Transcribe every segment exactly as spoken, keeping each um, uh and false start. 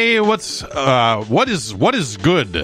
Hey, what's uh, what is what is good?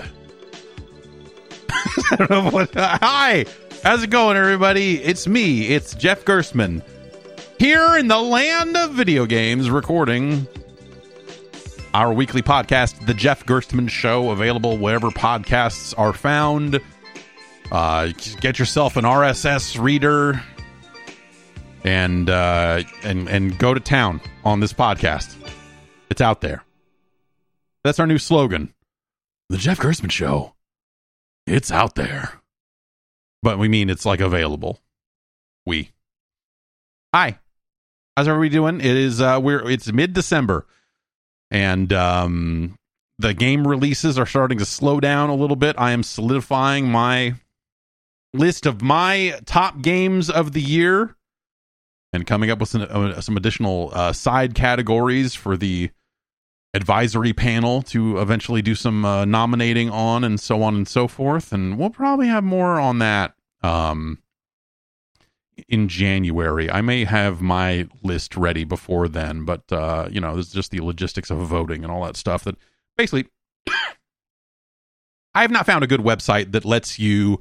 I don't know what. Uh, hi, how's it going, everybody? It's me. It's Jeff Gerstmann here in the land of video games, recording our weekly podcast, The Jeff Gerstmann Show, available wherever podcasts are found. Uh, get yourself an R S S reader and uh, and and go to town on this podcast. It's out there. That's our new slogan. The Jeff Gerstmann Show. It's out there. But we mean it's like available. We. Hi. How's everybody doing? It is uh we're it's mid-December. And um the game releases are starting to slow down a little bit. I am solidifying my list of my top games of the year and coming up with some, uh, some additional uh, side categories for the advisory panel to eventually do some uh, nominating on, and so on and so forth. And we'll probably have more on that um, in January. I may have my list ready before then, but uh, you know, this is just the logistics of voting and all that stuff that basically I have not found a good website that lets you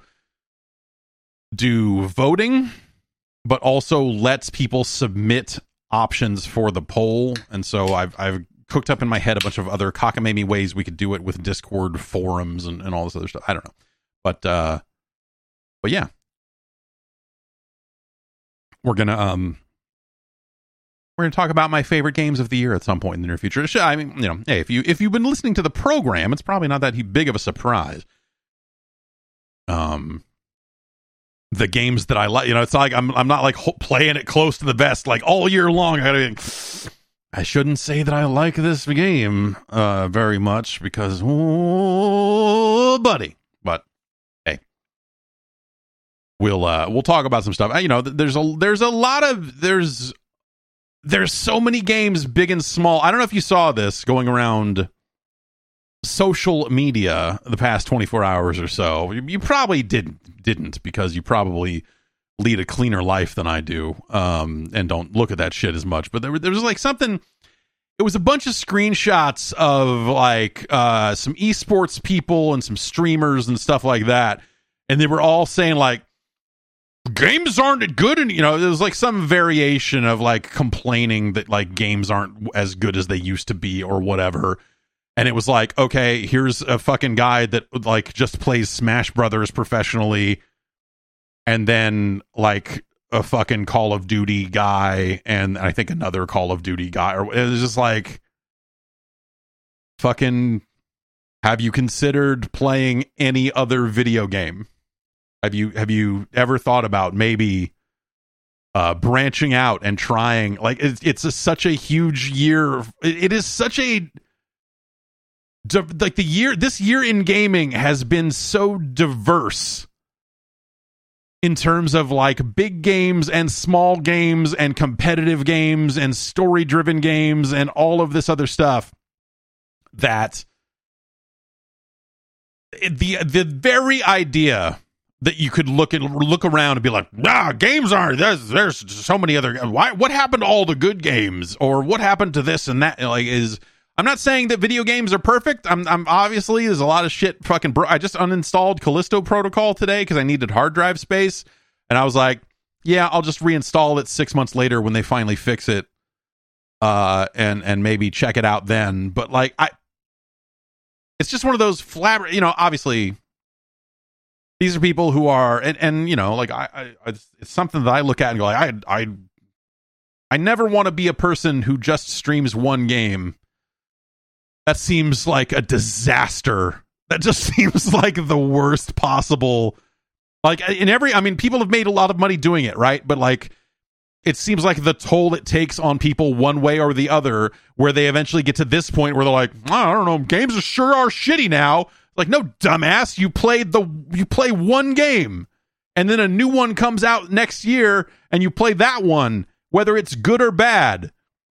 do voting, but also lets people submit options for the poll. And so I've I've cooked up in my head a bunch of other cockamamie ways we could do it with Discord forums and, and all this other stuff. I don't know. But uh but yeah. We're gonna um we're gonna talk about my favorite games of the year at some point in the near future. I mean, you know, hey, if you if you've been listening to the program, it's probably not that big of a surprise. Um the games that I like, you know, it's like I'm I'm not like playing it close to the vest like all year long. I gotta be, I shouldn't say that I like this game uh, very much because, oh, buddy. But hey, we'll uh, we'll talk about some stuff. You know, there's a there's a lot of there's there's so many games, big and small. I don't know if you saw this going around social media the past twenty-four hours or so. You, you probably didn't didn't because you probably lead a cleaner life than I do, um, and don't look at that shit as much. But there, there was like something. It was a bunch of screenshots of like uh, some esports people and some streamers and stuff like that, and they were all saying like games aren't good, and you know, there was like some variation of like complaining that like games aren't as good as they used to be or whatever. And it was like, okay, here's a fucking guy that like just plays Smash Brothers professionally, and then like a fucking Call of Duty guy, and I think another Call of Duty guy, or it was just like, fucking, have you considered playing any other video game? Have you have you ever thought about maybe uh, branching out and trying? Like, it's, it's a, such a huge year. It, it is such a like the year. This year in gaming has been so diverse. In terms of like big games and small games and competitive games and story driven games and all of this other stuff, that the the very idea that you could look and look around and be like, ah, games aren't, there's there's so many other, why what happened to all the good games, or what happened to this and that, like, is, I'm not saying that video games are perfect. I'm, I'm obviously there's a lot of shit fucking bro- I just uninstalled Callisto Protocol today because I needed hard drive space, and I was like, yeah, I'll just reinstall it six months later when they finally fix it, uh, and and maybe check it out then. But like, I, it's just one of those flabber. You know, obviously, these are people who are, and and you know, like I, I it's something that I look at and go like, I I I never want to be a person who just streams one game. That seems like a disaster. That just seems like the worst possible. Like in every, I mean, people have made a lot of money doing it, right? But like, it seems like the toll it takes on people one way or the other, where they eventually get to this point where they're like, I don't know, games are sure are shitty now. Like, no, dumbass, you played the, you play one game, and then a new one comes out next year, and you play that one, whether it's good or bad.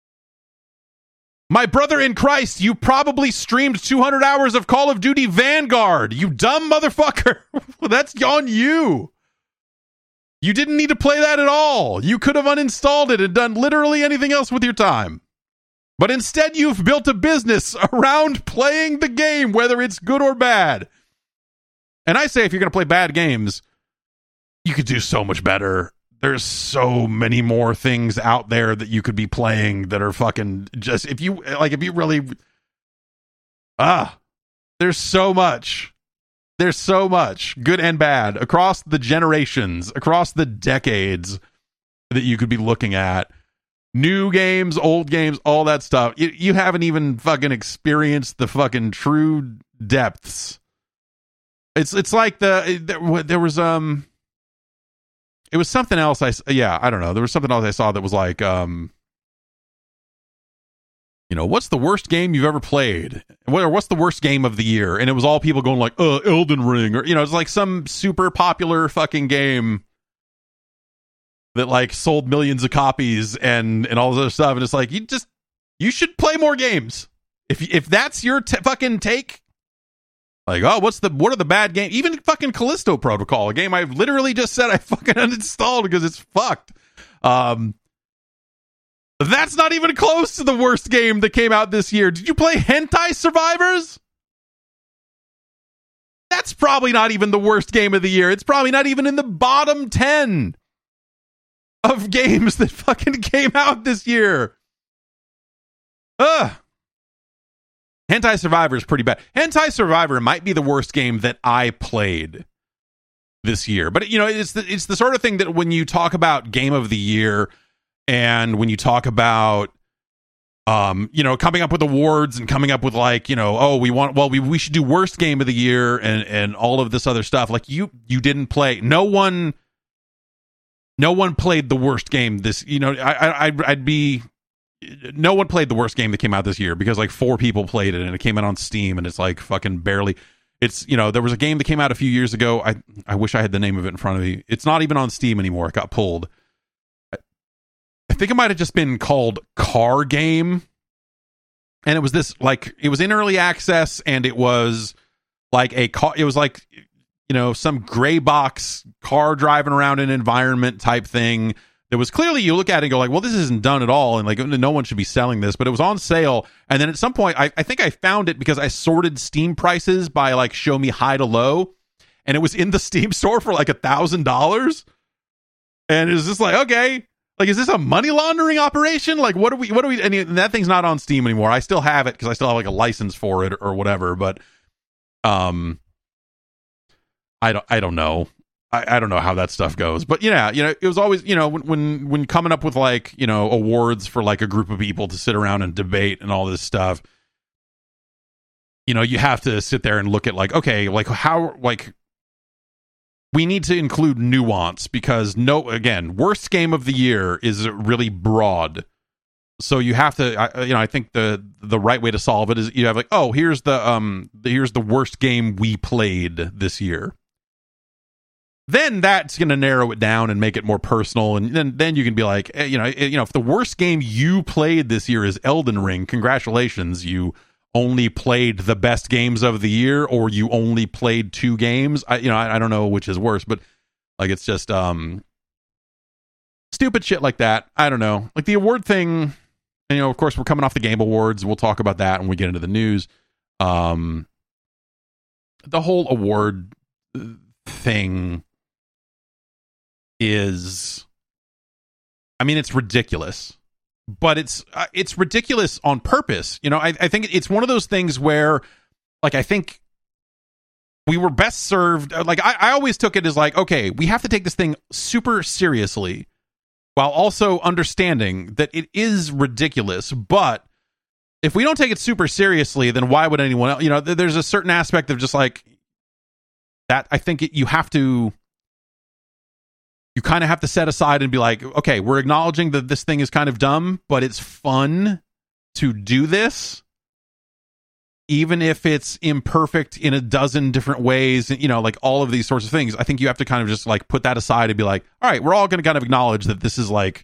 My brother in Christ, you probably streamed two hundred hours of Call of Duty Vanguard. You dumb motherfucker. That's on you. You didn't need to play that at all. You could have uninstalled it and done literally anything else with your time. But instead, you've built a business around playing the game, whether it's good or bad. And I say, if you're going to play bad games, you could do so much better. There's so many more things out there that you could be playing that are fucking just, if you, like, if you really, ah, there's so much. There's so much, good and bad, across the generations, across the decades that you could be looking at. New games, old games, all that stuff. You, you haven't even fucking experienced the fucking true depths. It's it's like the there, there was um, it was something else. I yeah, I don't know. There was something else I saw that was like um, you know, what's the worst game you've ever played? What or what's the worst game of the year? And it was all people going like, uh, Elden Ring, or you know, it's like some super popular fucking game that like sold millions of copies and and all this other stuff. And it's like, you just you should play more games if if that's your t- fucking take. Like, oh, what's the what are the bad games? Even fucking Callisto Protocol, a game I've literally just said I fucking uninstalled because it's fucked. Um, that's not even close to the worst game that came out this year. Did you play Hentai Survivors? That's probably not even the worst game of the year. It's probably not even in the bottom ten of games that fucking came out this year. Ugh. Hentai Survivor is pretty bad. Hentai Survivor might be the worst game that I played this year. But, you know, it's the, it's the sort of thing that when you talk about game of the year and when you talk about, um, you know, coming up with awards and coming up with like, you know, oh, we want, well, we, we should do worst game of the year and, and all of this other stuff. Like you, you didn't play. No one, no one played the worst game this, you know, I, I, I'd, I'd be, no one played the worst game that came out this year because like four people played it and it came out on Steam and it's like fucking barely. It's, you know, there was a game that came out a few years ago. I I wish I had the name of it in front of me. It's not even on Steam anymore. It got pulled. I, I think it might have just been called Car Game. And it was this like, it was in early access and it was like a car. It was like, you know, some gray box car driving around an environment type thing. There was clearly, you look at it and go like, well, this isn't done at all. And like, no one should be selling this, but it was on sale. And then at some point, I, I think I found it because I sorted Steam prices by like, show me high to low. And it was in the Steam store for like a thousand dollars. And it was just like, okay, like, is this a money laundering operation? Like, what are we, what are we, and that thing's not on Steam anymore. I still have it because I still have like a license for it or whatever. But, um, I don't, I don't know. I, I don't know how that stuff goes, but yeah, you know, it was always, you know, when, when, when coming up with like, you know, awards for like a group of people to sit around and debate and all this stuff, you know, you have to sit there and look at like, okay, like how, like we need to include nuance because no, again, worst game of the year is really broad. So you have to, I, you know, I think the, the right way to solve it is you have like, oh, here's the, um, the, here's the worst game we played this year. Then that's going to narrow it down and make it more personal. And then, then you can be like, you know, you know, if the worst game you played this year is Elden Ring, congratulations. You only played the best games of the year, or you only played two games. I, you know, I, I don't know which is worse, but like, it's just, um, stupid shit like that. I don't know. Like the award thing, and, you know, of course we're coming off the Game Awards. We'll talk about that when we get into the news. Um, the whole award thing is, I mean, it's ridiculous, but it's uh, it's ridiculous on purpose. You know, I, I think it's one of those things where, like, I think we were best served. Like, I, I always took it as like, okay, we have to take this thing super seriously while also understanding that it is ridiculous. But if we don't take it super seriously, then why would anyone else? You know, there's a certain aspect of just like that. I think it, you have to. You kind of have to set aside and be like, okay, we're acknowledging that this thing is kind of dumb, but it's fun to do this, even if it's imperfect in a dozen different ways, you know, like all of these sorts of things. I think you have to kind of just like put that aside and be like, all right, we're all going to kind of acknowledge that this is like,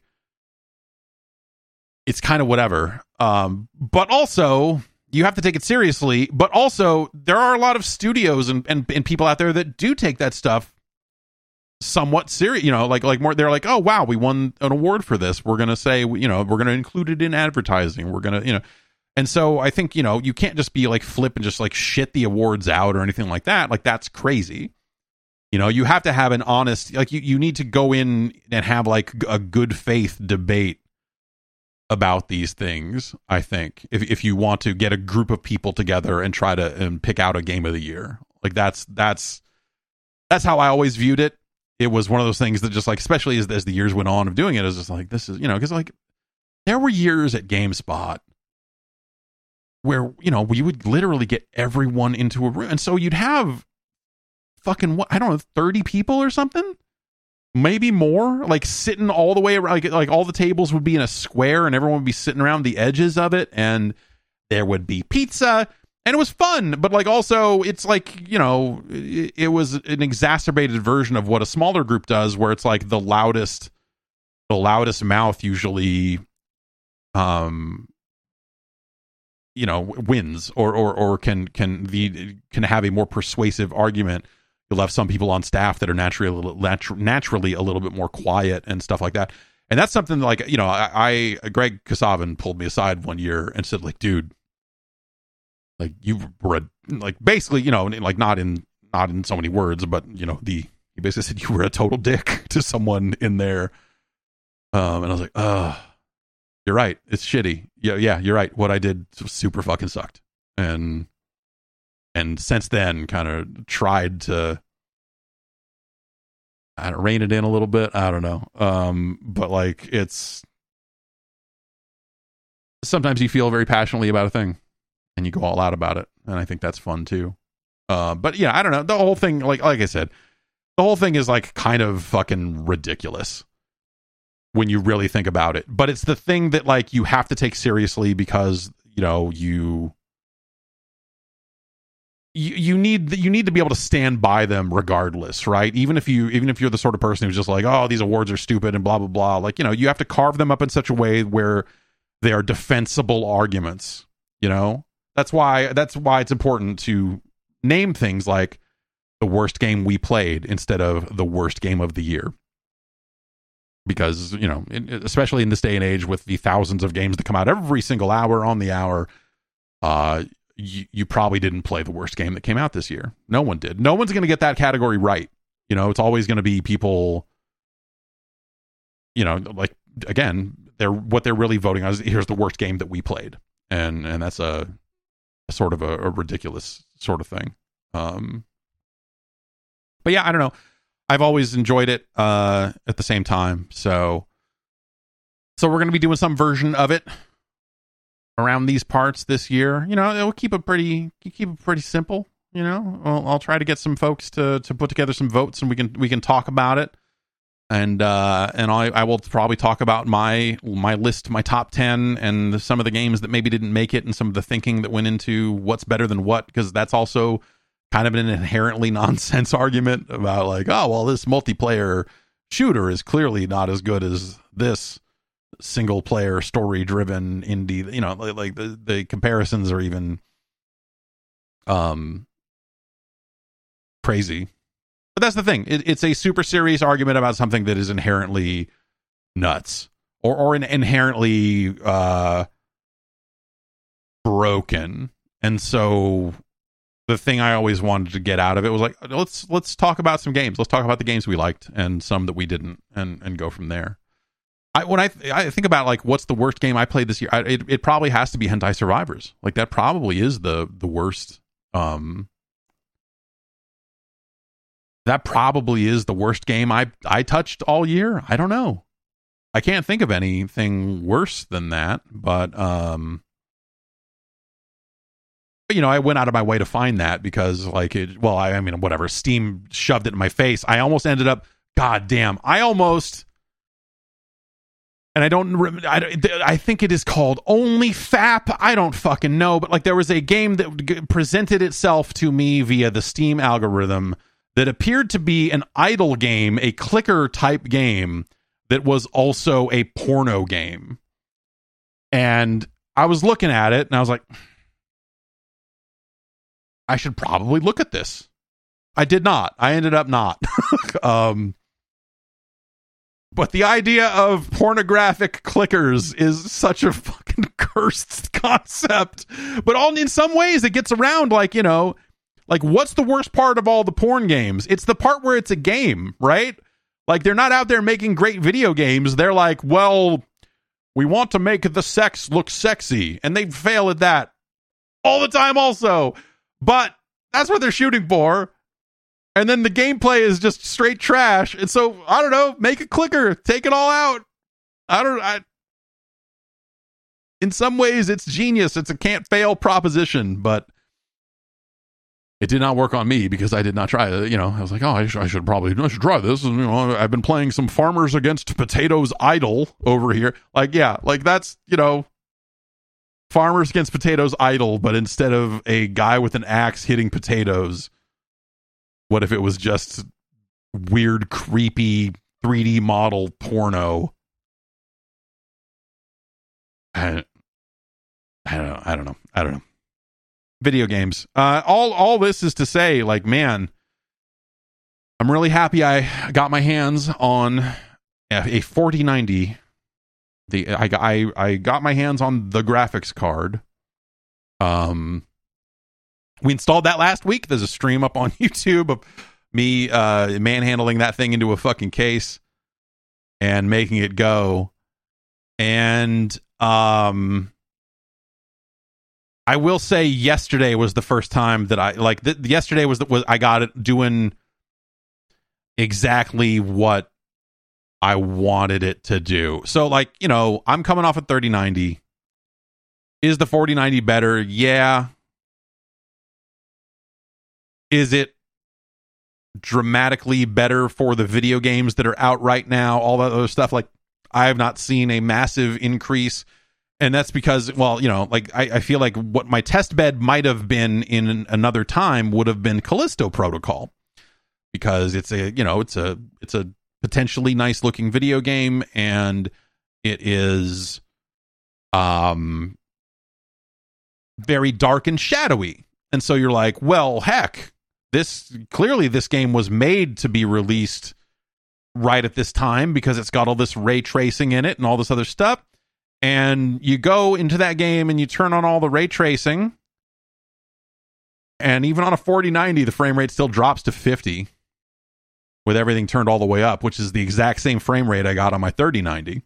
it's kind of whatever. Um, but also, you have to take it seriously, but also there are a lot of studios and, and, and people out there that do take that stuff somewhat serious, you know, like like more. They're like, oh wow, we won an award for this. We're gonna say, you know, we're gonna include it in advertising. We're gonna, you know, and so I think, you know, you can't just be like flip and just like shit the awards out or anything like that. Like that's crazy. You know, you have to have an honest, like you, you need to go in and have like a good faith debate about these things. I think if if you want to get a group of people together and try to and pick out a game of the year, like that's that's that's how I always viewed it. It was one of those things that just like, especially as, as the years went on of doing it, is just like, this is, you know, because like there were years at GameSpot where, you know, we would literally get everyone into a room, and so you'd have fucking what, I don't know, thirty people or something, maybe more, like sitting all the way around, like, like all the tables would be in a square and everyone would be sitting around the edges of it, and there would be pizza, and it was fun. But like also it's like, you know, it, it was an exacerbated version of what a smaller group does, where it's like the loudest the loudest mouth usually um you know wins, or or or can can the can have a more persuasive argument. You'll have some people on staff that are naturally a little, natu- naturally a little bit more quiet and stuff like that. And that's something like, you know, I, I Greg Kasavin pulled me aside one year and said, like, dude, like you were a, like basically, you know, like not in not in so many words, but you know, the he basically said you were a total dick to someone in there. Um, and I was like, oh, you're right. It's shitty. Yeah, yeah, you're right. What I did super fucking sucked. And And since then, kind of tried to, I don't rein it in a little bit. I don't know. Um, but like, it's, sometimes you feel very passionately about a thing and you go all out about it. And I think that's fun too. Uh, but yeah, I don't know. The whole thing, like, like I said, the whole thing is like kind of fucking ridiculous when you really think about it. But it's the thing that like you have to take seriously because, you know, you, You, you need you need to be able to stand by them regardless, right? Even if you even if you're the sort of person who's just like, oh, these awards are stupid and blah blah blah. Like, you know, you have to carve them up in such a way where they are defensible arguments. You know, that's why that's why it's important to name things like the worst game we played instead of the worst game of the year, because you know, especially in this day and age with the thousands of games that come out every single hour on the hour, uh. You, you probably didn't play the worst game that came out this year. No one did. No one's going to get that category right. You know, it's always going to be people, you know, like, again, they're what they're really voting on is here's the worst game that we played. And and that's a, a sort of a, a ridiculous sort of thing. Um, but yeah, I don't know. I've always enjoyed it uh, at the same time. So, so we're going to be doing some version of it around these parts this year. You know, it'll keep it pretty keep it pretty simple. You know, I'll, I'll try to get some folks to to put together some votes, and we can we can talk about it. And uh, and I, I will probably talk about my my list, my top ten, and some of the games that maybe didn't make it, and some of the thinking that went into what's better than what, because that's also kind of an inherently nonsense argument about like, oh well, this multiplayer shooter is clearly not as good as this single player story driven indie. You know, like, like the the comparisons are even um crazy. But that's the thing. It, it's a super serious argument about something that is inherently nuts, or or an inherently uh broken. And so the thing I always wanted to get out of it was like, let's let's talk about some games. Let's talk about the games we liked and some that we didn't, and and go from there. I, when I I think about like what's the worst game I played this year, I, it it probably has to be Hentai Survivors. Like that probably is the the worst. Um, that probably is the worst game I I touched all year. I don't know. I can't think of anything worse than that. But um, but, you know, I went out of my way to find that because like it. Well, I, I mean, whatever. Steam shoved it in my face. I almost ended up. God damn! I almost. And I don't, I, I think it is called Only Fap. I don't fucking know. But like there was a game that presented itself to me via the Steam algorithm that appeared to be an idle game, a clicker type game that was also a porno game. And I was looking at it and I was like, I should probably look at this. I did not. I ended up not. um, But the idea of pornographic clickers is such a fucking cursed concept. But all in some ways it gets around, like, you know, like, what's the worst part of all the porn games? It's the part where it's a game, right? Like, they're not out there making great video games. They're like, well, we want to make the sex look sexy. And they fail at that all the time also. But that's what they're shooting for. And then the gameplay is just straight trash. And so, I don't know, make a clicker, take it all out. I don't I In some ways, it's genius. It's a can't fail proposition, but it did not work on me because I did not try it. You know, I was like, oh, I should, I should probably I should try this. And, you know, I've been playing some Farmers Against Potatoes Idol over here. Like, yeah, like that's, you know, Farmers Against Potatoes Idol, but instead of a guy with an axe hitting potatoes, what if it was just weird, creepy three D model porno? I, I don't know. I don't know. I don't know. Video games. Uh, all all this is to say, like, man, I'm really happy I got my hands on a forty ninety. The I I I got my hands on the graphics card. Um. We installed that last week. There's a stream up on YouTube of me uh, manhandling that thing into a fucking case and making it go. And um, I will say yesterday was the first time that I, like, th- yesterday was, the, was I got it doing exactly what I wanted it to do. So, like, you know, I'm coming off a thirty ninety. Is the forty ninety better? Yeah. Is it dramatically better for the video games that are out right now? All that other stuff. Like, I have not seen a massive increase. And that's because, well, you know, like, I, I feel like what my test bed might have been in another time would have been Callisto Protocol. Because it's a, you know, it's a, it's a potentially nice looking video game. And it is um very dark and shadowy. And so you're like, well, heck. This clearly this game was made to be released right at this time because it's got all this ray tracing in it and all this other stuff. And you go into that game and you turn on all the ray tracing, and even on a forty ninety, the frame rate still drops to fifty with everything turned all the way up, which is the exact same frame rate I got on my thirty ninety.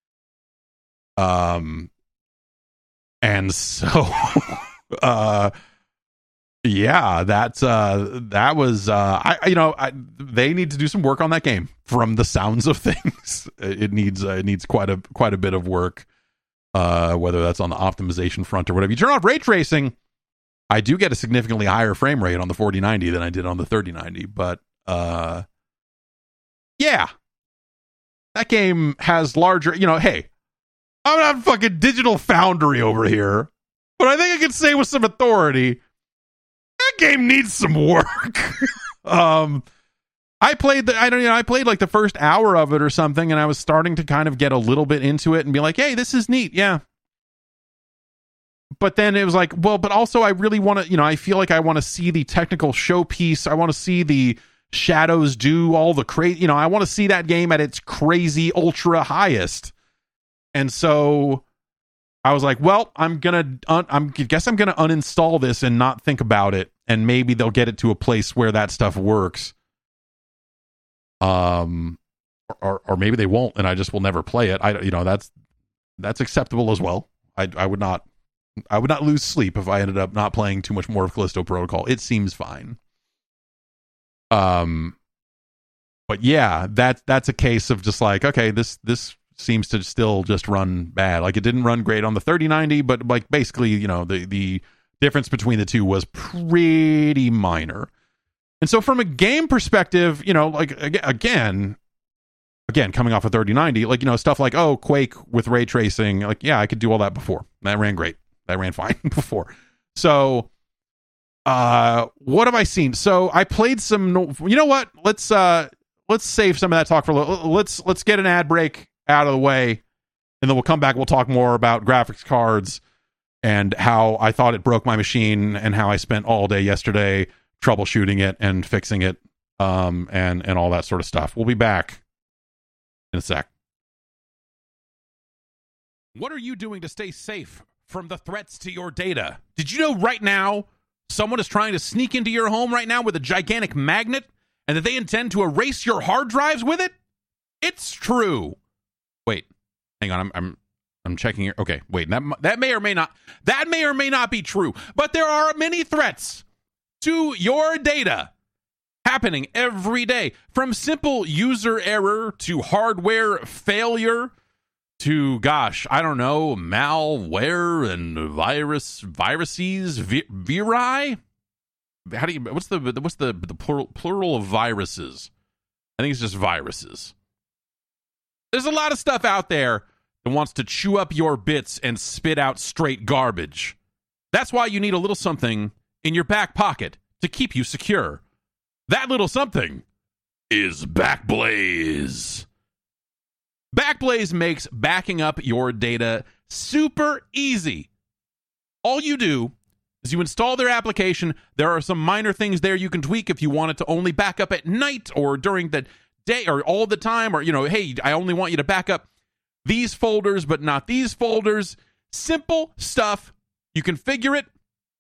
Um, and so, uh. Yeah, that's uh, that was uh, I you know I, they need to do some work on that game. From the sounds of things, it needs uh, it needs quite a quite a bit of work. Uh, whether that's on the optimization front or whatever. You turn off ray tracing, I do get a significantly higher frame rate on the forty ninety than I did on the thirty ninety. But uh, yeah, that game has larger. You know, hey, I'm not fucking Digital Foundry over here, but I think I can say with some authority. That game needs some work. um, I played the I don't you know I played like the first hour of it or something, and I was starting to kind of get a little bit into it and be like, hey, this is neat, yeah. But then it was like, well, but also I really want to, you know, I feel like I want to see the technical showpiece. I want to see the shadows do all the crazy, you know, I want to see that game at its crazy ultra highest. And so I was like, well, I'm gonna, un- I'm guess I'm gonna uninstall this and not think about it, and maybe they'll get it to a place where that stuff works. Um, or or maybe they won't, and I just will never play it. I, you know, that's that's acceptable as well. I I would not, I would not lose sleep if I ended up not playing too much more of Callisto Protocol. It seems fine. Um, but yeah, that that's a case of just like, okay, this this. seems to still just run bad. Like, it didn't run great on the thirty ninety, but like basically, you know, the the difference between the two was pretty minor. And so from a game perspective, you know, like again, again, coming off a thirty ninety, like, you know, stuff like, oh, Quake with ray tracing, like, yeah, I could do all that before. That ran great. That ran fine before. So uh what have I seen? So I played some, you know what? Let's uh let's save some of that talk for a little. Let's let's get an ad break out of the way, and then we'll come back. We'll talk more about graphics cards and how I thought it broke my machine and how I spent all day yesterday troubleshooting it and fixing it, um, and and all that sort of stuff. We'll be back in a sec. What are you doing to stay safe from the threats to your data? Did you know right now someone is trying to sneak into your home right now with a gigantic magnet and that they intend to erase your hard drives with it? It's true. Wait, hang on. I'm I'm I'm checking here. Okay, wait. That that may or may not that may or may not be true, but there are many threats to your data happening every day, from simple user error to hardware failure to, gosh, I don't know, malware and virus, viruses, vi- viri. How do you? What's the what's the the plural, plural of viruses? I think it's just viruses. There's a lot of stuff out there that wants to chew up your bits and spit out straight garbage. That's why you need a little something in your back pocket to keep you secure. That little something is Backblaze. Backblaze makes backing up your data super easy. All you do is you install their application. There are some minor things there you can tweak if you want it to only back up at night or during the day or all the time, or, you know, hey, I only want you to back up these folders but not these folders. Simple stuff. You configure it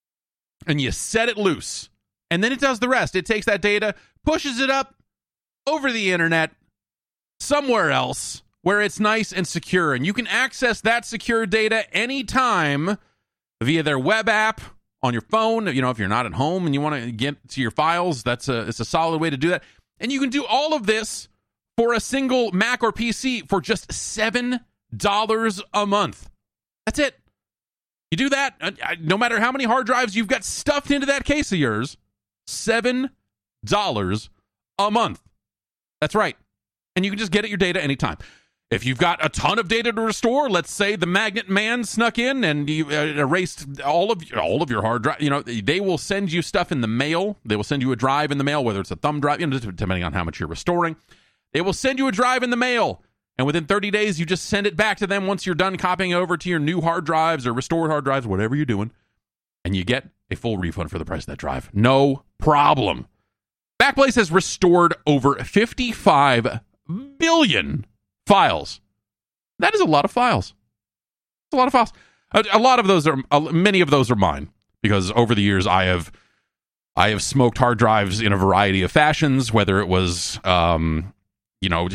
and you set it loose. And then it does the rest. It takes that data, pushes it up over the internet somewhere else where it's nice and secure. And you can access that secure data anytime via their web app on your phone. You know, if you're not at home and you want to get to your files, that's a, it's a solid way to do that. And you can do all of this for a single Mac or P C for just seven dollars a month. That's it. You do that, no matter how many hard drives you've got stuffed into that case of yours, seven dollars a month. That's right. And you can just get at your data anytime. If you've got a ton of data to restore, let's say the Magnet Man snuck in and you uh, erased all of all of your hard drive, you know, they will send you stuff in the mail. They will send you a drive in the mail, whether it's a thumb drive, you know, depending on how much you're restoring. They will send you a drive in the mail, and within thirty days, you just send it back to them once you're done copying over to your new hard drives or restored hard drives, whatever you're doing, and you get a full refund for the price of that drive. No problem. Backblaze has restored over fifty-five billion files. That is a lot of files. It's a lot of files. A, a lot of those are, uh, many of those are mine, because over the years I have, I have smoked hard drives in a variety of fashions, whether it was, um, you know,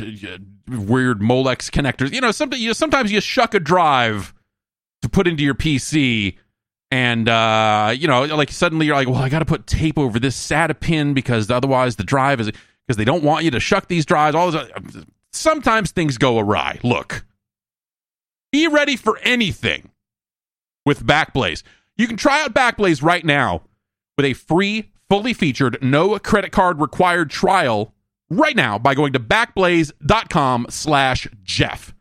weird Molex connectors. You know, sometimes you, sometimes you shuck a drive to put into your P C, and, uh, you know, like suddenly you're like, well, I got to put tape over this SATA pin because otherwise the drive is, because they don't want you to shuck these drives. All this, sometimes things go awry. Look, be ready for anything with Backblaze. You can try out Backblaze right now with a free, fully featured, no credit card required trial right now by going to backblaze.com slash Jeff.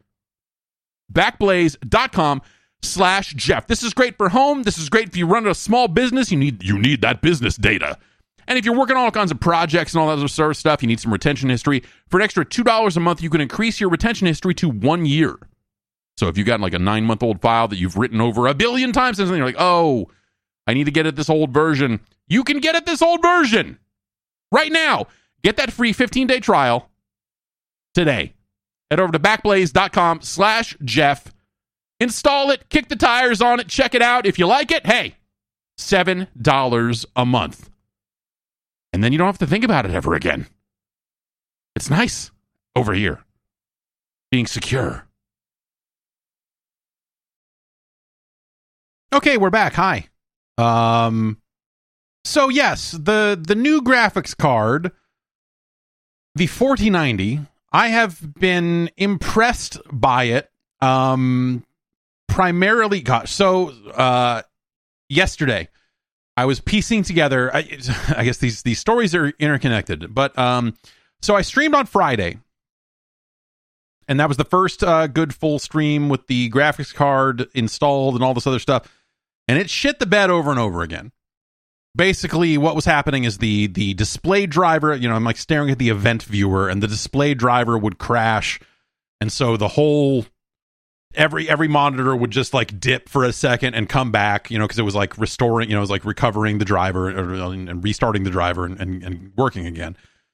Backblaze.com slash Jeff. This is great for home. This is great if you run a small business. You need you need that business data. And if you're working on all kinds of projects and all that other sort of stuff, you need some retention history. For an extra two dollars a month, you can increase your retention history to one year. So if you've got like a nine-month-old file that you've written over a billion times, and you're like, oh, I need to get at this old version. You can get at this old version right now. Get that free fifteen-day trial today. Head over to backblaze.com slash Jeff. Install it, kick the tires on it, check it out. If you like it, hey, seven dollars a month. And then you don't have to think about it ever again. It's nice over here, being secure. Okay, we're back. Hi. Um, so yes, the, the new graphics card, the forty ninety, I have been impressed by it. Um, primarily, gosh, so uh, yesterday, I was piecing together, I, I guess these, these stories are interconnected, but um, so I streamed on Friday, and that was the first uh, good full stream with the graphics card installed and all this other stuff, and it shit the bed over and over again. Basically, what was happening is the, the display driver, you know, I'm like staring at the event viewer, and the display driver would crash, and so the whole... Every every monitor would just like dip for a second and come back, you know, because it was like restoring, you know, it was like recovering the driver and, and restarting the driver and, and, and working again.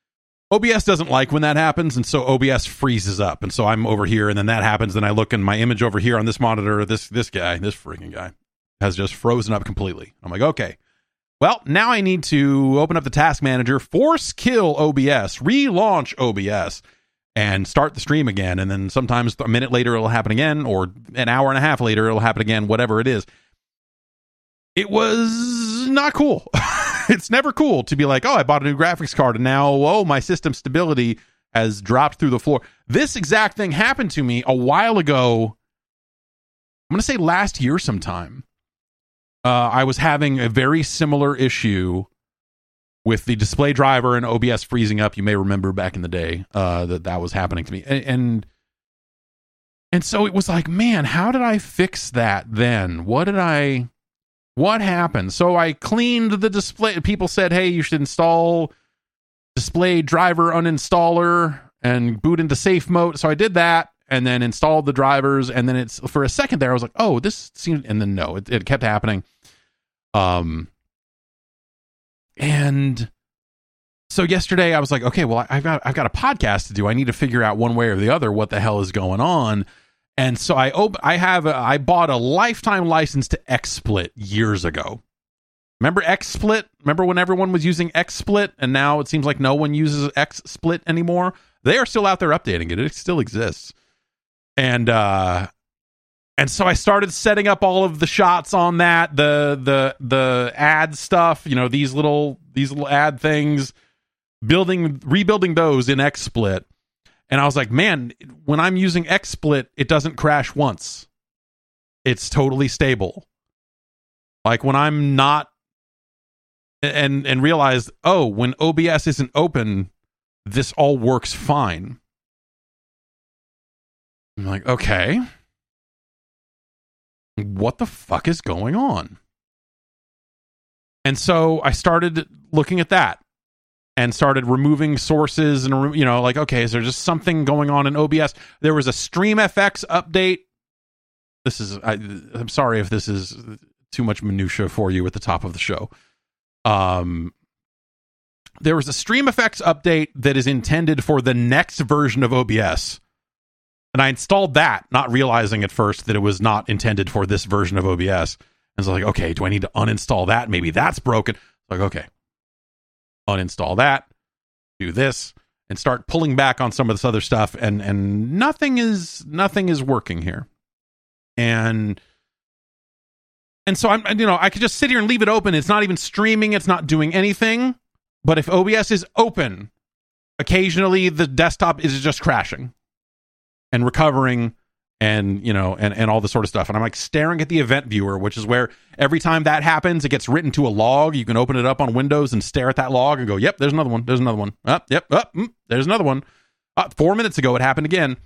O B S doesn't like when that happens, and so O B S freezes up. And so I'm over here, and then that happens, and I look, and my image over here on this monitor, this this guy, this freaking guy, has just frozen up completely. I'm like, okay. Well, now I need to open up the task manager, force kill O B S, relaunch O B S, and start the stream again. And then sometimes a minute later it'll happen again, or an hour and a half later it'll happen again, whatever it is. It was not cool. It's never cool to be like, oh, I bought a new graphics card and now, oh, my system stability has dropped through the floor. This exact thing happened to me a while ago. I'm going to say last year sometime. Uh, I was having a very similar issue with the display driver and O B S freezing up. You may remember back in the day uh, that that was happening to me. And, and and so it was like, man, how did I fix that then? What did I, what happened? So I cleaned the display. People said, hey, you should install display driver uninstaller and boot into safe mode. So I did that. And then installed the drivers, and then it's for a second there, I was like, "Oh, this seemed," and then no, it, it kept happening. Um, and so yesterday, I was like, "Okay, well, I've got I've got a podcast to do. I need to figure out one way or the other what the hell is going on." And so I op- I have a, I bought a lifetime license to XSplit years ago. Remember XSplit? Remember when everyone was using XSplit, and now it seems like no one uses XSplit anymore? They are still out there updating it. It still exists. And uh, and so I started setting up all of the shots on that, the the the ad stuff, you know, these little these little ad things, building rebuilding those in XSplit. And I was like, man, when I'm using XSplit, it doesn't crash once. It's totally stable. Like when I'm not, and and realized, oh, when O B S isn't open, this all works fine. I'm like, okay, what the fuck is going on? And so I started looking at that and started removing sources and, you know, like, okay, is there just something going on in O B S? There was a StreamFX update. This is, I, I'm sorry if this is too much minutia for you at the top of the show. Um, there was a StreamFX update that is intended for the next version of O B S. And I installed that, not realizing at first that it was not intended for this version of O B S. And so like, okay, do I need to uninstall that? Maybe that's broken. Like, okay, uninstall that, do this, and start pulling back on some of this other stuff. And and nothing is nothing is working here. And and so I'm, you know, I could just sit here and leave it open. It's not even streaming. It's not doing anything. But if O B S is open, occasionally the desktop is just crashing and recovering, and you know, and, and all this sort of stuff. And I'm like staring at the event viewer, which is where every time that happens, it gets written to a log. You can open it up on Windows and stare at that log and go, yep, there's another one. There's another one. Up, oh, yep, up, oh, mm, there's another one. Uh, four minutes ago, it happened again.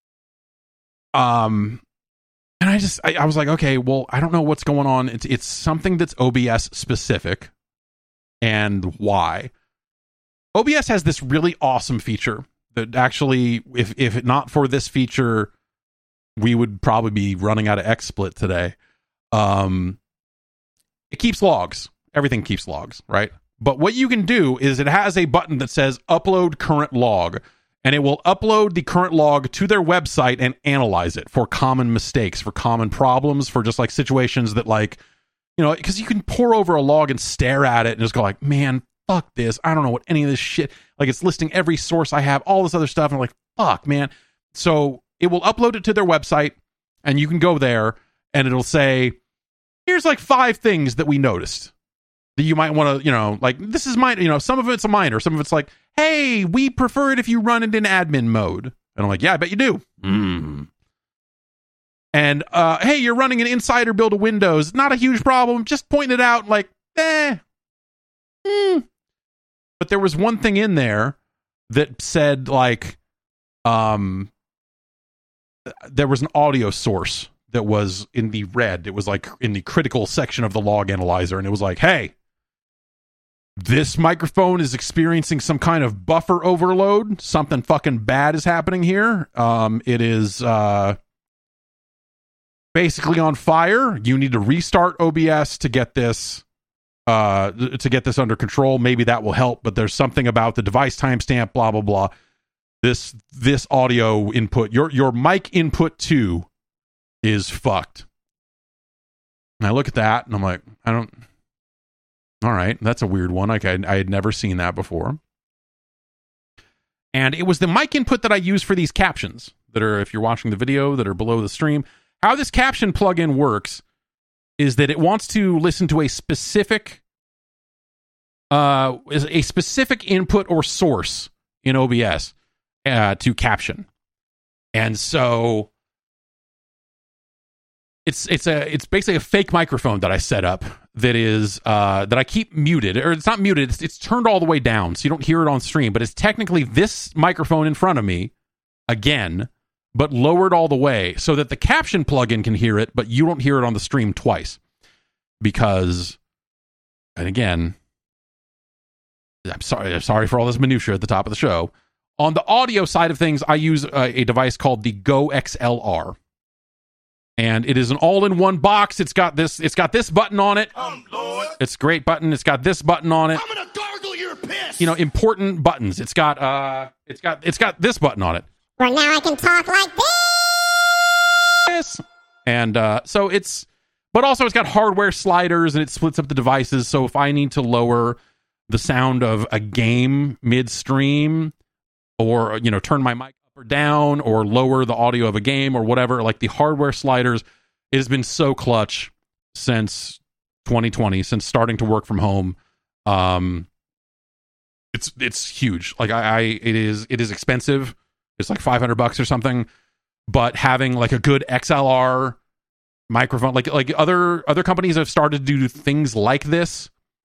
Um, and I just, I, I was like, okay, well, I don't know what's going on. It's it's something that's O B S specific, and why. O B S has this really awesome feature that actually, if if not for this feature, we would probably be running out of XSplit today. Um, it keeps logs. Everything keeps logs, right? But what you can do is it has a button that says upload current log, and it will upload the current log to their website and analyze it for common mistakes, for common problems, for just like situations that, like, you know, because you can pour over a log and stare at it and just go like, man, fuck this. I don't know what any of this shit, like it's listing every source I have, all this other stuff. And I'm like, fuck, man. So it will upload it to their website, and you can go there and it'll say, here's like five things that we noticed that you might want to, you know, like this is mine, you know, some of it's a minor, some of it's like, hey, we prefer it if you run it in admin mode. And I'm like, yeah, I bet you do. Mm. And, uh, hey, you're running an insider build of Windows. Not a huge problem. Just pointing it out like, eh. Mm. But there was one thing in there that said like, um, there was an audio source that was in the red. It was like in the critical section of the log analyzer. And it was like, hey, this microphone is experiencing some kind of buffer overload. Something fucking bad is happening here. Um, it is, uh, basically on fire. You need to restart O B S to get this, uh, to get this under control. Maybe that will help, but there's something about the device timestamp, blah, blah, blah. This, this audio input, your, your mic input two is fucked. And I look at that and I'm like, I don't, all right, that's a weird one. Like I, I had never seen that before. And it was the mic input that I use for these captions that are, if you're watching the video, that are below the stream. How this caption plugin works is that it wants to listen to a specific, uh, a specific input or source in O B S uh, to caption. And so it's it's a it's basically a fake microphone that I set up that is uh, that I keep muted, or it's not muted, it's, it's turned all the way down so you don't hear it on stream, but it's technically this microphone in front of me again, but lowered all the way so that the caption plugin can hear it, but you don't hear it on the stream twice. Because, and again, I'm sorry, I'm sorry for all this minutia at the top of the show. On the audio side of things, I use a, a device called the Go X L R. And it is an all-in-one box. It's got this. It's got this button on it. Um, Lord. It's a great button. It's got this button on it. I'm gonna gargle your piss. You know, important buttons. It's got. Uh, it's got. It's got this button on it. Well, now I can talk like this. And uh, so it's. But also, it's got hardware sliders, and it splits up the devices. So if I need to lower the sound of a game midstream, or you know, turn my mic or down, or lower the audio of a game or whatever, like the hardware sliders, it has been so clutch since twenty twenty, since starting to work from home. Um it's it's huge. Like I, I it is it is expensive. It's like five hundred bucks or something, but having like a good X L R microphone, like like other other companies have started to do things like this,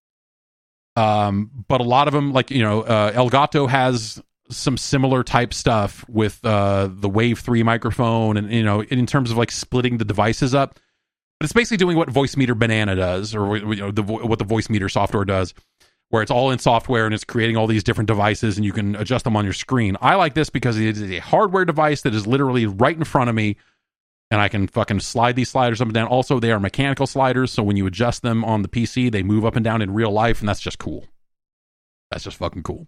um but a lot of them, like you know uh, Elgato has some similar type stuff with uh, the Wave three microphone, and you know, in terms of like splitting the devices up. But it's basically doing what Voicemeeter Banana does, or you know, the, what the Voicemeter software does, where it's all in software and it's creating all these different devices, and you can adjust them on your screen. I like this because it is a hardware device that is literally right in front of me, and I can fucking slide these sliders up and down. Also, they are mechanical sliders, so when you adjust them on the P C, they move up and down in real life, and that's just cool. That's just fucking cool.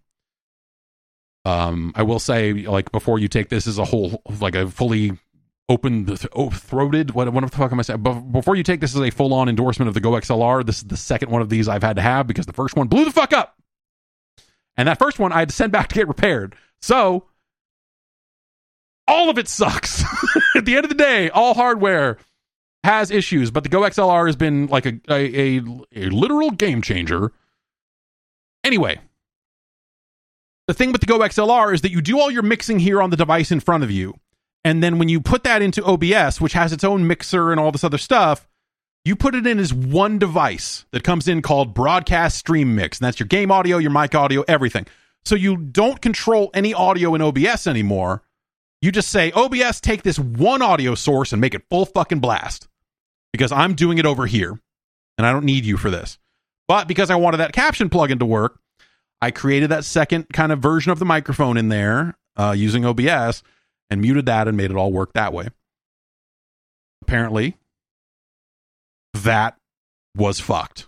Um, I will say, like, before you take this as a whole, like a fully open oh, throated, what, what the fuck am I saying? Before you take this as a full on endorsement of the Go X L R, this is the second one of these I've had to have because the first one blew the fuck up. And that first one I had to send back to get repaired. So, all of it sucks. At the end of the day, all hardware has issues, but the Go X L R has been like a, a, a, a literal game changer. Anyway. The thing with the Go X L R is that you do all your mixing here on the device in front of you. And then when you put that into O B S, which has its own mixer and all this other stuff, you put it in as one device that comes in called Broadcast Stream Mix. And that's your game audio, your mic audio, everything. So you don't control any audio in O B S anymore. You just say, O B S, take this one audio source and make it full fucking blast. Because I'm doing it over here. And I don't need you for this. But because I wanted that caption plugin to work, I created that second kind of version of the microphone in there uh, using O B S and muted that and made it all work that way. Apparently, that was fucked.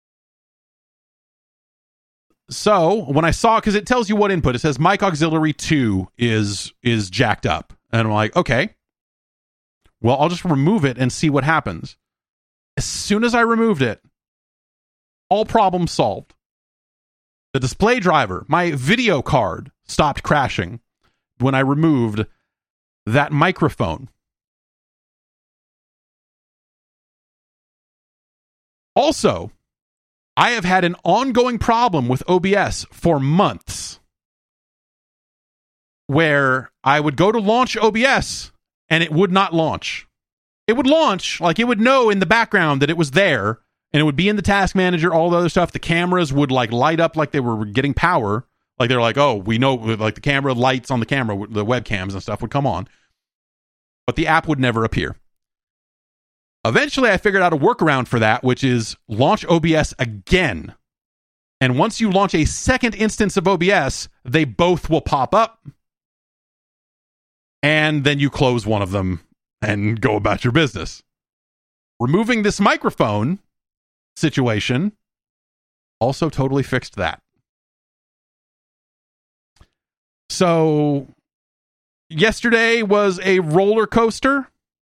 So when I saw, because it tells you what input, it says mic auxiliary two is is jacked up. And I'm like, okay, well, I'll just remove it and see what happens. As soon as I removed it, all problems solved. The display driver, my video card, stopped crashing when I removed that microphone. Also, I have had an ongoing problem with O B S for months where I would go to launch O B S and it would not launch. It would launch, like it would know in the background that it was there, and it would be in the task manager, all the other stuff. The cameras would like light up like they were getting power. Like they're like, oh, we know, like the camera lights on the camera, the webcams and stuff would come on. But the app would never appear. Eventually, I figured out a workaround for that, which is launch O B S again. And once you launch a second instance of O B S, they both will pop up. And then you close one of them and go about your business. Removing this microphone situation also totally fixed that. So yesterday was a roller coaster.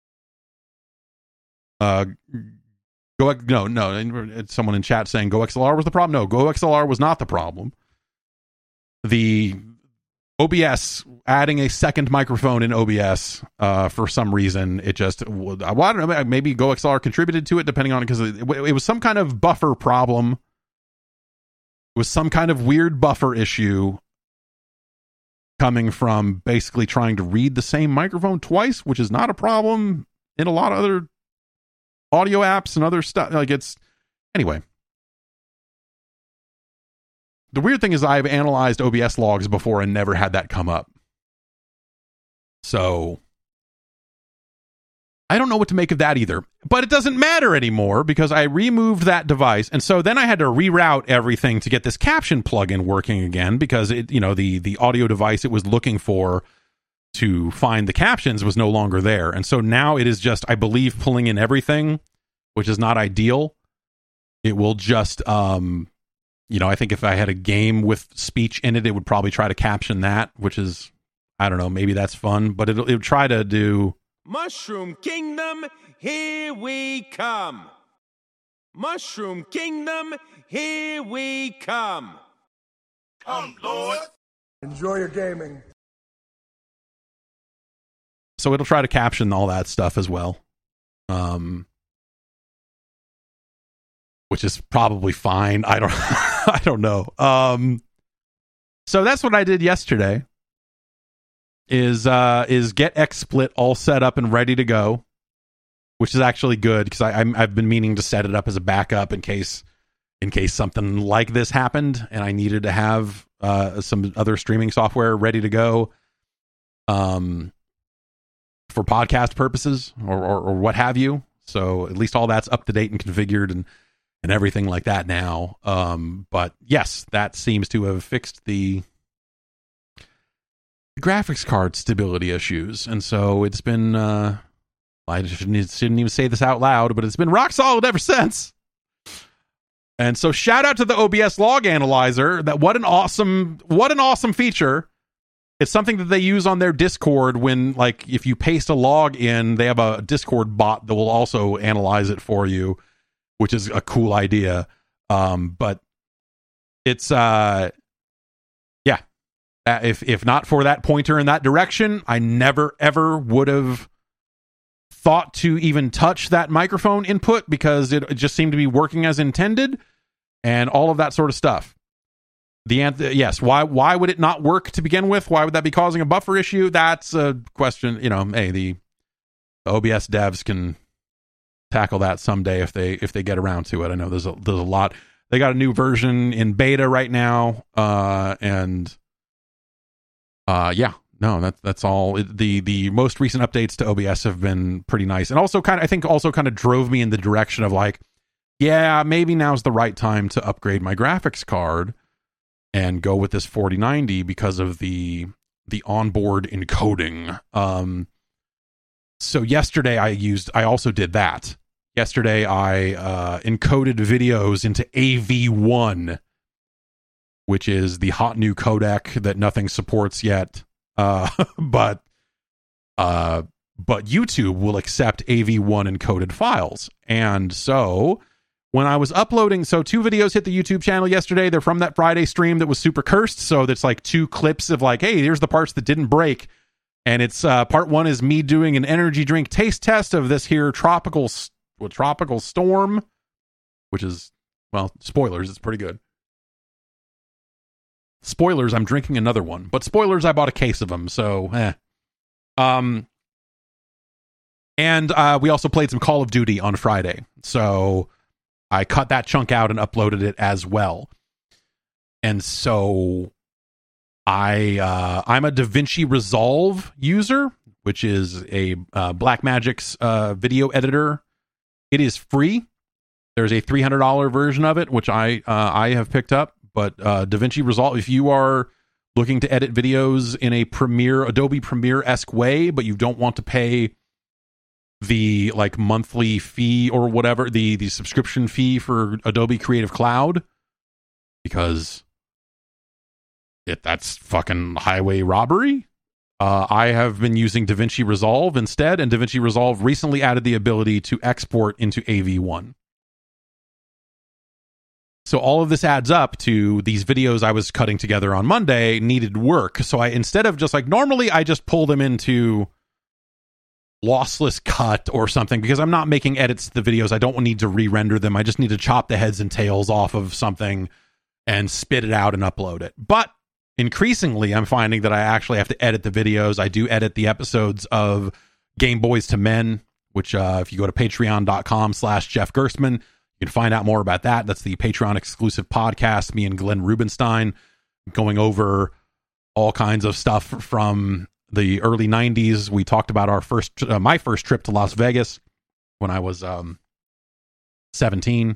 Uh, Go no no. Someone in chat saying Go X L R was the problem. No, Go X L R was not the problem. The O B S adding a second microphone in O B S uh, for some reason, it just well, I don't know. Maybe Go X L R contributed to it, depending on it, because it, it was some kind of buffer problem. It was some kind of weird buffer issue coming from basically trying to read the same microphone twice, which is not a problem in a lot of other audio apps and other stuff. Like it's anyway. The weird thing is I've analyzed O B S logs before and never had that come up. So I don't know what to make of that either. But it doesn't matter anymore because I removed that device. And so then I had to reroute everything to get this caption plugin working again, because it, you know, the the audio device it was looking for to find the captions was no longer there. And so now it is just, I believe, pulling in everything, which is not ideal. It will just, um, you know, I think if I had a game with speech in it, it would probably try to caption that, which is, I don't know, maybe that's fun, but it'll, it'll try to do... Mushroom Kingdom, here we come. Mushroom Kingdom, here we come. Come, Lord. Enjoy your gaming. So it'll try to caption all that stuff as well. Um, which is probably fine. I don't I don't know. Um, so that's what I did yesterday. Is uh is get XSplit all set up and ready to go, which is actually good because I I'm, I've been meaning to set it up as a backup in case in case something like this happened and I needed to have uh some other streaming software ready to go. Um. For podcast purposes or, or, or what have you. So at least all that's up to date and configured and, and everything like that now. Um, but yes, that seems to have fixed the graphics card stability issues. And so it's been, uh, I shouldn't, shouldn't even say this out loud, but it's been rock solid ever since. And so shout out to the O B S log analyzer. That what an awesome, what an awesome feature. It's something that they use on their Discord when, like, if you paste a log in, they have a Discord bot that will also analyze it for you, which is a cool idea. Um, but it's, uh, yeah, uh, if if not for that pointer in that direction, I never, ever would have thought to even touch that microphone input because it, it just seemed to be working as intended and all of that sort of stuff. The answer, yes. Why? Why would it not work to begin with? Why would that be causing a buffer issue? That's a question. You know, hey, the O B S devs can tackle that someday if they if they get around to it. I know there's a there's a lot. They got a new version in beta right now, uh, and uh, yeah, no, that's that's all. the The most recent updates to O B S have been pretty nice, and also kind of I think also kind of drove me in the direction of like, yeah, maybe now's the right time to upgrade my graphics card and go with this forty ninety because of the the onboard encoding. Um, so yesterday I used, I also did that. Yesterday I uh, encoded videos into A V one, which is the hot new codec that nothing supports yet. Uh, but uh, but YouTube will accept A V one encoded files. And so when I was uploading, so two videos hit the YouTube channel yesterday. They're from that Friday stream that was super cursed. So that's like two clips of like, hey, here's the parts that didn't break. And it's uh, part one is me doing an energy drink taste test of this here tropical, well, tropical storm, which is, well, spoilers. It's pretty good. Spoilers, I'm drinking another one. But spoilers, I bought a case of them. So, eh. Um, and uh, we also played some Call of Duty on Friday. So I cut that chunk out and uploaded it as well. And so I, uh, I'm a DaVinci Resolve user, which is a uh, Blackmagic's uh, video editor. It is free. There's a three hundred dollars version of it, which I uh, I have picked up. But uh, DaVinci Resolve, if you are looking to edit videos in a Premiere, Adobe Premiere-esque way, but you don't want to pay the like monthly fee or whatever, the the subscription fee for Adobe Creative Cloud, because it that's fucking highway robbery. Uh, I have been using DaVinci Resolve instead, and DaVinci Resolve recently added the ability to export into A V one. So all of this adds up to these videos I was cutting together on Monday needed work. So I, instead of just like, normally I just pull them into lossless cut or something because I'm not making edits to the videos. I don't need to re-render them. I just need to chop the heads and tails off of something and spit it out and upload it. But increasingly, I'm finding that I actually have to edit the videos. I do edit the episodes of Game Boys to Men, which uh, if you go to patreon.com slash Jeff Gerstmann, you can find out more about that. That's the Patreon exclusive podcast. Me and Glenn Rubenstein going over all kinds of stuff from the early nineties. We talked about our first, uh, my first trip to Las Vegas when I was um, seventeen,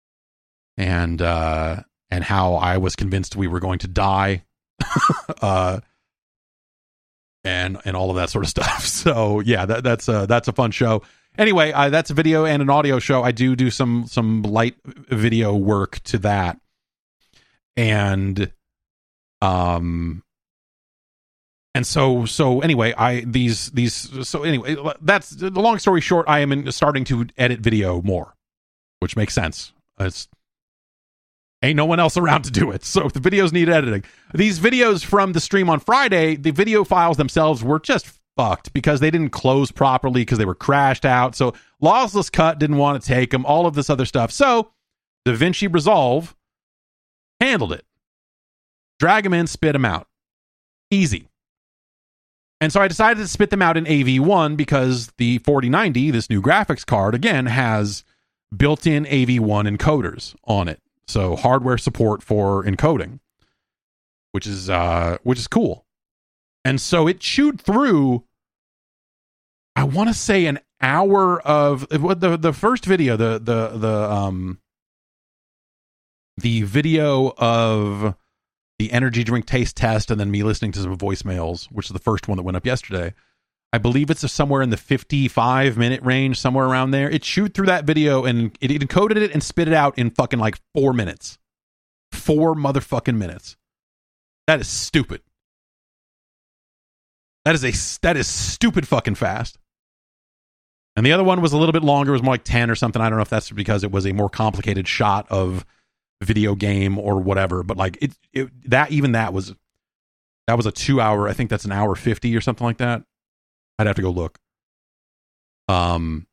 and uh, and how I was convinced we were going to die, uh, and and all of that sort of stuff. So yeah, that, that's a that's a fun show. Anyway, uh, that's a video and an audio show. I do do some some light video work to that, and um, and so so anyway, I these these so anyway, that's the long story short. I am in, starting to edit video more, which makes sense. It's ain't no one else around to do it, so the videos need editing. These videos from the stream on Friday, the video files themselves were just fucked because they didn't close properly because they were crashed out. So Lossless Cut didn't want to take them, all of this other stuff. So DaVinci Resolve handled it. Drag them in, spit them out. Easy. And so I decided to spit them out in A V one because the forty ninety, this new graphics card, again, has built-in A V one encoders on it. So hardware support for encoding, which is uh, which is cool. And so it chewed through, I want to say, an hour of the the first video, the the the um the video of the energy drink taste test, and then me listening to some voicemails, which is the first one that went up yesterday. I believe it's somewhere in the fifty-five minute range, somewhere around there. It chewed through that video and it encoded it and spit it out in fucking like four minutes. Four motherfucking minutes. That is stupid. That is a that is stupid fucking fast. And the other one was a little bit longer. It was more like ten or something. I don't know if that's because it was a more complicated shot of video game or whatever. But like it, it that even that was that was a two hour. I think that's an hour fifty or something like that. I'd have to go look. Um,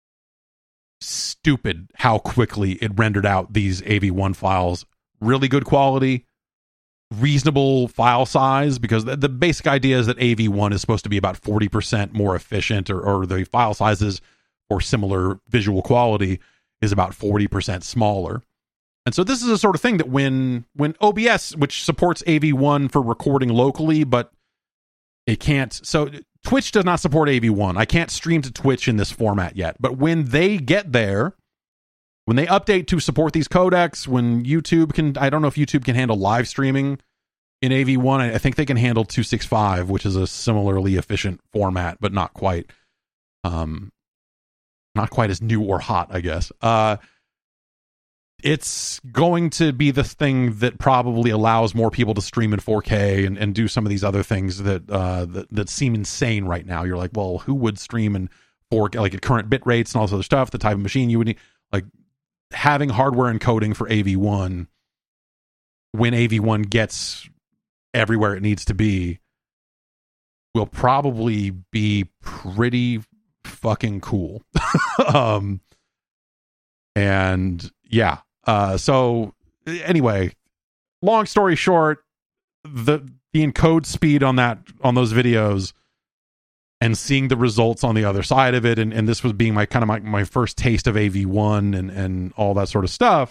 stupid how quickly it rendered out these A V one files. Really good quality. Reasonable file size, because the, the basic idea is that A V one is supposed to be about forty percent more efficient, or, or the file sizes for similar visual quality is about forty percent smaller. And so this is a sort of thing that when when O B S, which supports A V one for recording locally, but it can't, so Twitch does not support A V one. I can't stream to Twitch in this format yet, but when they get there, when they update to support these codecs, when YouTube can, I don't know if YouTube can handle live streaming in A V one. I think they can handle two sixty-five, which is a similarly efficient format, but not quite, um, not quite as new or hot, I guess. Uh, it's going to be the thing that probably allows more people to stream in four K and, and do some of these other things that, uh, that, that seem insane right now. You're like, well, who would stream in four K, like at current bit rates and all this other stuff, the type of machine you would need, like, having hardware encoding for A V one when A V one gets everywhere it needs to be will probably be pretty fucking cool. um, and yeah, uh, so anyway, long story short, the the encode speed on that on those videos and seeing the results on the other side of it, and, and this was being my kind of my, my first taste of A V one and, and all that sort of stuff,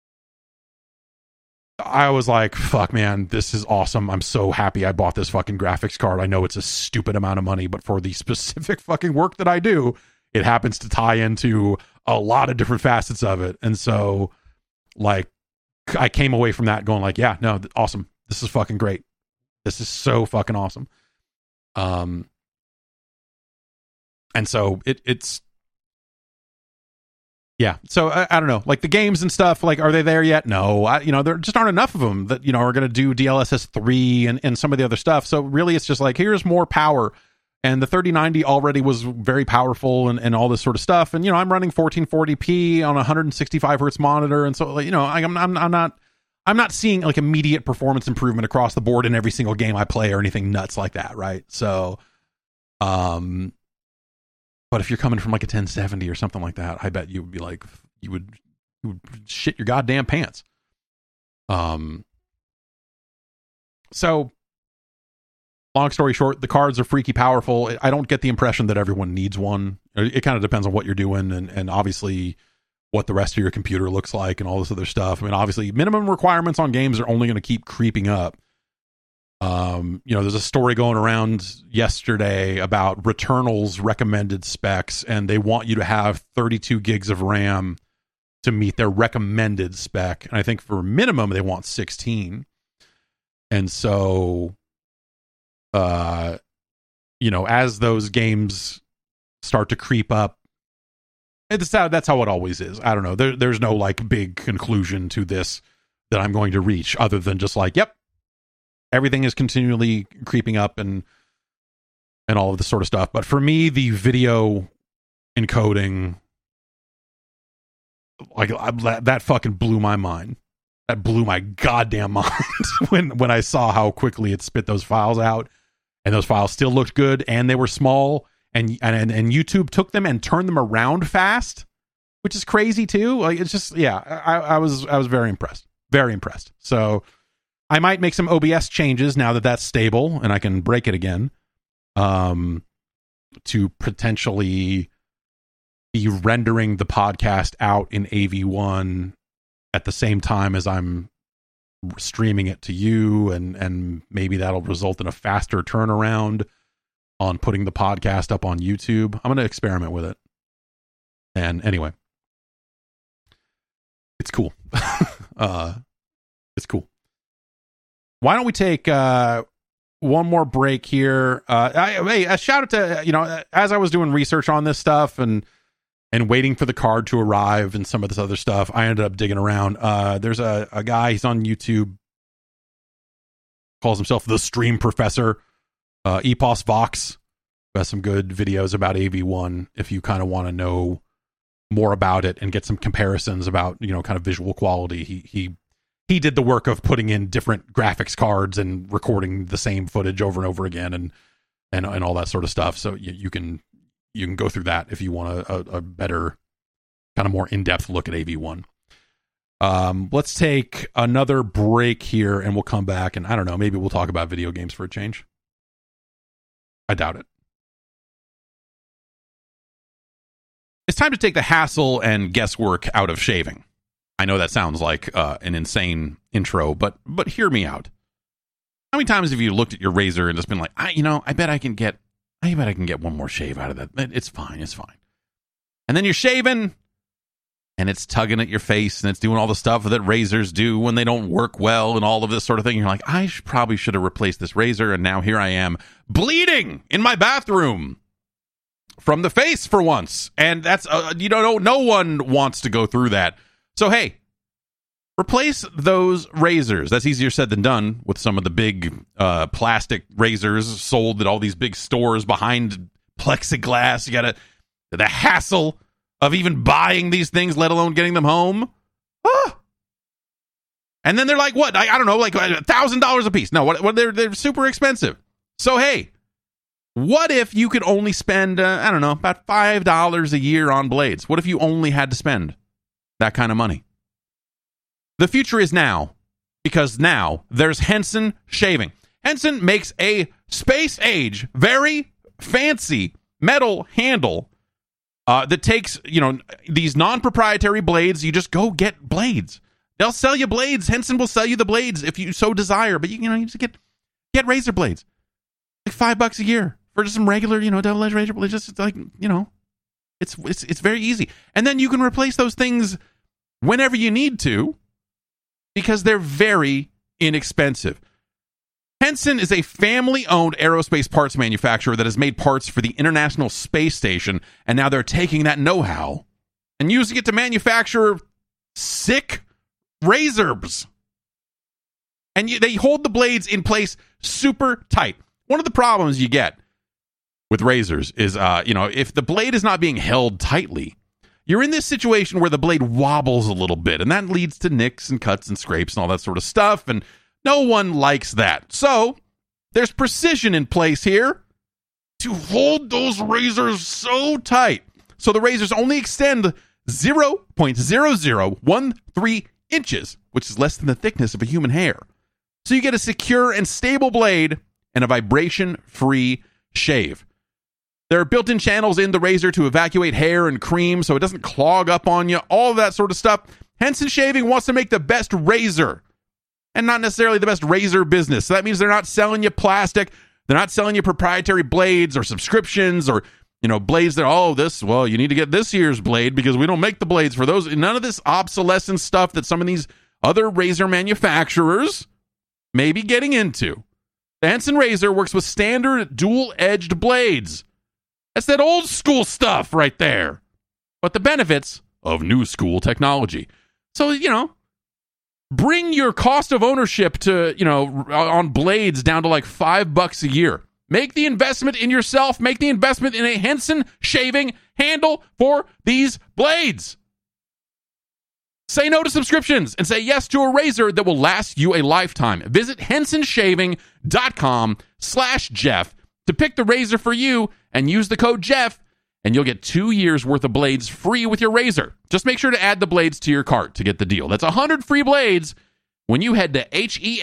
I was like, fuck, man, this is awesome. I'm so happy I bought this fucking graphics card. I know it's a stupid amount of money, but for the specific fucking work that I do, it happens to tie into a lot of different facets of it. And so, like, I came away from that going like, yeah, no, awesome. This is fucking great. This is so fucking awesome. Um, And so it, it's Yeah. So I, I don't know, like the games and stuff, like, are they there yet? No, I, you know, there just aren't enough of them that, you know, are going to do D L S S three and, and some of the other stuff. So really it's just like, here's more power. And the thirty ninety already was very powerful and, and all this sort of stuff. And, you know, I'm running fourteen forty p on a one sixty-five hertz monitor. And so, you know, I'm, I'm, I'm not, I'm not seeing like immediate performance improvement across the board in every single game I play or anything nuts like that. Right. So, um, but if you're coming from like a ten seventy or something like that, I bet you would be like, you would, you would shit your goddamn pants. Um, so, long story short, the cards are freaky powerful. I don't get the impression that everyone needs one. It kind of depends on what you're doing and, and obviously what the rest of your computer looks like and all this other stuff. I mean, obviously, minimum requirements on games are only going to keep creeping up. Um, you know, there's a story going around yesterday about Returnal's recommended specs, and they want you to have thirty-two gigs of RAM to meet their recommended spec. And I think for minimum, they want sixteen. And so... Uh, you know, as those games start to creep up, it's how, that's how it always is. I don't know. There, there's no like big conclusion to this that I'm going to reach other than just like, yep, everything is continually creeping up and and all of this sort of stuff. But for me, the video encoding, like I, that fucking blew my mind. That blew my goddamn mind when when I saw how quickly it spit those files out. And those files still looked good, and they were small, and and and YouTube took them and turned them around fast, which is crazy too. Like it's just, yeah, I, I was I was very impressed, very impressed. So I might make some O B S changes now that that's stable and I can break it again, um, to potentially be rendering the podcast out in A V one at the same time as I'm streaming it to you, and and maybe that'll result in a faster turnaround on putting the podcast up on YouTube. I'm going to experiment with it. And anyway, it's cool. uh, it's cool. Why don't we take uh, one more break here? Uh, I, hey, a shout out to, you know, as I was doing research on this stuff and and waiting for the card to arrive and some of this other stuff, I ended up digging around. Uh, there's a, a guy, he's on YouTube, calls himself the Stream Professor, uh, Epos Vox, who has some good videos about A V one if you kind of want to know more about it and get some comparisons about, you know, kind of visual quality. He he he did the work of putting in different graphics cards and recording the same footage over and over again and and, and all that sort of stuff. So you, you can you can go through that if you want a, a, a better, kind of more in-depth look at A V one. Um, let's take another break here and we'll come back and I don't know, maybe we'll talk about video games for a change. I doubt it. It's time to take the hassle and guesswork out of shaving. I know that sounds like uh, an insane intro, but but hear me out. How many times have you looked at your razor and just been like, I, you know, I bet I can get, I bet I can get one more shave out of that. It's fine, it's fine. And then you're shaving, and it's tugging at your face, and it's doing all the stuff that razors do when they don't work well, and all of this sort of thing. You're like, I should, probably should have replaced this razor, and now here I am bleeding in my bathroom from the face for once. And that's, uh, you know, no, no one wants to go through that. So, hey, replace those razors. That's easier said than done with some of the big uh, plastic razors sold at all these big stores behind plexiglass. You got to, the hassle of even buying these things, let alone getting them home. Ah. And then they're like, what? I, I don't know, like a thousand dollars a piece. No, what, what? They're they're super expensive. So hey, what if you could only spend uh, I don't know, about five dollars a year on blades? What if you only had to spend that kind of money? The future is now, because now there's Henson Shaving. Henson makes a space age, very fancy metal handle uh, that takes, you know, these non-proprietary blades. You just go get blades. They'll sell you blades. Henson will sell you the blades if you so desire. But, you, you know, you just get get razor blades. Like five bucks a year for just some regular, you know, double-edged razor blades. Just like, you know, it's it's it's very easy. And then you can replace those things whenever you need to, because they're very inexpensive. Henson is a family-owned aerospace parts manufacturer that has made parts for the International Space Station, and now they're taking that know-how and using it to manufacture sick razors. And you, they hold the blades in place super tight. One of the problems you get with razors is, uh, you know, if the blade is not being held tightly, you're in this situation where the blade wobbles a little bit, and that leads to nicks and cuts and scrapes and all that sort of stuff, and no one likes that. So there's precision in place here to hold those razors so tight. So the razors only extend zero point zero zero one three inches, which is less than the thickness of a human hair. So you get a secure and stable blade and a vibration-free shave. There are built-in channels in the razor to evacuate hair and cream so it doesn't clog up on you, all of that sort of stuff. Henson Shaving wants to make the best razor and not necessarily the best razor business. So that means they're not selling you plastic. They're not selling you proprietary blades or subscriptions or, you know, blades that, oh, this, well, you need to get this year's blade because we don't make the blades for those. None of this obsolescent stuff that some of these other razor manufacturers may be getting into. The Henson razor works with standard dual-edged blades. That's that old school stuff right there. But the benefits of new school technology. So, you know, bring your cost of ownership to, you know, on blades down to like five bucks a year. Make the investment in yourself. Make the investment in a Henson Shaving handle for these blades. Say no to subscriptions and say yes to a razor that will last you a lifetime. Visit henson shaving dot com slash Jeff to pick the razor for you and use the code Jeff, and you'll get two years worth of blades free with your razor. Just make sure to add the blades to your cart to get the deal. That's one hundred free blades when you head to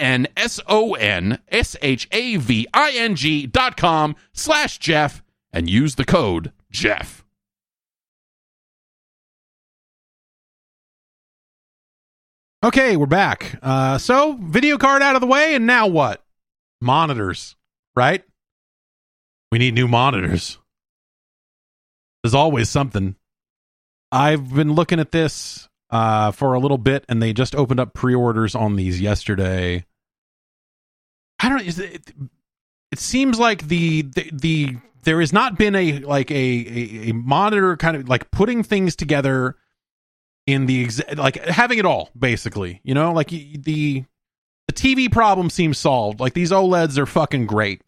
H-E-N-S-O-N-S-H-A-V-I-N-G dot com slash Jeff and use the code Jeff. Okay, we're back. Uh, so, video card out of the way, and now what? Monitors, right? We need new monitors. There's always something. I've been looking at this uh, for a little bit, and they just opened up pre-orders on these yesterday. I don't. Is it, it seems like the, the the there has not been a like a, a a monitor kind of like putting things together in the exa- like having it all basically. You know, like the the T V problem seems solved. Like these OLEDs are fucking great.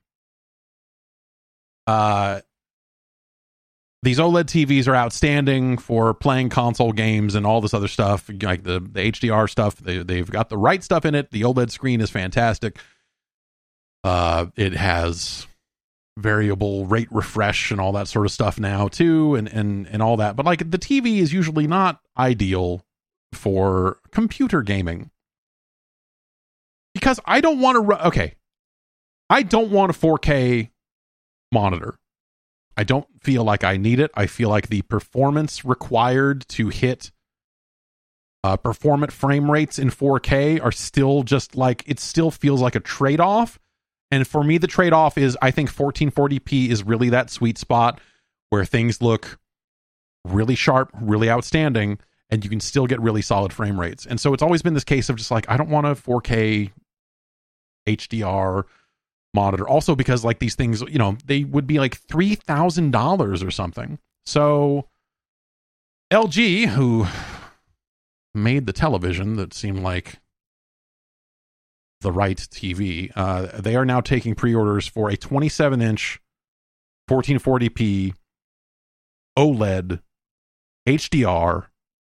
Uh, these OLED T Vs are outstanding for playing console games and all this other stuff, like the, the H D R stuff. They, they've got the right stuff in it. The OLED screen is fantastic. Uh, it has variable rate refresh and all that sort of stuff now too, and, and, and all that. But like the T V is usually not ideal for computer gaming. Because I don't want to... Ru- okay. I don't want a four K monitor. I don't feel like I need it. I feel like the performance required to hit uh, performant frame rates in four K are still just like, it still feels like a trade-off. And for me, the trade-off is I think fourteen forty p is really that sweet spot where things look really sharp, really outstanding, and you can still get really solid frame rates. And so it's always been this case of just like, I don't want a four K H D R monitor. Also because like these things, you know, they would be like three thousand dollars or something. So L G, who made the television that seemed like the right T V, uh, they are now taking pre-orders for a twenty-seven inch fourteen forty p OLED H D R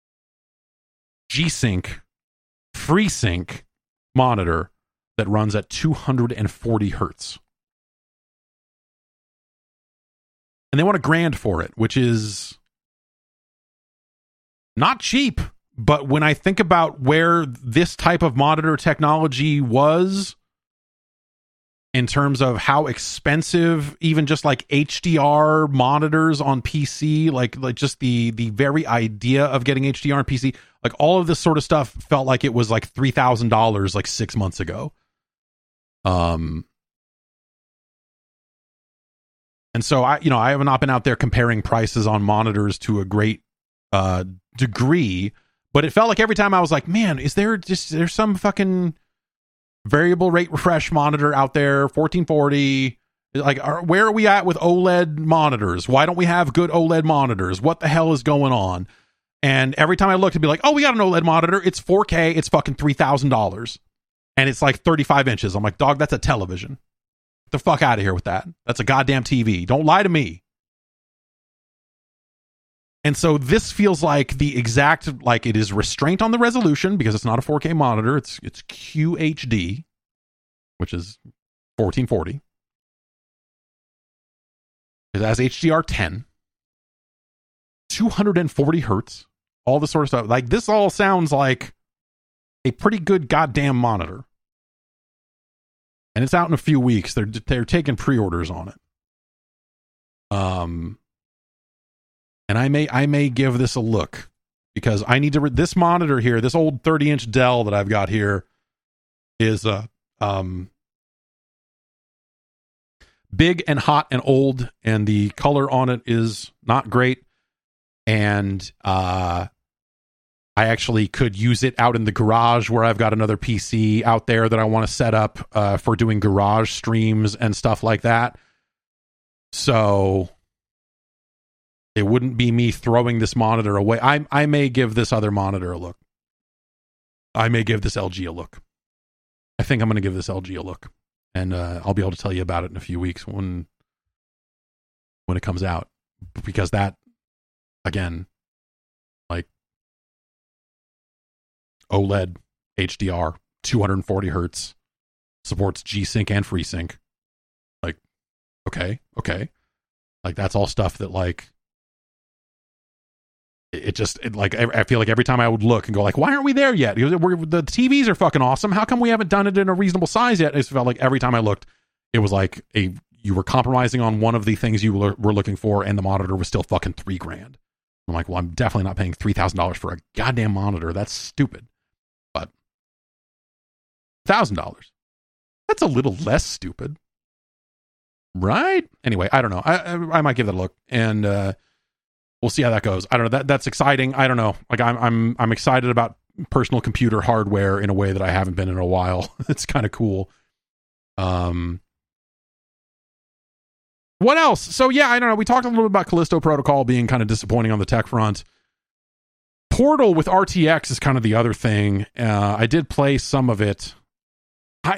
G-Sync FreeSync monitor that runs at two hundred forty hertz. And they want a grand for it, which is not cheap. But when I think about where this type of monitor technology was in terms of how expensive even just like H D R monitors on P C, like like just the the very idea of getting H D R on P C, like all of this sort of stuff felt like it was like three thousand dollars like six months ago. Um, and so I, you know, I have not been out there comparing prices on monitors to a great uh, degree, but it felt like every time I was like, man, is there just, there's some fucking variable rate refresh monitor out there, fourteen forty, like, are, where are we at with OLED monitors? Why don't we have good OLED monitors? What the hell is going on? And every time I looked, it'd be like, oh, we got an OLED monitor. It's four K. It's fucking three thousand dollars. And it's like thirty-five inches. I'm like, dog, that's a television. Get the fuck out of here with that. That's a goddamn T V. Don't lie to me. And so this feels like the exact, like it is restraint on the resolution because it's not a four K monitor. It's it's Q H D, which is fourteen forty. It has H D R ten. two hundred forty hertz. All this sort of stuff. Like, this all sounds like a pretty good goddamn monitor. And it's out in a few weeks. They're they're taking pre-orders on it. Um, and I may I may give this a look because I need to. Re- this monitor here, this old thirty inch Dell that I've got here, is uh um big and hot and old, and the color on it is not great. And uh. I actually could use it out in the garage where I've got another P C out there that I want to set up uh, for doing garage streams and stuff like that. So it wouldn't be me throwing this monitor away. I I may give this other monitor a look. I may give this L G a look. I think I'm going to give this L G a look. And uh, I'll be able to tell you about it in a few weeks when when it comes out. Because that, again, like, OLED, H D R, two hundred forty hertz, supports G-Sync and FreeSync. Like, okay, okay. Like, that's all stuff that, like, it, it just, it, like, I, I feel like every time I would look and go, like, why aren't we there yet? We're, the T Vs are fucking awesome. How come we haven't done it in a reasonable size yet? It just felt like every time I looked, it was like a you were compromising on one of the things you were, were looking for, and the monitor was still fucking three grand. I'm like, well, I'm definitely not paying three thousand dollars for a goddamn monitor. That's stupid. But thousand dollars, that's a little less stupid, right? Anyway, I don't know. I I, I might give that a look, and uh, we'll see how that goes. I don't know. That that's exciting. I don't know. Like I'm I'm I'm excited about personal computer hardware in a way that I haven't been in a while. It's kind of cool. Um. What else? So yeah, I don't know. We talked a little bit about Callisto Protocol being kind of disappointing on the tech front. Portal with R T X is kind of the other thing. Uh, I did play some of it. I,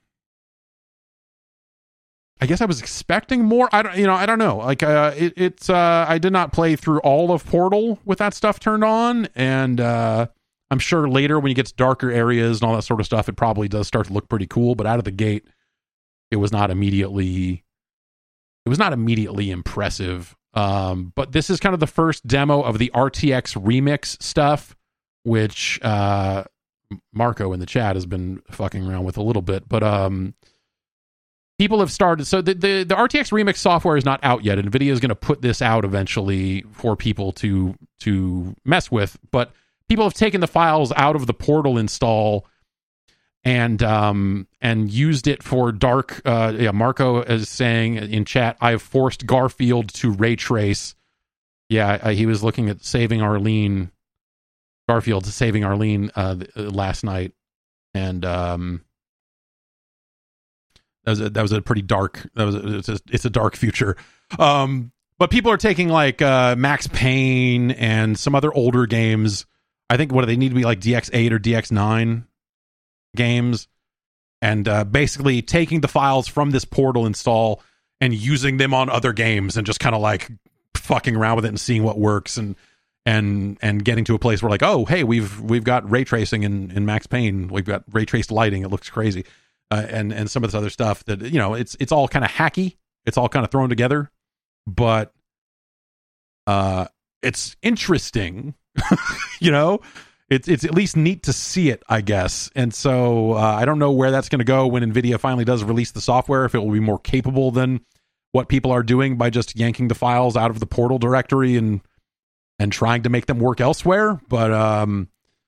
I guess I was expecting more. I don't, you know, I don't know. Like, uh, it, it's. Uh, I did not play through all of Portal with that stuff turned on, and uh, I'm sure later when you get to darker areas and all that sort of stuff, it probably does start to look pretty cool. But out of the gate, it was not immediately. It was not immediately impressive, um, but this is kind of the first demo of the R T X Remix stuff, which uh, Marco in the chat has been fucking around with a little bit. But um, people have started. So the, the, the R T X Remix software is not out yet. NVIDIA is going to put this out eventually for people to to mess with. But people have taken the files out of the Portal install and um and used it for dark uh yeah Marco is saying in chat, I have forced Garfield to ray trace. Yeah, I, he was looking at saving Arlene, Garfield saving Arlene uh last night, and um that was a, that was a pretty dark that was a, it's, a, it's a dark future. Um but people are taking like uh Max Payne and some other older games. I think what do they need to be like D X eight or D X nine games, and uh, basically taking the files from this Portal install and using them on other games and just kind of like fucking around with it and seeing what works, and and and getting to a place where like, oh hey, we've we've got ray tracing in, in Max Payne, we've got ray traced lighting, it looks crazy, uh, and and some of this other stuff that, you know, it's it's all kind of hacky, it's all kind of thrown together, but uh it's interesting. You know, It's it's at least neat to see it, I guess. And so uh, I don't know where that's going to go when NVIDIA finally does release the software, if it will be more capable than what people are doing by just yanking the files out of the Portal directory and and trying to make them work elsewhere. But um,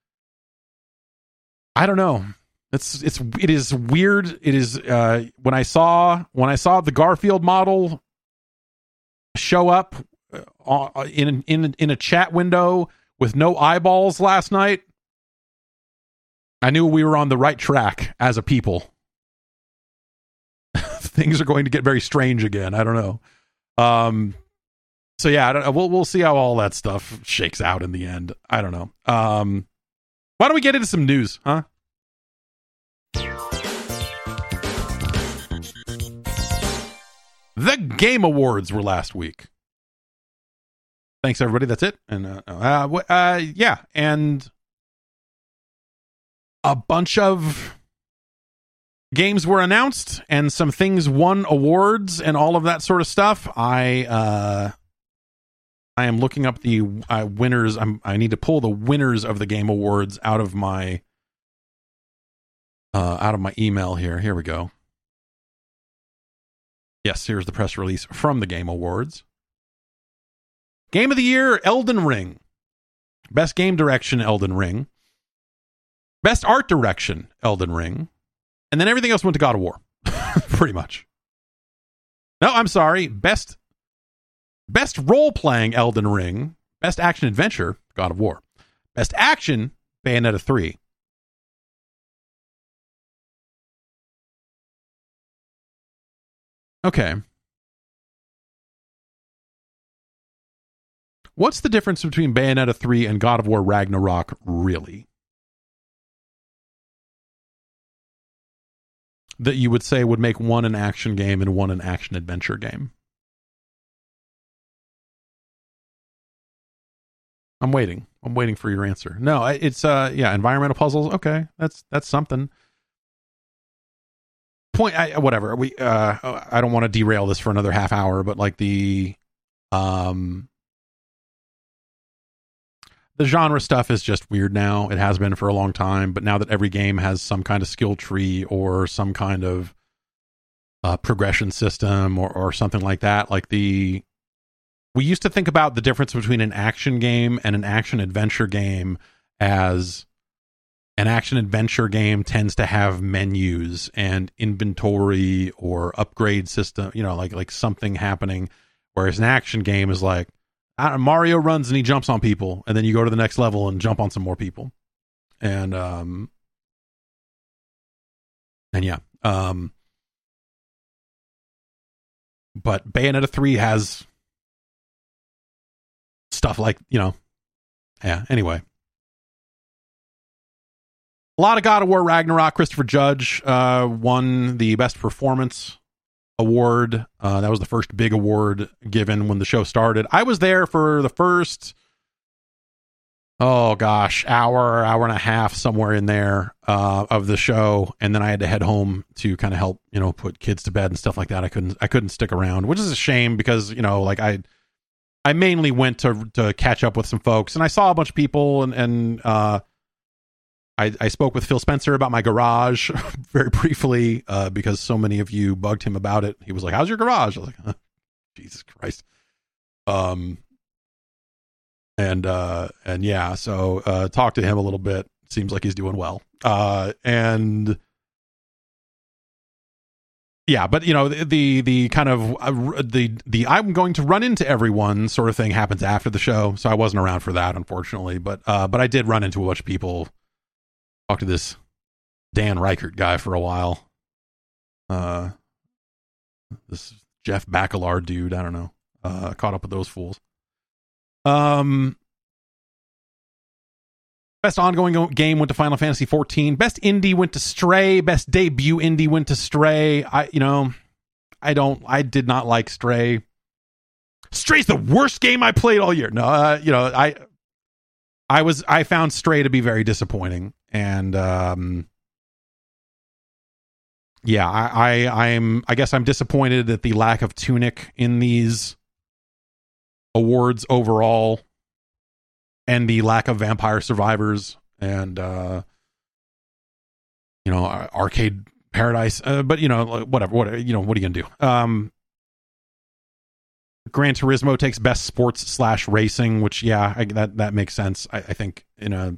I don't know. It's it's it is weird. It is uh, when I saw when I saw the Garfield model show up uh, in in in a chat window with no eyeballs last night, I knew we were on the right track as a people. Things are going to get very strange again. I don't know. Um, so yeah, I don't, we'll we'll see how all that stuff shakes out in the end. I don't know. Um, why don't we get into some news, huh? The Game Awards were last week. Thanks, everybody. That's it. And uh, uh, uh, yeah, and a bunch of games were announced, and some things won awards, and all of that sort of stuff. I uh, I am looking up the uh, winners. I'm, I need to pull the winners of the Game Awards out of my uh, out of my email here. Here we go. Yes, here's the press release from the Game Awards. Game of the Year, Elden Ring. Best Game Direction, Elden Ring. Best Art Direction, Elden Ring. And then everything else went to God of War. Pretty much. No, I'm sorry. Best Best Role-Playing, Elden Ring. Best Action Adventure, God of War. Best Action, Bayonetta three. Okay. What's the difference between Bayonetta three and God of War Ragnarok, really? That you would say would make one an action game and one an action adventure game? I'm waiting. I'm waiting for your answer. No, it's uh yeah, environmental puzzles. Okay, that's that's something. Point I, whatever. We uh I don't want to derail this for another half hour, but like the um the genre stuff is just weird now. It has been for a long time, but now that every game has some kind of skill tree or some kind of uh, progression system or, or something like that, like the we used to think about the difference between an action game and an action adventure game as an action adventure game tends to have menus and inventory or upgrade system, you know, like like something happening, whereas an action game is like I don't know, Mario runs and he jumps on people, and then you go to the next level and jump on some more people. And um and yeah. Um but Bayonetta three has stuff like, you know, yeah, anyway. A lot of God of War Ragnarok. Christopher Judge uh, won the Best Performance Award. Uh, that was the first big award given when the show started. I was there for the first, oh gosh, hour, hour and a half, somewhere in there uh, of the show, and then I had to head home to kind of help, you know, put kids to bed and stuff like that. I couldn't, I couldn't stick around, which is a shame because, you know, like I, I mainly went to to catch up with some folks, and I saw a bunch of people, and and uh, I, I spoke with Phil Spencer about my garage very briefly uh, because so many of you bugged him about it. He was like, "How's your garage?" I was like, huh, "Jesus Christ." Um, and uh, and yeah, so uh, talked to him a little bit. Seems like he's doing well. Uh, and yeah, but you know the the, the kind of uh, the the I'm going to run into everyone sort of thing happens after the show, so I wasn't around for that, unfortunately. But uh, but I did run into a bunch of people. Talked to this Dan Reichert guy for a while. Uh, this Jeff Bacalard dude, I don't know. Uh, caught up with those fools. Um, best ongoing game went to Final Fantasy fourteen. Best indie went to Stray. Best debut indie went to Stray. I, you know, I don't. I did not like Stray. Stray's the worst game I played all year. No, uh, you know, I. I was I found Stray to be very disappointing, and um, yeah, I, I I'm I guess I'm disappointed at the lack of Tunic in these awards overall, and the lack of Vampire Survivors and uh, you know Arcade Paradise, uh, but you know whatever, whatever you know what are you gonna do? Um, Gran Turismo takes best sports slash racing, which yeah, I, that that makes sense. I, I think in a,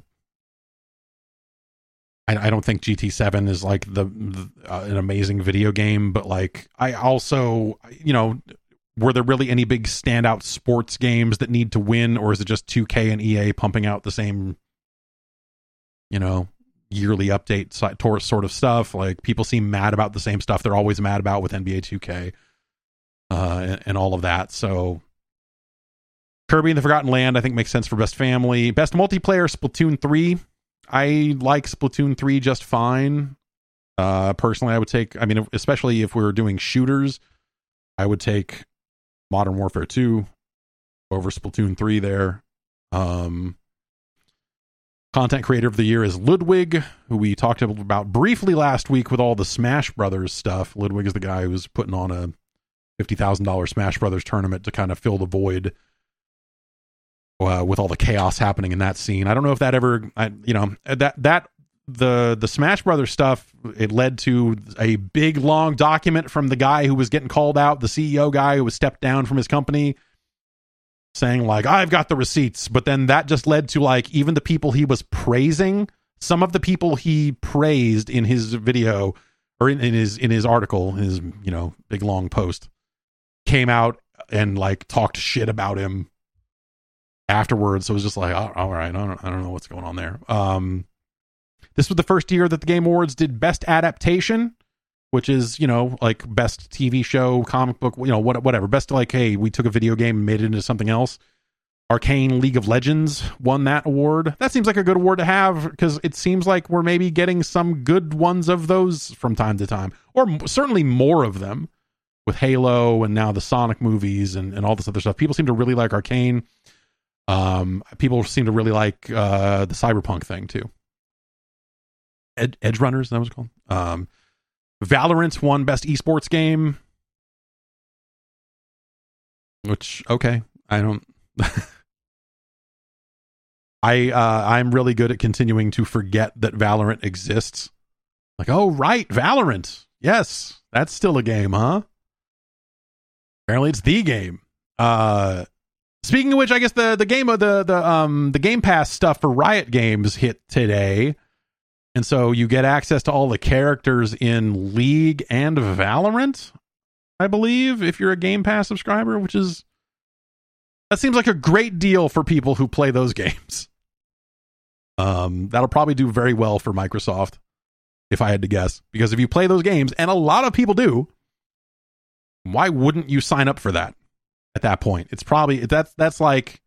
I, I don't think G T seven is like the, the uh, an amazing video game, but like I also, you know, were there really any big standout sports games that need to win, or is it just two K and E A pumping out the same, you know, yearly update sort of stuff? Like people seem mad about the same stuff they're always mad about with N B A two K. Uh, and, and all of that. So Kirby and the Forgotten Land, I think, makes sense for best family. Best multiplayer, Splatoon three. I like Splatoon three just fine. Uh, personally, I would take, I mean, especially if we were doing shooters, I would take Modern Warfare two over Splatoon three there. Um, content creator of the year is Ludwig, who we talked about briefly last week with all the Smash Brothers stuff. Ludwig is the guy who's putting on a fifty thousand dollars Smash Brothers tournament to kind of fill the void uh, with all the chaos happening in that scene. I don't know if that ever, I, you know, that, that, the, the Smash Brothers stuff, it led to a big, long document from the guy who was getting called out, the C E O guy who was stepped down from his company, saying like, I've got the receipts. But then that just led to like, even the people he was praising, some of the people he praised in his video or in, in his, in his article, his, you know, big long post, came out and like talked shit about him afterwards. So it was just like, oh, all right, I don't, I don't know what's going on there. Um, this was the first year that the Game Awards did best adaptation, which is, you know, like best T V show, comic book, you know, what, whatever. Best, like, hey, we took a video game and made it into something else. Arcane League of Legends won that award. That seems like a good award to have, because it seems like we're maybe getting some good ones of those from time to time, or m- certainly more of them with Halo and now the Sonic movies and, and all this other stuff. People seem to really like Arcane. Um, people seem to really like uh, the Cyberpunk thing too. Ed- Edge Runners, that was called. Um, Valorant won best esports game, which, okay, I don't. I uh, I'm really good at continuing to forget that Valorant exists. Like, oh right, Valorant. Yes, that's still a game, huh? Apparently, it's the game. Uh, speaking of which, I guess the the game of the the um the Game Pass stuff for Riot Games hit today. And so you get access to all the characters in League and Valorant, I believe, if you're a Game Pass subscriber, which is, that seems like a great deal for people who play those games. Um, that'll probably do very well for Microsoft, if I had to guess. Because if you play those games, and a lot of people do, why wouldn't you sign up for that at that point? It's probably, that's, that's like,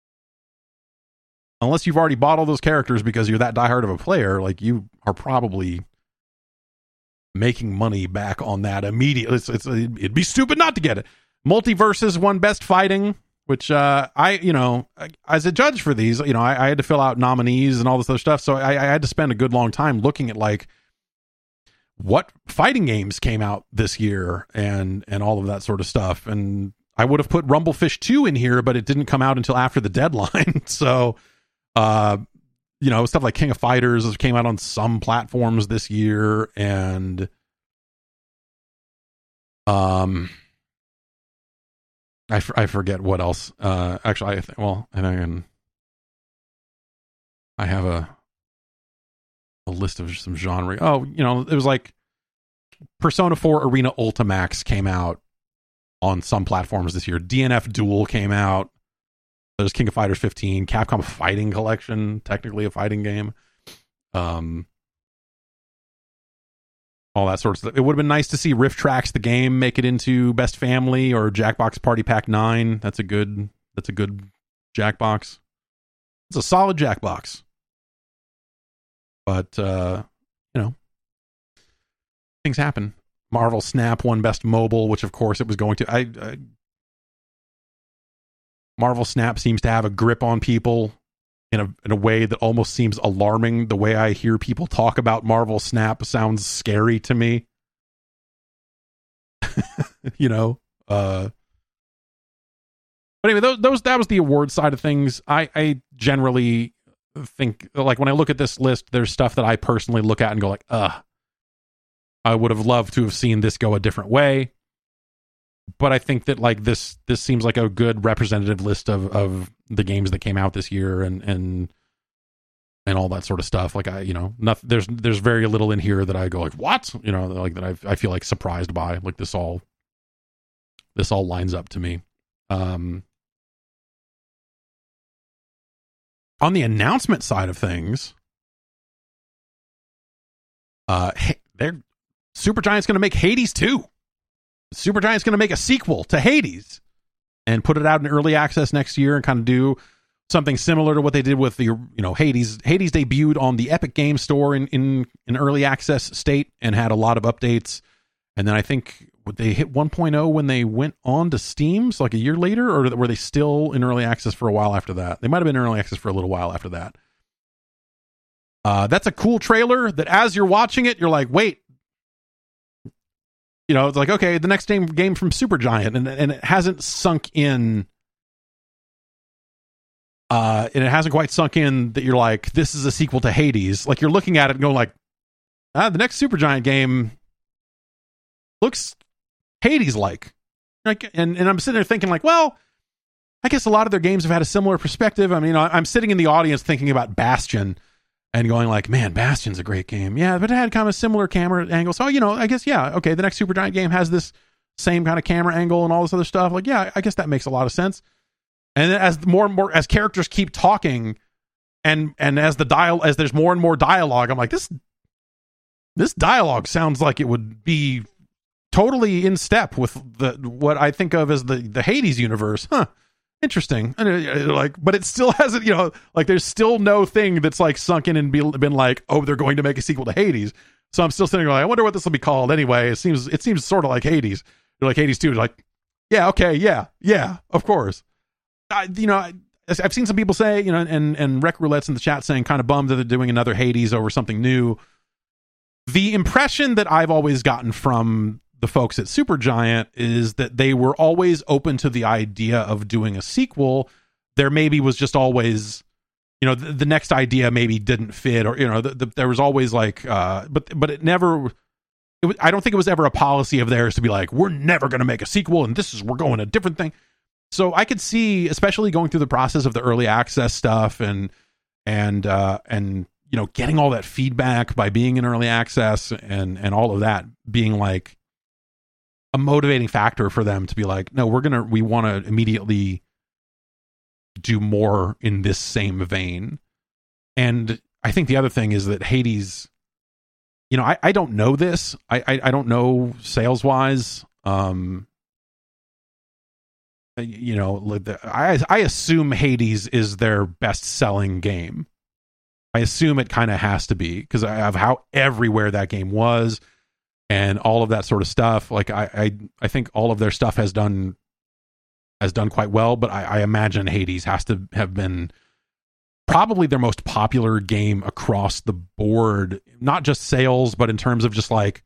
unless you've already bought all those characters because you're that diehard of a player, like, you are probably making money back on that immediately. It's, it's, it'd be stupid not to get it. Multiverses won best fighting, which uh, I, you know, as a judge for these, you know, I, I had to fill out nominees and all this other stuff. So I, I had to spend a good long time looking at like what fighting games came out this year and and all of that sort of stuff. And I would have put Rumblefish two in here, but it didn't come out until after the deadline. So. Uh, you know, stuff like King of Fighters came out on some platforms this year, and um, I, f- I forget what else. Uh, actually, I think, well, and I can, I have a a list of some genre. Oh, you know, it was like Persona four Arena Ultimax came out on some platforms this year. D N F Duel came out. There's King of Fighters fifteen, Capcom Fighting Collection, technically a fighting game. Um, all that sort of stuff. It would have been nice to see Rift Tracks, the game, make it into Best Family, or Jackbox Party Pack nine. That's a good, that's a good Jackbox. It's a solid Jackbox. But, uh, you know, things happen. Marvel Snap won Best Mobile, which of course it was going to. I, I Marvel Snap seems to have a grip on people in a in a way that almost seems alarming. The way I hear people talk about Marvel Snap sounds scary to me. You know, uh, but anyway, those, those that was the award side of things. I, I generally think, like, when I look at this list, there's stuff that I personally look at and go like, ugh, I would have loved to have seen this go a different way. But I think that like this this seems like a good representative list of, of the games that came out this year and and and all that sort of stuff. Like, I, you know, nothing, there's there's very little in here that I go like, what? You know, like that I I feel like surprised by. Like, this all this all lines up to me. Um, on the announcement side of things, uh, they're Supergiant's going to make Hades two. Supergiant's going to make a sequel to Hades. and put it out in early access next year and kind of do something similar to what they did with the, you know, Hades. Hades debuted on the Epic Game Store in, in, in early access state and had a lot of updates. And then I think they hit one point oh when they went on to Steam, so like a year later, or were they still in early access for a while after that? They might have been in early access for a little while after that. Uh, that's a cool trailer that as you're watching it, you're like, wait, you know, it's like, okay, the next game, game from Supergiant, and, and it hasn't sunk in. Uh, and it hasn't quite sunk in that you're like, this is a sequel to Hades. Like, you're looking at it and going like, ah, the next Supergiant game looks Hades-like. Like, and, and I'm sitting there thinking like, well, I guess a lot of their games have had a similar perspective. I mean, I'm sitting in the audience thinking about Bastion and going like, man, Bastion's a great game. Yeah, but it had kind of a similar camera angle. So, you know, I guess, yeah, okay, the next Supergiant game has this same kind of camera angle and all this other stuff. Like, yeah, I guess that makes a lot of sense. And then as more and more, as characters keep talking and, and as the dial, as there's more and more dialogue, I'm like, this, this dialogue sounds like it would be totally in step with the, what I think of as the, the Hades universe. Huh. Interesting. And like, but it still hasn't, you know, like there's still no thing that's like sunk in and be, been like, oh, they're going to make a sequel to Hades. So I'm still sitting there like, I wonder what this will be called anyway. It seems, it seems sort of like Hades. They're like Hades two. Like, yeah, okay. Yeah. Yeah, of course. I, you know, I, I've seen some people say, you know, and, and Rec Roulette's in the chat saying kind of bummed that they're doing another Hades over something new. The impression that I've always gotten from the folks at Supergiant is that they were always open to the idea of doing a sequel. There maybe was just always, you know, the, the next idea maybe didn't fit, or, you know, the, the, there was always like, uh, but, but it never, it was, I don't think it was ever a policy of theirs to be like, we're never going to make a sequel and this is, we're going a different thing. So I could see, especially going through the process of the early access stuff and, and, uh, and, you know, getting all that feedback by being in early access and, and all of that being like a motivating factor for them to be like, no, we're going to, we want to immediately do more in this same vein. And I think the other thing is that Hades, you know, I, I don't know this. I, I, I don't know sales wise. Um, you know, I, I assume Hades is their best selling game. I assume it kind of has to be because of how everywhere that game was and all of that sort of stuff. Like I, I, I think all of their stuff has done, has done quite well, but I, I imagine Hades has to have been probably their most popular game across the board, not just sales, but in terms of just like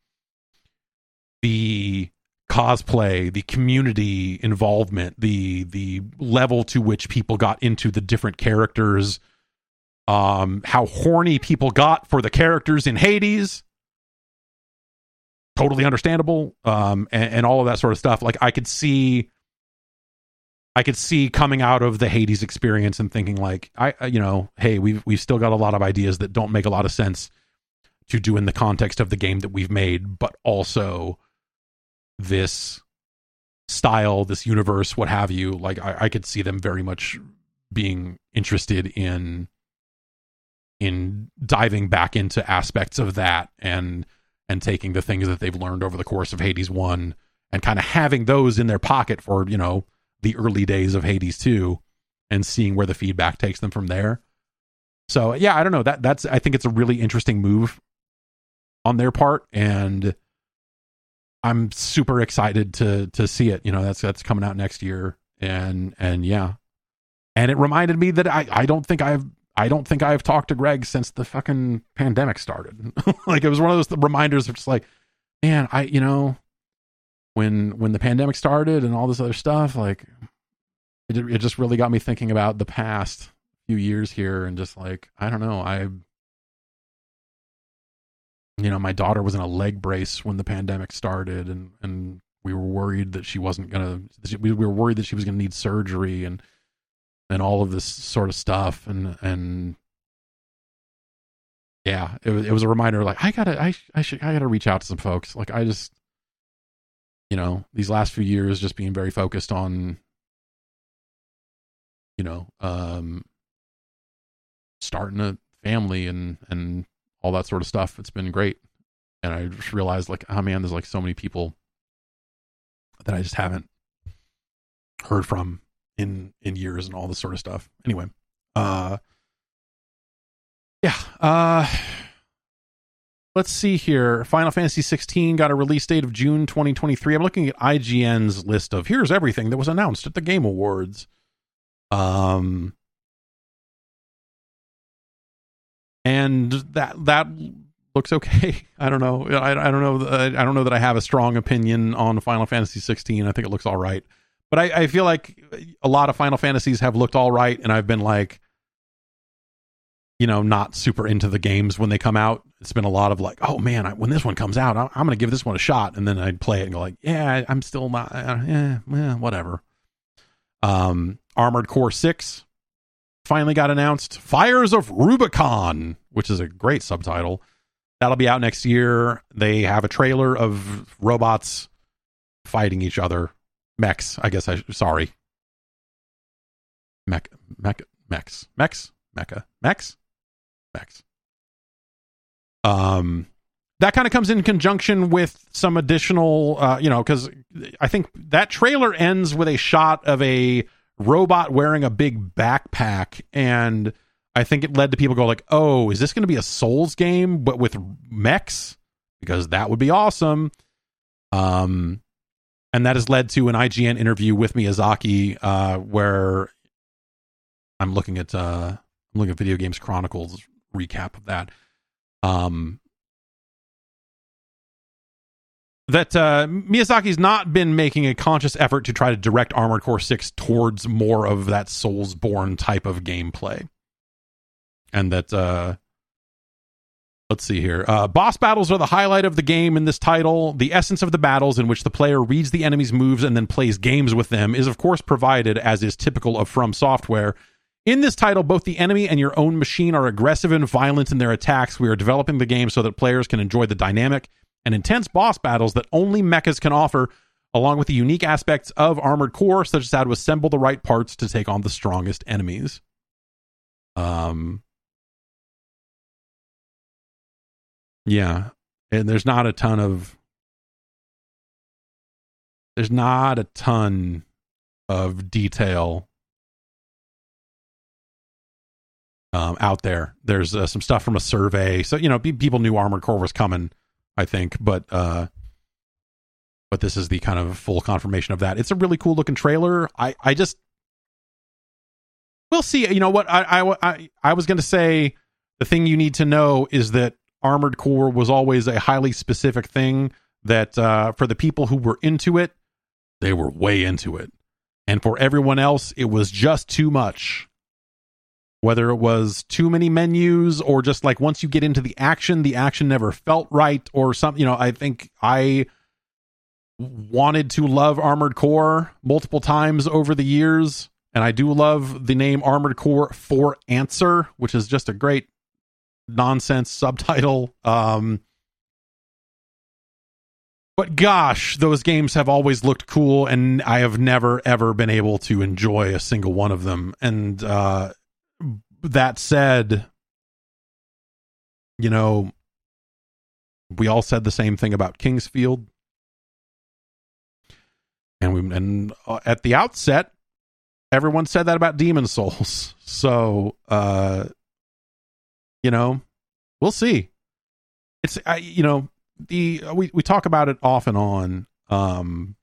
the cosplay, the community involvement, the the level to which people got into the different characters, um, how horny people got for the characters in Hades. Totally understandable, um, and, and all of that sort of stuff. Like I could see, I could see coming out of the Hades experience and thinking like, I, you know, hey, we've we've still got a lot of ideas that don't make a lot of sense to do in the context of the game that we've made, but also this style, this universe, what have you. Like I, I could see them very much being interested in in diving back into aspects of that and and taking the things that they've learned over the course of Hades one and kind of having those in their pocket for, you know, the early days of Hades two and seeing where the feedback takes them from there. So yeah, I don't know, that that's I think it's a really interesting move on their part, and I'm super excited to to see it. You know, that's that's coming out next year, and and yeah, and it reminded me that I I don't think I've I don't think I've talked to Greg since the fucking pandemic started. Like it was one of those reminders of just like, man, I you know, when when the pandemic started and all this other stuff, like it it just really got me thinking about the past few years here, and just like I don't know, I. You know, my daughter was in a leg brace when the pandemic started, and, and we were worried that she wasn't going to, we were worried that she was going to need surgery and, and all of this sort of stuff. And, and yeah, it was, it was a reminder like, I gotta, I, I should, I gotta reach out to some folks. Like I just, you know, these last few years just being very focused on, you know, um, starting a family and, and, all that sort of stuff. It's been great. And I just realized like, oh man, there's like so many people that I just haven't, heard from in in years and all this sort of stuff. Anyway, uh, yeah. Uh, let's see here. Final Fantasy sixteen got a release date of June twenty twenty-three. I'm looking at I G N's list of here's everything that was announced at the Game Awards. Um, and that that looks okay. I don't know. I, I don't know. I don't know that I have a strong opinion on Final Fantasy sixteen. I think it looks all right. But I, I feel like a lot of Final Fantasies have looked all right, and I've been like, you know, not super into the games when they come out. It's been a lot of like, oh man, I, when this one comes out, I'm, I'm going to give this one a shot, and then I'd play it and go like, yeah, I'm still not, uh, yeah, eh, whatever. Um, Armored Core six finally got announced. Fires of Rubicon, which is a great subtitle. That'll be out next year. They have a trailer of robots fighting each other. Mechs, I guess I sorry. Mech, mech, mechs, mechs, mecha, mechs, mechs. Um, that kind of comes in conjunction with some additional, uh, you know, because I think that trailer ends with a shot of a robot wearing a big backpack, and I think it led to people go like, "Oh, is this going to be a Souls game but with mechs? Because that would be awesome." Um. And that has led to an I G N interview with Miyazaki, uh, where I'm looking at uh, I'm looking at Video Games Chronicles recap of that. Um, that uh, Miyazaki's not been making a conscious effort to try to direct Armored Core six towards more of that Soulsborne type of gameplay, and that. Uh, Let's see here. Uh, boss battles are the highlight of the game in this title. The essence of the battles, in which the player reads the enemy's moves and then plays games with them, is of course provided, as is typical of From Software. In this title, both the enemy and your own machine are aggressive and violent in their attacks. We are developing the game so that players can enjoy the dynamic and intense boss battles that only mechas can offer, along with the unique aspects of Armored Core, such as how to assemble the right parts to take on the strongest enemies. Um... Yeah, and there's not a ton of there's not a ton of detail um, out there. There's uh, some stuff from a survey, so you know people knew Armored Core was coming, I think, but uh, but this is the kind of full confirmation of that. It's a really cool looking trailer. I I just we'll see. You know what I I I, I was going to say. The thing you need to know is that Armored Core was always a highly specific thing that uh, for the people who were into it, they were way into it. And for everyone else, it was just too much. Whether it was too many menus or just like once you get into the action, the action never felt right or something. You know, I think I wanted to love Armored Core multiple times over the years. And I do love the name Armored Core for Answer, which is just a great nonsense subtitle. Um, but gosh, those games have always looked cool, and I have never, ever been able to enjoy a single one of them. And uh, that said, you know, we all said the same thing about Kingsfield. And we and uh, at the outset, everyone said that about Demon's Souls. So, uh, you know, we'll see. It's, I, you know, the, we, we talk about it off and on, um,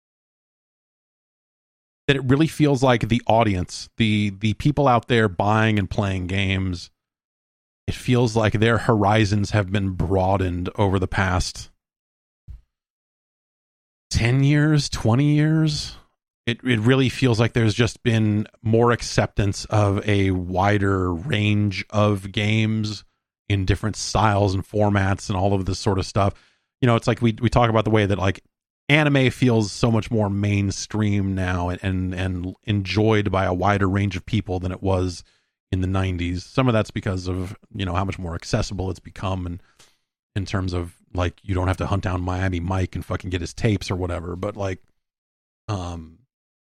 that it really feels like the audience, the, the people out there buying and playing games, it feels like their horizons have been broadened over the past ten years, twenty years. It it really feels like there's just been more acceptance of a wider range of games in different styles and formats and all of this sort of stuff. You know, it's like we we talk about the way that like anime feels so much more mainstream now and and, and enjoyed by a wider range of people than it was in the nineties. Some of that's because of, you know, how much more accessible it's become, and in terms of like you don't have to hunt down Miami Mike and fucking get his tapes or whatever. But like, um.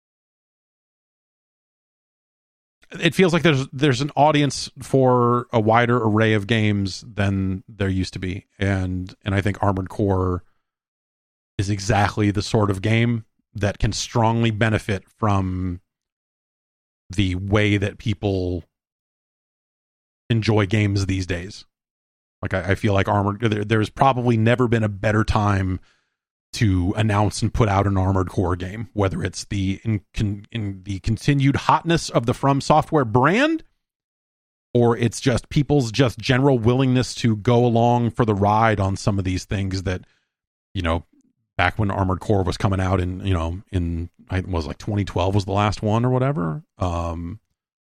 It feels like there's there's an audience for a wider array of games than there used to be, and and I think Armored Core is exactly the sort of game that can strongly benefit from the way that people enjoy games these days. Like I, I feel like Armored, there, there's probably never been a better time to announce and put out an Armored Core game, whether it's the in, con, in the continued hotness of the From Software brand, or it's just people's just general willingness to go along for the ride on some of these things that, you know, back when Armored Core was coming out in, you know, in, I was like twenty twelve was the last one or whatever. Um,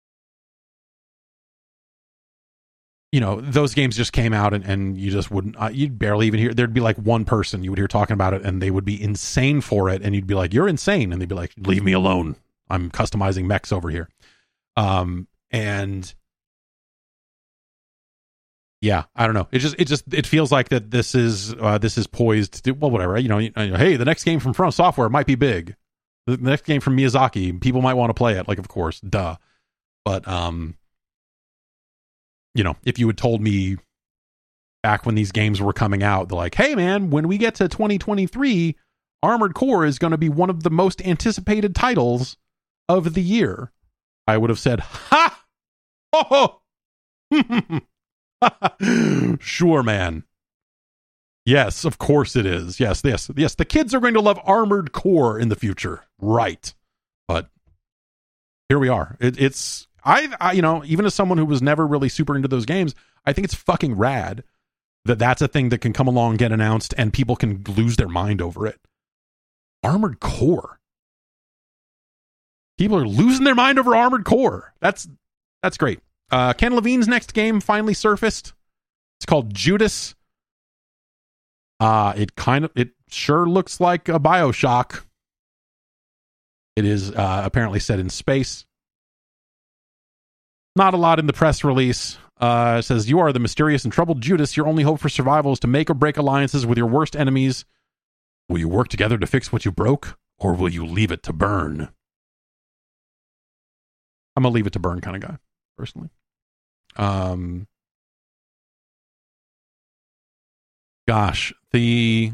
you know, those games just came out and, and you just wouldn't, uh, you'd barely even hear, there'd be like one person you would hear talking about it and they would be insane for it. And you'd be like, you're insane. And they'd be like, leave me alone. I'm customizing mechs over here. Um, and yeah, I don't know. It just, it just, it feels like that this is, uh, this is poised to do, well, whatever, you know, you know, hey, the next game from From Software might be big. The next game from Miyazaki, people might want to play it. Like, of course, duh. But, um, you know, if you had told me back when these games were coming out, they're like, hey man, when we get to twenty twenty-three, Armored Core is going to be one of the most anticipated titles of the year, I would have said, ha! Oh! Sure, man. Yes, of course it is. Yes, yes, yes. The kids are going to love Armored Core in the future. Right. But here we are. It, it's, I, I, you know, even as someone who was never really super into those games, I think it's fucking rad that that's a thing that can come along, get announced, and people can lose their mind over it. Armored Core. People are losing their mind over Armored Core. That's, that's great. Uh, Ken Levine's next game finally surfaced. It's called Judas. Uh, it kind of, it sure looks like a BioShock. It is uh, apparently set in space. Not a lot in the press release. Uh, it says, you are the mysterious and troubled Judas. Your only hope for survival is to make or break alliances with your worst enemies. Will you work together to fix what you broke, or will you leave it to burn? I'm a leave it to burn kind of guy, personally. Um, gosh, the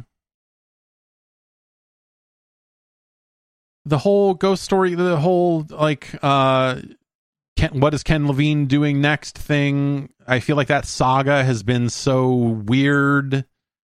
the whole ghost story, the whole like, uh, Ken, what is Ken Levine doing next thing? I feel like that saga has been so weird.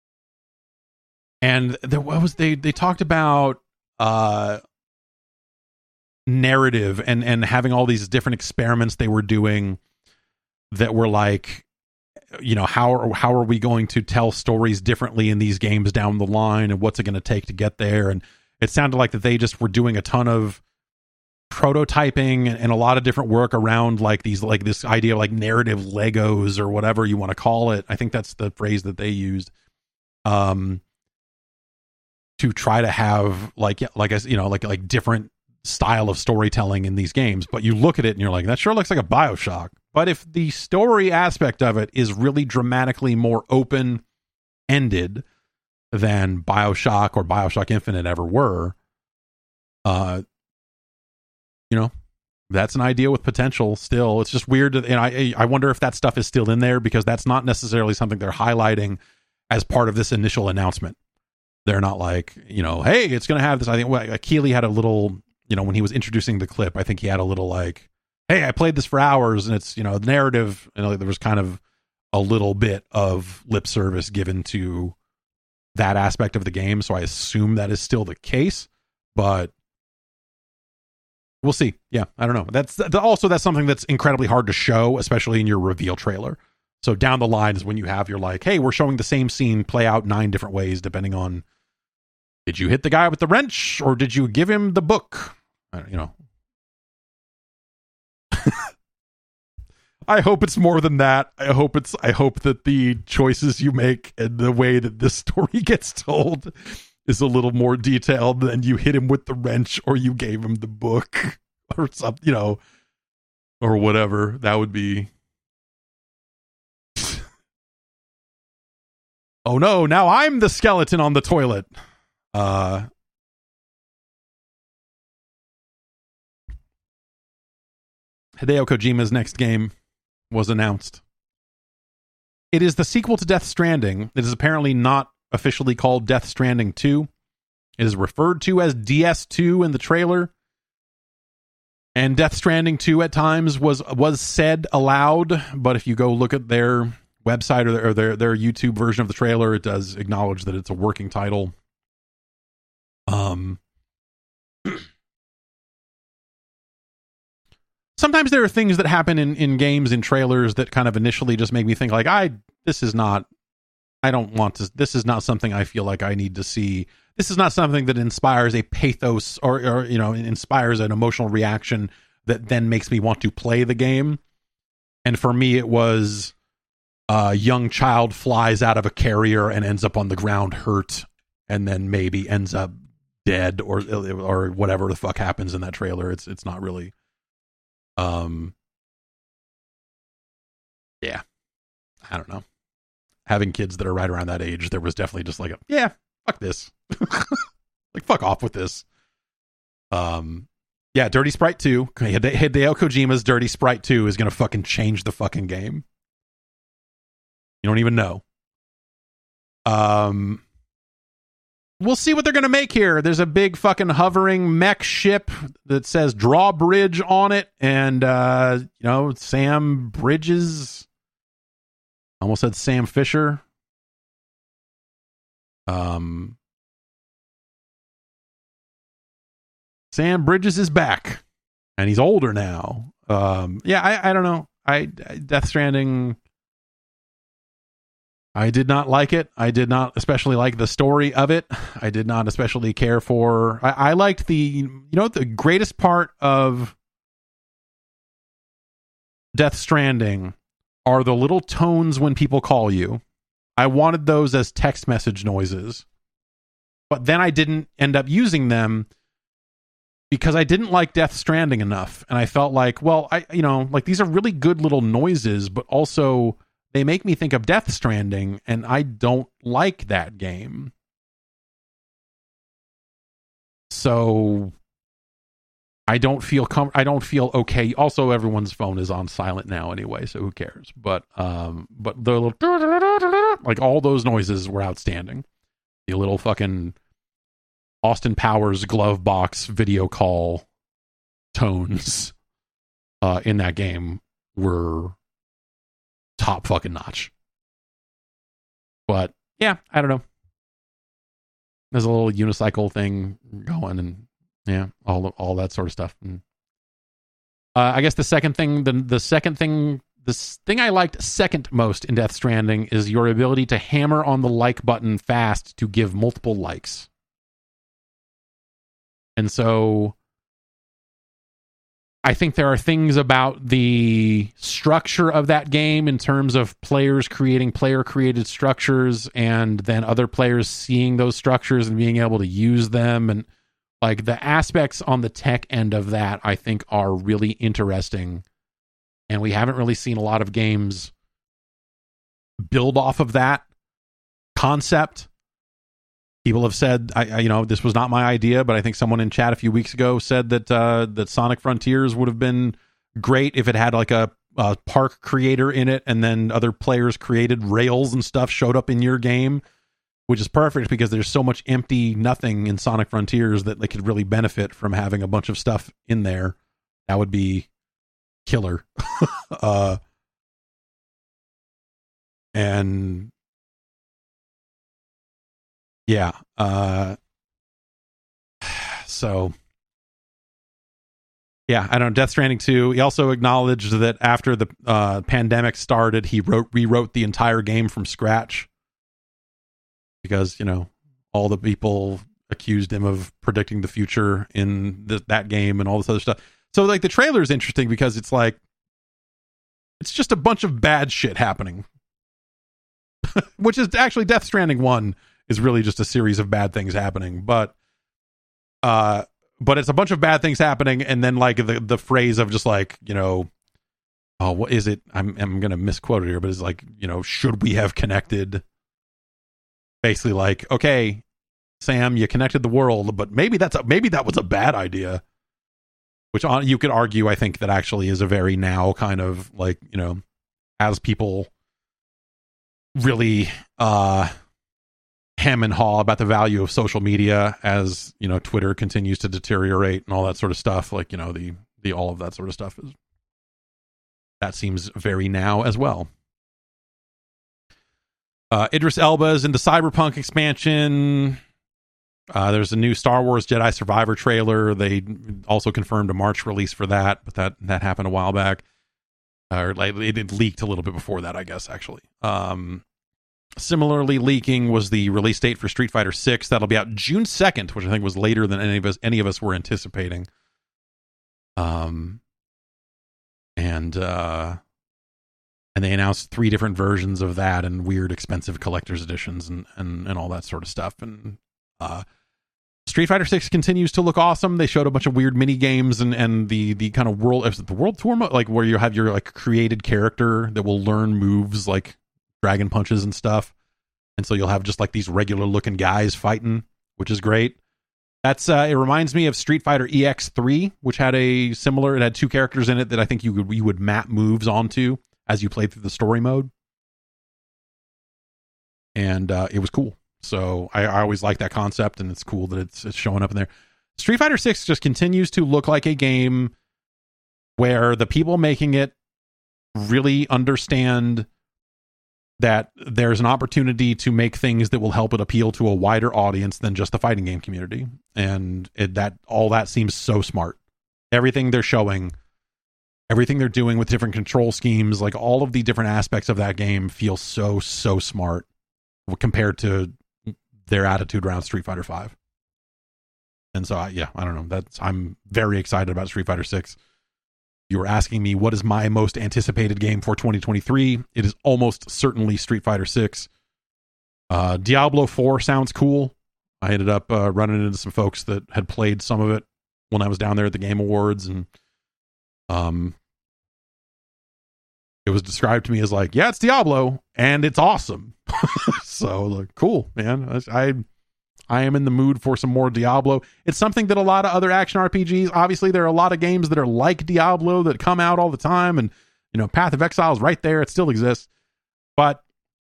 And there what was they they talked about uh narrative and and having all these different experiments they were doing that were like, you know, how are, how are we going to tell stories differently in these games down the line, and what's it going to take to get there? And it sounded like that they just were doing a ton of prototyping and, and a lot of different work around like these, like this idea of like narrative Legos or whatever you want to call it. I think that's the phrase that they used. Um, to try to have like, like I, you know, like, like different style of storytelling in these games, but you look at it and you're like, that sure looks like a BioShock. But if the story aspect of it is really dramatically more open-ended than BioShock or BioShock Infinite ever were, uh, you know, that's an idea with potential still. It's just weird. To, and I, I wonder if that stuff is still in there, because that's not necessarily something they're highlighting as part of this initial announcement. They're not like, you know, hey, it's going to have this. I think well, Keeley had a little, you know, when he was introducing the clip, I think he had a little like, hey, I played this for hours and it's, you know, the narrative, you know, there was kind of a little bit of lip service given to that aspect of the game. So I assume that is still the case, but we'll see. Yeah, I don't know. That's also, that's something that's incredibly hard to show, especially in your reveal trailer. So down the line is when you have your like, hey, we're showing the same scene play out nine different ways, depending on, did you hit the guy with the wrench or did you give him the book? I don't, you know. I hope it's more than that. I hope it's, I hope that the choices you make and the way that this story gets told is a little more detailed than you hit him with the wrench or you gave him the book or something, you know, or whatever. That would be. Oh no, now I'm the skeleton on the toilet. Uh, Hideo Kojima's next game was announced. It is the sequel to Death Stranding. It is apparently not officially called Death Stranding two. It is referred to as D S two in the trailer. And Death Stranding two at times was was said aloud, but if you go look at their website or their, or their, their YouTube version of the trailer, it does acknowledge that it's a working title. Um, sometimes there are things that happen in, in games, in trailers, that kind of initially just make me think like, I, this is not, I don't want to, this is not something I feel like I need to see. This is not something that inspires a pathos or, or, you know, inspires an emotional reaction that then makes me want to play the game. And for me, it was a young child flies out of a carrier and ends up on the ground hurt, and then maybe ends up dead or or whatever the fuck happens in that trailer. It's it's not really, um, yeah, I don't know. Having kids that are right around that age, there was definitely just like, a, yeah, fuck this. Like, fuck off with this. Um, yeah, Dirty Sprite two, Hideo Kojima's Dirty Sprite two is going to fucking change the fucking game. You don't even know. Um, we'll see what they're going to make here. There's a big fucking hovering mech ship that says Drawbridge on it. And, uh, you know, Sam Bridges. Almost said Sam Fisher. Um, Sam Bridges is back, and he's older now. Um, yeah, I, I don't know. I, I Death Stranding, I did not like it. I did not especially like the story of it. I did not especially care for. I, I liked the, you know, the greatest part of Death Stranding are the little tones when people call you. I wanted those as text message noises, but then I didn't end up using them because I didn't like Death Stranding enough. And I felt like, well, I, you know, like these are really good little noises, but also they make me think of Death Stranding, and I don't like that game. So I don't feel com- I don't feel okay. Also, everyone's phone is on silent now anyway, so who cares? But um, but the little, like, all those noises were outstanding. The little fucking Austin Powers glove box video call tones uh, in that game were top fucking notch. But yeah, I don't know. There's a little unicycle thing going, and yeah, all all that sort of stuff. And, uh, I guess the second thing, the the second thing, the thing I liked second most in Death Stranding is your ability to hammer on the like button fast to give multiple likes. And so I think there are things about the structure of that game in terms of players creating player-created structures and then other players seeing those structures and being able to use them. And like the aspects on the tech end of that, I think, are really interesting. And we haven't really seen a lot of games build off of that concept. People have said, I, I, you know, this was not my idea, but I think someone in chat a few weeks ago said that uh, that Sonic Frontiers would have been great if it had like a, a park creator in it, and then other players created rails and stuff showed up in your game, which is perfect because there's so much empty nothing in Sonic Frontiers that they could really benefit from having a bunch of stuff in there. That would be killer. uh, and yeah, uh, so yeah, I don't know. Death Stranding two. He also acknowledged that after the uh, pandemic started, he wrote rewrote the entire game from scratch because, you know, all the people accused him of predicting the future in th- that game and all this other stuff. So like the trailer is interesting because it's like it's just a bunch of bad shit happening, which is actually Death Stranding one. Is really just a series of bad things happening, but uh, but it's a bunch of bad things happening, and then like the the phrase of just like, you know, oh, what is it? I'm I'm gonna misquote it here, but it's like, you know, should we have connected? Basically, like, okay, Sam, you connected the world, but maybe that's a, maybe that was a bad idea. Which on you could argue, I think that actually is a very now kind of like, you know, as people really uh. hem and haw about the value of social media as, you know, Twitter continues to deteriorate and all that sort of stuff. Like, you know, the, the, all of that sort of stuff is, that seems very now as well. Uh, Idris Elba is into Cyberpunk expansion. Uh, there's a new Star Wars Jedi Survivor trailer. They also confirmed a March release for that, but that, that happened a while back. Or like it, it leaked a little bit before that, I guess, actually. Um, similarly leaking was the release date for Street Fighter six. That'll be out June second, which I think was later than any of us any of us were anticipating. Um, and uh, and they announced three different versions of that and weird, expensive collector's editions and and, and all that sort of stuff. And uh, Street Fighter six continues to look awesome. They showed a bunch of weird mini games and and the the kind of world the world tour mode, like where you have your like created character that will learn moves like dragon punches and stuff. And so you'll have just like these regular looking guys fighting, which is great. That's uh, it reminds me of Street Fighter E X three, which had a similar. It had two characters in it that I think you would you would map moves onto as you played through the story mode, and uh, it was cool. So I, I always like that concept, and it's cool that it's, it's showing up in there. Street Fighter six just continues to look like a game where the people making it really understand that there's an opportunity to make things that will help it appeal to a wider audience than just the fighting game community. And it, that all that seems so smart. Everything they're showing, everything they're doing with different control schemes, like all of the different aspects of that game feel so, so smart compared to their attitude around Street Fighter five. And so, I, yeah, I don't know. That's I'm very excited about Street Fighter six. You were asking me what is my most anticipated game for twenty twenty-three. It is almost certainly Street Fighter six. Uh, Diablo four sounds cool. I ended up uh, running into some folks that had played some of it when I was down there at the Game Awards, and um, it was described to me as like, yeah, it's Diablo, and it's awesome. So, like, cool, man. I I am in the mood for some more Diablo. It's something that a lot of other action R P Gs, obviously there are a lot of games that are like Diablo that come out all the time, and, you know, Path of Exile is right there. It still exists. But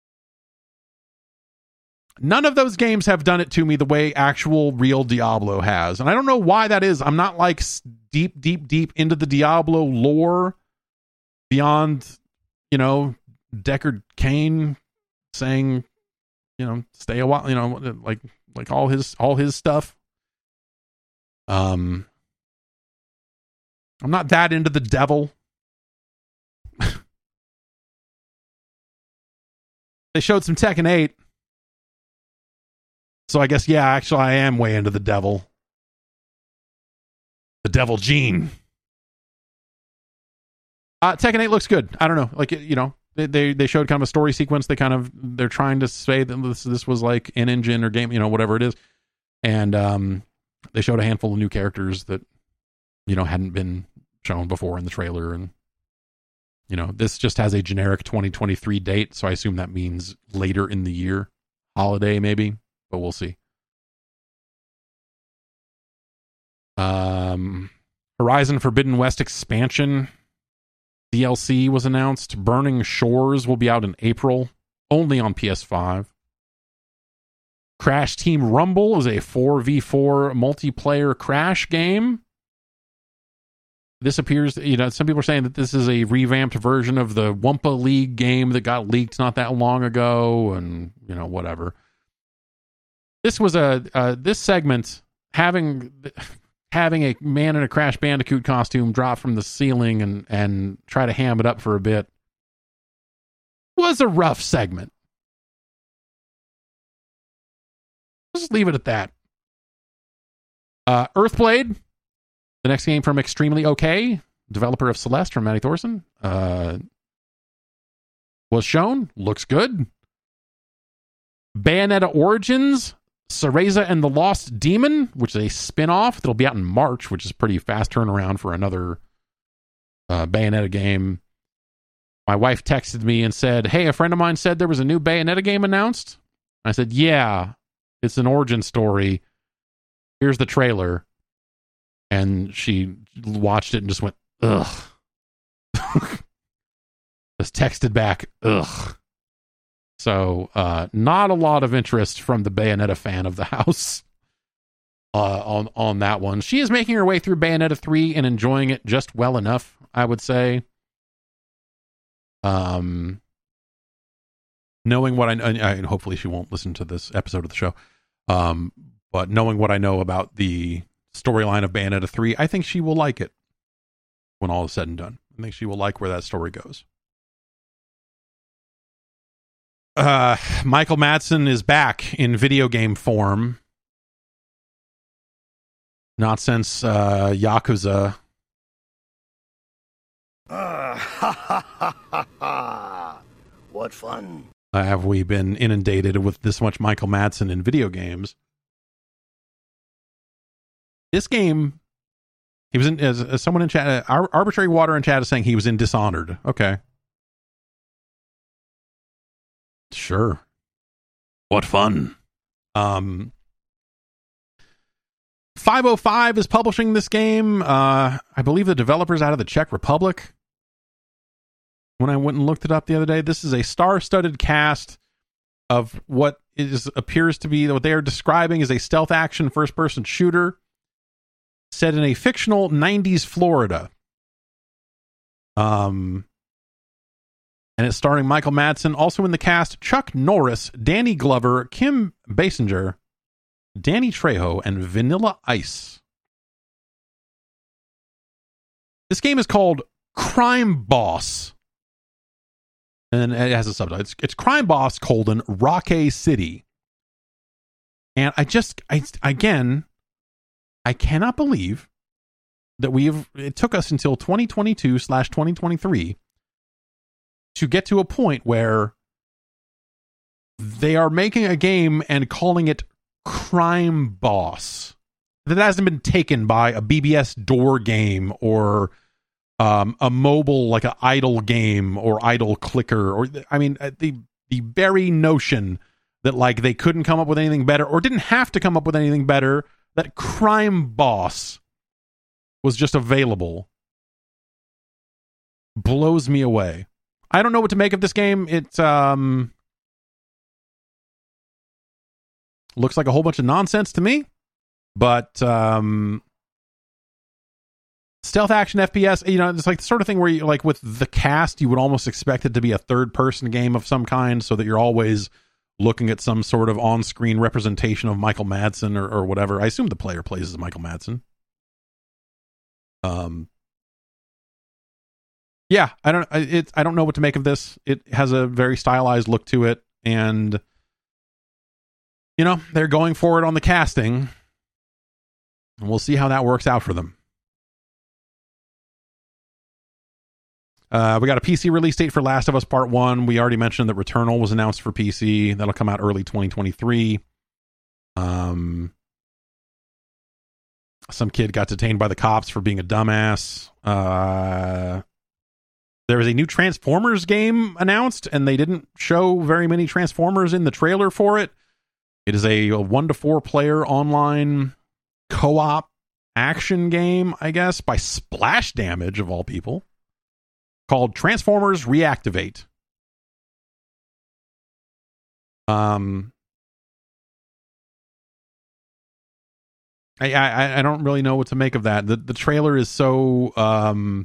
none of those games have done it to me the way actual real Diablo has. And I don't know why that is. I'm not like deep, deep, deep into the Diablo lore beyond, you know, Deckard Cain saying, you know, stay a while, you know, like, like all his, all his stuff. Um, I'm not that into the devil. They showed some Tekken eight. So I guess, yeah, actually I am way into the devil. The Devil Gene. Uh, Tekken eight looks good. I don't know. Like, you know, they, they they showed kind of a story sequence. They kind of, they're trying to say that this, this was like an engine or game, you know, whatever it is. And um, they showed a handful of new characters that, you know, hadn't been shown before in the trailer. And, you know, this just has a generic twenty twenty-three date. So I assume that means later in the year. Holiday, maybe. But we'll see. Um, Horizon Forbidden West expansion D L C was announced. Burning Shores will be out in April, only on P S five. Crash Team Rumble is a four v four multiplayer Crash game. This appears, you know, some people are saying that this is a revamped version of the Wumpa League game that got leaked not that long ago, and, you know, whatever. This was a, uh, this segment, having... having a man in a Crash Bandicoot costume drop from the ceiling and, and try to ham it up for a bit was a rough segment. Let's just leave it at that. Uh, Earthblade, the next game from Extremely OK, developer of Celeste from Matty Thorson, uh, was shown. Looks good. Bayonetta Origins, Cereza and the Lost Demon, which is a spin-off that'll be out in March, which is pretty fast turnaround for another uh, Bayonetta game. My wife texted me and said, hey, a friend of mine said there was a new Bayonetta game announced. I said, yeah, it's an origin story. Here's the trailer. And she watched it and just went, ugh. Just texted back, ugh. So, uh, not a lot of interest from the Bayonetta fan of the house uh, on on that one. She is making her way through Bayonetta three and enjoying it just well enough, I would say. Um, knowing what I know, and hopefully she won't listen to this episode of the show. Um, but knowing what I know about the storyline of Bayonetta three, I think she will like it when all is said and done. I think she will like where that story goes. Uh, Michael Madsen is back in video game form. Not since uh, Yakuza. Uh, ha, ha, ha, ha, ha. What fun. Uh, have we been inundated with this much Michael Madsen in video games? This game, he was in, as, as someone in chat, uh, Arbitrary Water in chat is saying he was in Dishonored. Okay. Sure. What fun. Um, five oh five is publishing this game. Uh, I believe the developer's out of the Czech Republic. When I went and looked it up the other day, this is a star-studded cast of what is appears to be what they are describing as a stealth action first-person shooter set in a fictional nineties Florida. Um, and it's starring Michael Madsen. Also in the cast, Chuck Norris, Danny Glover, Kim Basinger, Danny Trejo, and Vanilla Ice. This game is called Crime Boss. And it has a subtitle. It's, it's Crime Boss, colon, Rockay City. And I just, I again, I cannot believe that we've, it took us until twenty twenty-two slash twenty twenty-three to get to a point where they are making a game and calling it Crime Boss. That hasn't been taken by a B B S door game or um, a mobile, like an idle game or idle clicker. Or, I mean, the, the very notion that like they couldn't come up with anything better or didn't have to come up with anything better, that Crime Boss was just available, blows me away. I don't know what to make of this game. It um, looks like a whole bunch of nonsense to me, but um, stealth action F P S, you know, it's like the sort of thing where you, like with the cast, you would almost expect it to be a third person game of some kind so that you're always looking at some sort of on-screen representation of Michael Madsen or, or whatever. I assume the player plays as Michael Madsen. Um, yeah, I don't, it, I don't know what to make of this. It has a very stylized look to it, and you know, they're going for it on the casting, and we'll see how that works out for them. Uh, we got a P C release date for Last of Us Part one. We already mentioned that Returnal was announced for P C. That'll come out early twenty twenty-three. Um, some kid got detained by the cops for being a dumbass. Uh, there was a new Transformers game announced, and they didn't show very many Transformers in the trailer for it. It is a, a one to four player online co-op action game, I guess, by Splash Damage, of all people, called Transformers Reactivate. Um, I, I I don't really know what to make of that. The the trailer is so um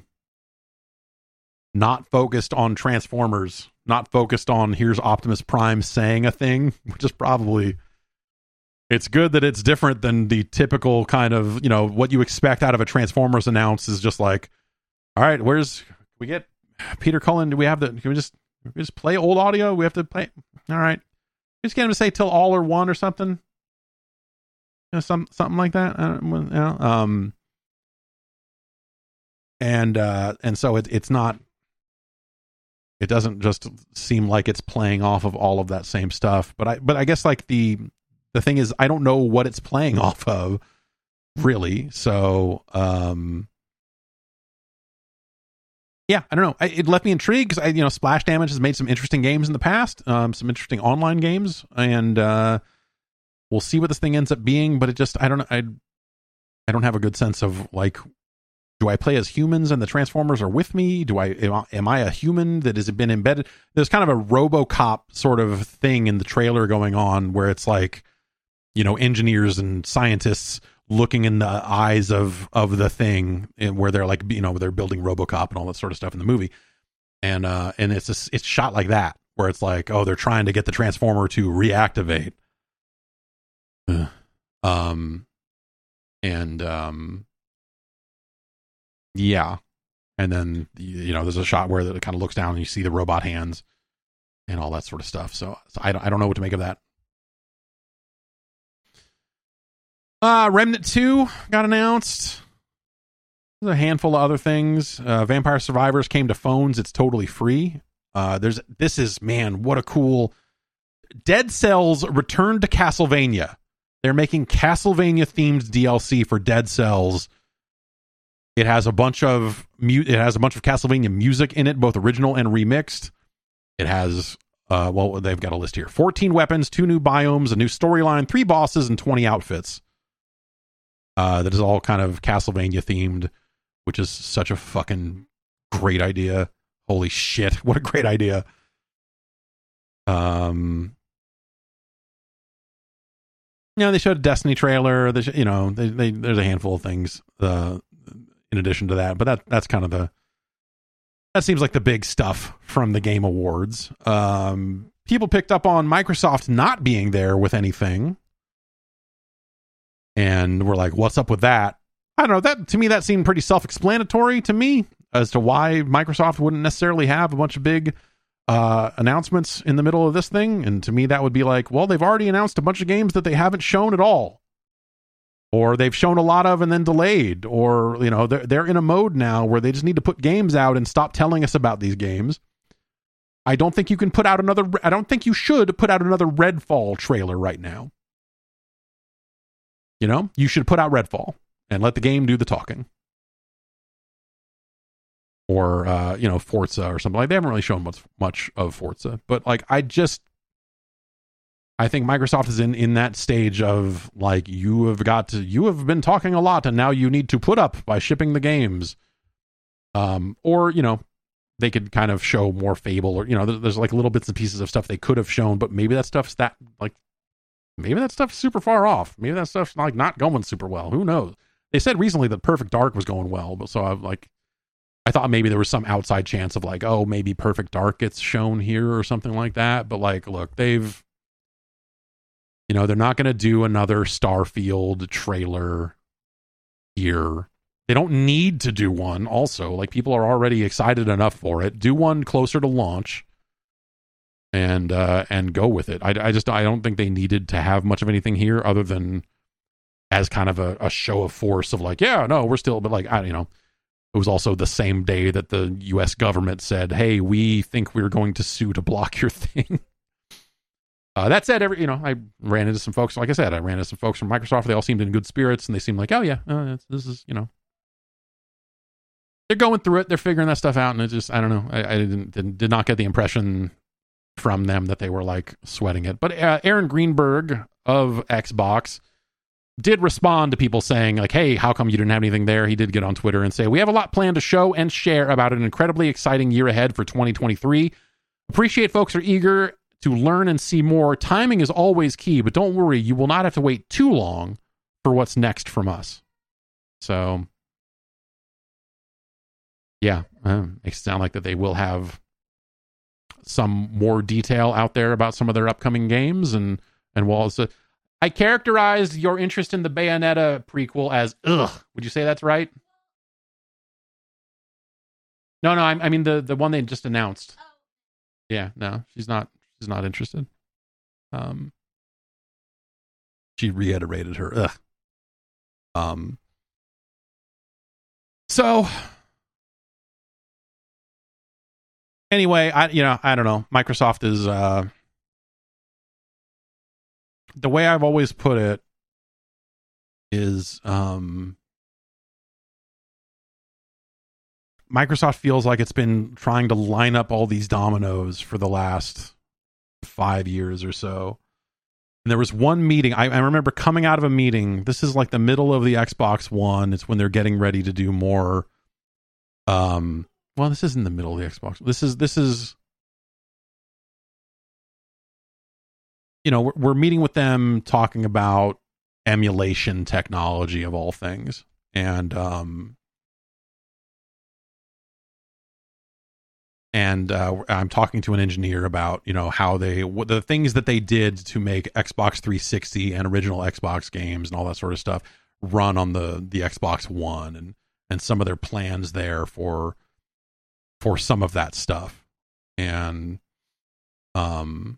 not focused on Transformers, not focused on here's Optimus Prime saying a thing, which is probably, it's good that it's different than the typical kind of, you know, what you expect out of a Transformers announce is just like, all right, where's, we get Peter Cullen, do we have the, can we just, can we just play old audio? We have to play, all right. Just get him to say till all or one or something. You know, some, something like that. I don't, you know, um, and, uh, and so it, it's not, it doesn't just seem like it's playing off of all of that same stuff, but I, but I guess like the, the thing is, I don't know what it's playing off of really. So, um, yeah, I don't know. I, it left me intrigued because I, you know, Splash Damage has made some interesting games in the past, um, some interesting online games, and uh, we'll see what this thing ends up being. But it just, I don't know, I, I don't have a good sense of like Do I play as humans and the Transformers are with me? Do I am, I am I a human that has been embedded? There's kind of a RoboCop sort of thing in the trailer going on where it's like, you know, engineers and scientists looking in the eyes of of the thing, and where they're like, you know, they're building RoboCop and all that sort of stuff in the movie, and uh, and it's just, it's shot like that, where it's like, oh, they're trying to get the Transformer to reactivate, um, and um. Yeah. And then, you know, there's a shot where it kind of looks down and you see the robot hands and all that sort of stuff. So, so I, don't, I don't know what to make of that. Uh, Remnant two got announced. There's a handful of other things. Uh, Vampire Survivors came to phones. It's totally free. Uh, there's this is, man, what a cool... Dead Cells returned to Castlevania. They're making Castlevania-themed D L C for Dead Cells. It has a bunch of mu- it has a bunch of Castlevania music in it, both original and remixed. It has, uh, well, they've got a list here: fourteen weapons, two new biomes, a new storyline, three bosses, and twenty outfits. Uh, that is all kind of Castlevania themed, which is such a fucking great idea. Holy shit, what a great idea! Um, you know, they showed a Destiny trailer. They, sh- you know, they, they, there's a handful of things. Uh, in addition to that, but that that's kind of the that seems like the big stuff from the Game Awards. Um, people picked up on Microsoft not being there with anything, and we're like, "What's up with that?" I don't know. That to me, that seemed pretty self-explanatory to me as to why Microsoft wouldn't necessarily have a bunch of big uh, announcements in the middle of this thing. And to me, that would be like, well, they've already announced a bunch of games that they haven't shown at all. Or they've shown a lot of and then delayed, or, you know, they're, they're in a mode now where they just need to put games out and stop telling us about these games. I don't think you can put out another, I don't think you should put out another Redfall trailer right now. You know, you should put out Redfall and let the game do the talking. Or, uh, you know, Forza or something like that. They haven't really shown much, much of Forza, but like, I just, I think Microsoft is in, in that stage of like, you have got to, you have been talking a lot and now you need to put up by shipping the games. Um, or, you know, they could kind of show more Fable, or, you know, there's, there's like little bits and pieces of stuff they could have shown, but maybe that stuff's that like, maybe that stuff's super far off. Maybe that stuff's like not going super well. Who knows? They said recently that Perfect Dark was going well, but so I like, I thought maybe there was some outside chance of like, oh, maybe Perfect Dark gets shown here or something like that. But like, look, they've, you know, they're not going to do another Starfield trailer here. They don't need to do one also. Like, people are already excited enough for it. Do one closer to launch and uh, and go with it. I, I just, I don't think they needed to have much of anything here other than as kind of a, a show of force of like, yeah, no, we're still, but like, I, you know, it was also the same day that the U S government said, hey, we think we're going to sue to block your thing. Uh, that said, every you know, I ran into some folks. Like I said, I ran into some folks from Microsoft. They all seemed in good spirits, and they seemed like, oh yeah, uh, this is, you know, they're going through it. They're figuring that stuff out, and it just, I don't know. I, I didn't, didn't did not get the impression from them that they were like sweating it. But uh, Aaron Greenberg of Xbox did respond to people saying like, hey, how come you didn't have anything there? He did get on Twitter and say, we have a lot planned to show and share about an incredibly exciting year ahead for twenty twenty-three. Appreciate folks are eager to learn and see more. Timing is always key, but don't worry, you will not have to wait too long for what's next from us. So, yeah, um, makes it sound like that they will have some more detail out there about some of their upcoming games. And, and while it's a, I characterized your interest in the Bayonetta prequel as, ugh. Would you say that's right? No, no, I, I mean the, the one they just announced. Yeah, no, she's not. She's not interested. Um, she reiterated her. Ugh. Um. So anyway, I you know I don't know. Microsoft is uh, the way I've always put it is um, Microsoft feels like it's been trying to line up all these dominoes for the last five years or so, And there was one meeting. I, I remember coming out of a meeting. This is like the middle of the Xbox One. It's when they're getting ready to do more. Um, well, this isn't the middle of the Xbox. This is this is. You know, we're, we're meeting with them, talking about emulation technology of all things, and um, and uh, I'm talking to an engineer about, you know, how they, what the things that they did to make Xbox three sixty and original Xbox games and all that sort of stuff run on the, the Xbox One, and, and some of their plans there for, for some of that stuff. And, um,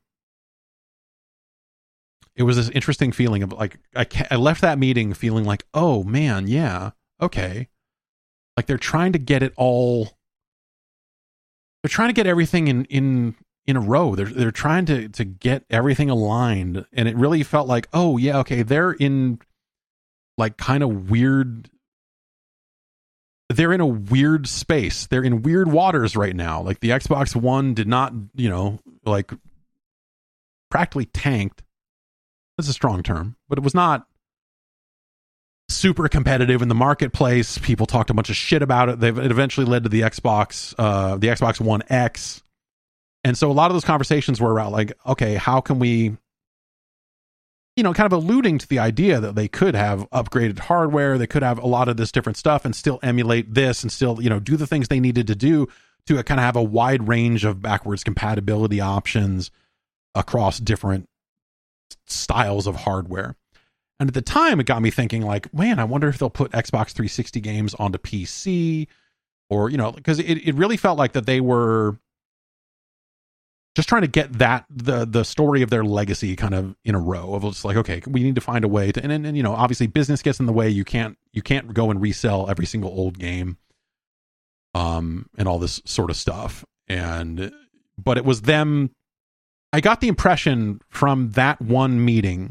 it was this interesting feeling of like, I, I left that meeting feeling like, oh man, yeah, okay. Like they're trying to get it all, they're trying to get everything in, in, in a row. They're, they're trying to, to get everything aligned. And it really felt like, oh yeah, okay, they're in like kind of weird, they're in a weird space. They're in weird waters right now. Like the Xbox One did not, you know, like practically tanked. That's a strong term, but it was not super competitive in the marketplace. People talked a bunch of shit about it. They've, it eventually led to the Xbox, uh, the Xbox One X. And so a lot of those conversations were around like, okay, how can we, you know, kind of alluding to the idea that they could have upgraded hardware. They could have a lot of this different stuff and still emulate this and still, you know, do the things they needed to do to kind of have a wide range of backwards compatibility options across different styles of hardware. And at the time, it got me thinking like, man, I wonder if they'll put Xbox three sixty games onto P C, or, you know, because it, it really felt like that they were just trying to get that, the the story of their legacy kind of in a row of just like, okay, we need to find a way to, and, and, and you know, obviously business gets in the way. You can't, you can't go and resell every single old game, um, and all this sort of stuff. And, but it was them, I got the impression from that one meeting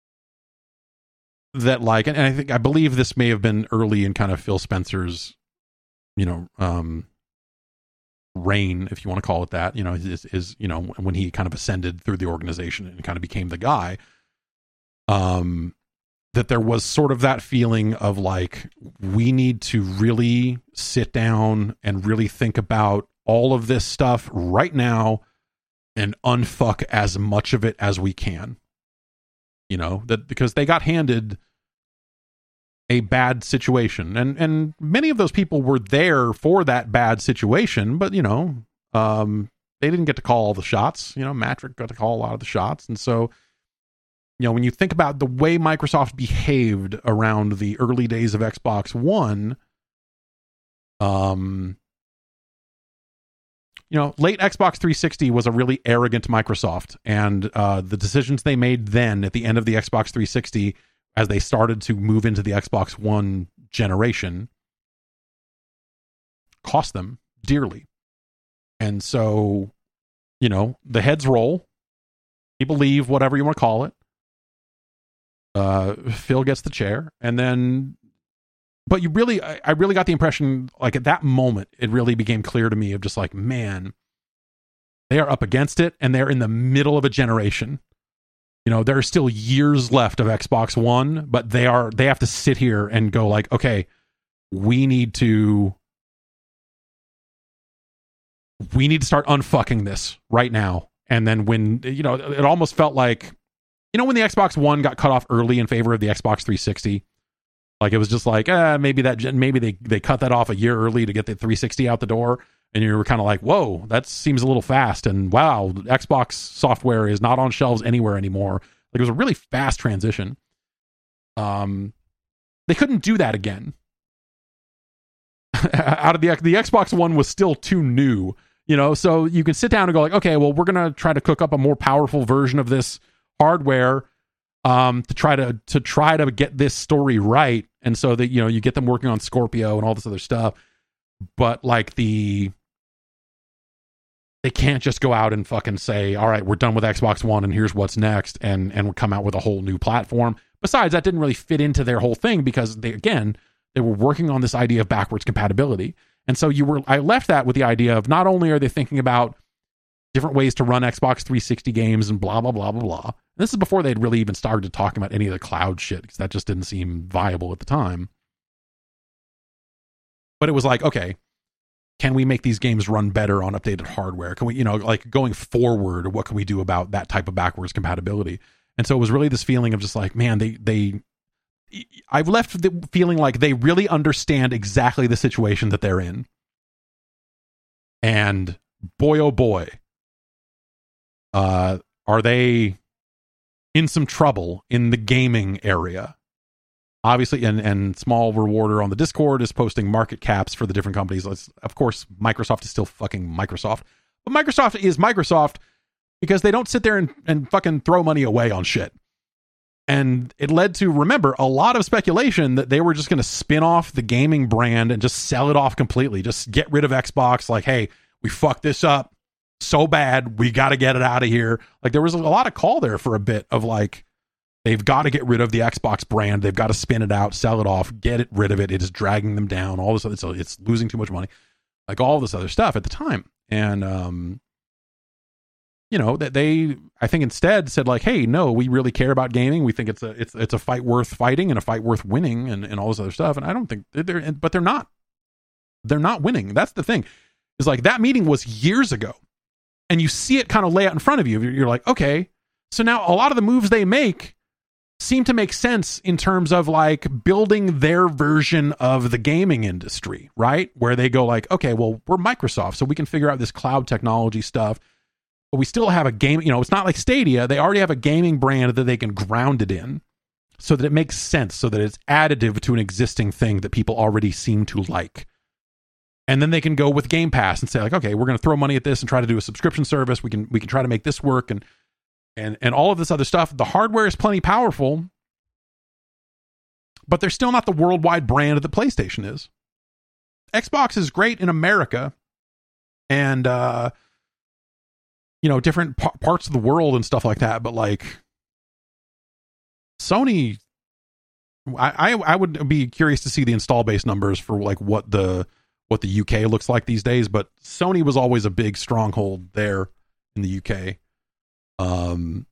that like, and I think, I believe this may have been early in kind of Phil Spencer's, you know, um, reign, if you want to call it that, you know, is, is, you know, when he kind of ascended through the organization and kind of became the guy, um, that there was sort of that feeling of like, we need to really sit down and really think about all of this stuff right now and unfuck as much of it as we can, you know, that because they got handed a bad situation, and, and many of those people were there for that bad situation, but you know, um, they didn't get to call all the shots. You know, Matrick got to call a lot of the shots. And so, you know, when you think about the way Microsoft behaved around the early days of Xbox One, um, you know, late Xbox three sixty was a really arrogant Microsoft, and uh, the decisions they made then at the end of the Xbox three sixty, as they started to move into the Xbox One generation, cost them dearly. And so, you know, the heads roll, people leave, whatever you want to call it. Uh, Phil gets the chair, and then, but you really, I, I really got the impression, like at that moment, it really became clear to me of just like, man, they are up against it, and they're in the middle of a generation. You know, there are still years left of Xbox One, but they are, they have to sit here and go like, okay, we need to, we need to start unfucking this right now. And then when, you know, it almost felt like, you know, when the Xbox One got cut off early in favor of the Xbox three sixty, like it was just like, uh, maybe that, maybe they, they cut that off a year early to get the three sixty out the door. And you were kind of like, whoa, that seems a little fast. And wow, Xbox software is not on shelves anywhere anymore. Like it was a really fast transition. Um, they couldn't do that again. Out of the the Xbox One was still too new, you know. So you can sit down and go like, okay, well, we're gonna try to cook up a more powerful version of this hardware, um, to try to to try to get this story right. And so that, you know, you get them working on Scorpio and all this other stuff. But like the they can't just go out and fucking say, all right, we're done with Xbox One and here's what's next, and and we'll come out with a whole new platform. Besides, that didn't really fit into their whole thing because they, again, they were working on this idea of backwards compatibility. And so you were, I left that with the idea of not only are they thinking about different ways to run Xbox three sixty games and blah, blah, blah, blah, blah. This is before they'd really even started talking about any of the cloud shit, because that just didn't seem viable at the time. But it was like, okay, can we make these games run better on updated hardware? Can we, you know, like going forward, what can we do about that type of backwards compatibility? And so it was really this feeling of just like, man, they, they, I've left the feeling like they really understand exactly the situation that they're in. And boy, oh boy, uh, are they in some trouble in the gaming area. Obviously, and, and Small Rewarder on the Discord is posting market caps for the different companies. Let's, of course, Microsoft is still fucking Microsoft. But Microsoft is Microsoft because they don't sit there and, and fucking throw money away on shit. And it led to, remember, a lot of speculation that they were just going to spin off the gaming brand and just sell it off completely. Just get rid of Xbox. Like, hey, we fucked this up so bad, we got to get it out of here. Like, there was a lot of call there for a bit of like, they've got to get rid of the Xbox brand. They've got to spin it out, sell it off, get it rid of it. It is dragging them down. All this, it's, it's losing too much money. Like all this other stuff at the time. And, um, you know, that they, I think instead said like, hey, no, we really care about gaming. We think it's a, it's, it's a fight worth fighting and a fight worth winning and, and all this other stuff. And I don't think they're, but they're not, they're not winning. That's the thing. Is like that meeting was years ago. And you see it kind of lay out in front of you. You're like, okay, so now a lot of the moves they make seem to make sense in terms of like building their version of the gaming industry, right? Where they go like, okay, well, we're Microsoft, so we can figure out this cloud technology stuff, but we still have a game, you know, it's not like Stadia. They already have a gaming brand that they can ground it in so that it makes sense, so that it's additive to an existing thing that people already seem to like. And then they can go with Game Pass and say like, okay, we're going to throw money at this and try to do a subscription service. We can we can try to make this work and and and all of this other stuff. The hardware is plenty powerful, but they're still not the worldwide brand that PlayStation is. Xbox is great in America and uh, you know, different p- parts of the world and stuff like that. But like Sony, I, I I would be curious to see the install base numbers for like what the what the U K looks like these days, but Sony was always a big stronghold there in the U K. Um,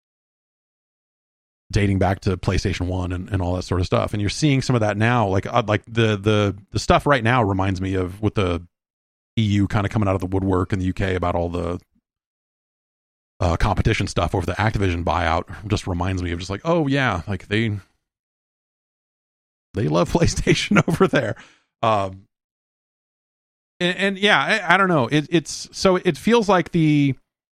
dating back to PlayStation one and, and all that sort of stuff. And you're seeing some of that now. Like, uh, like the, the, the stuff right now reminds me of with the E U kind of coming out of the woodwork in the U K about all the uh, competition stuff over the Activision buyout. Just reminds me of just like, oh yeah, like they, they love PlayStation over there. Um, And, and yeah, I, I don't know. It, it's so it feels like the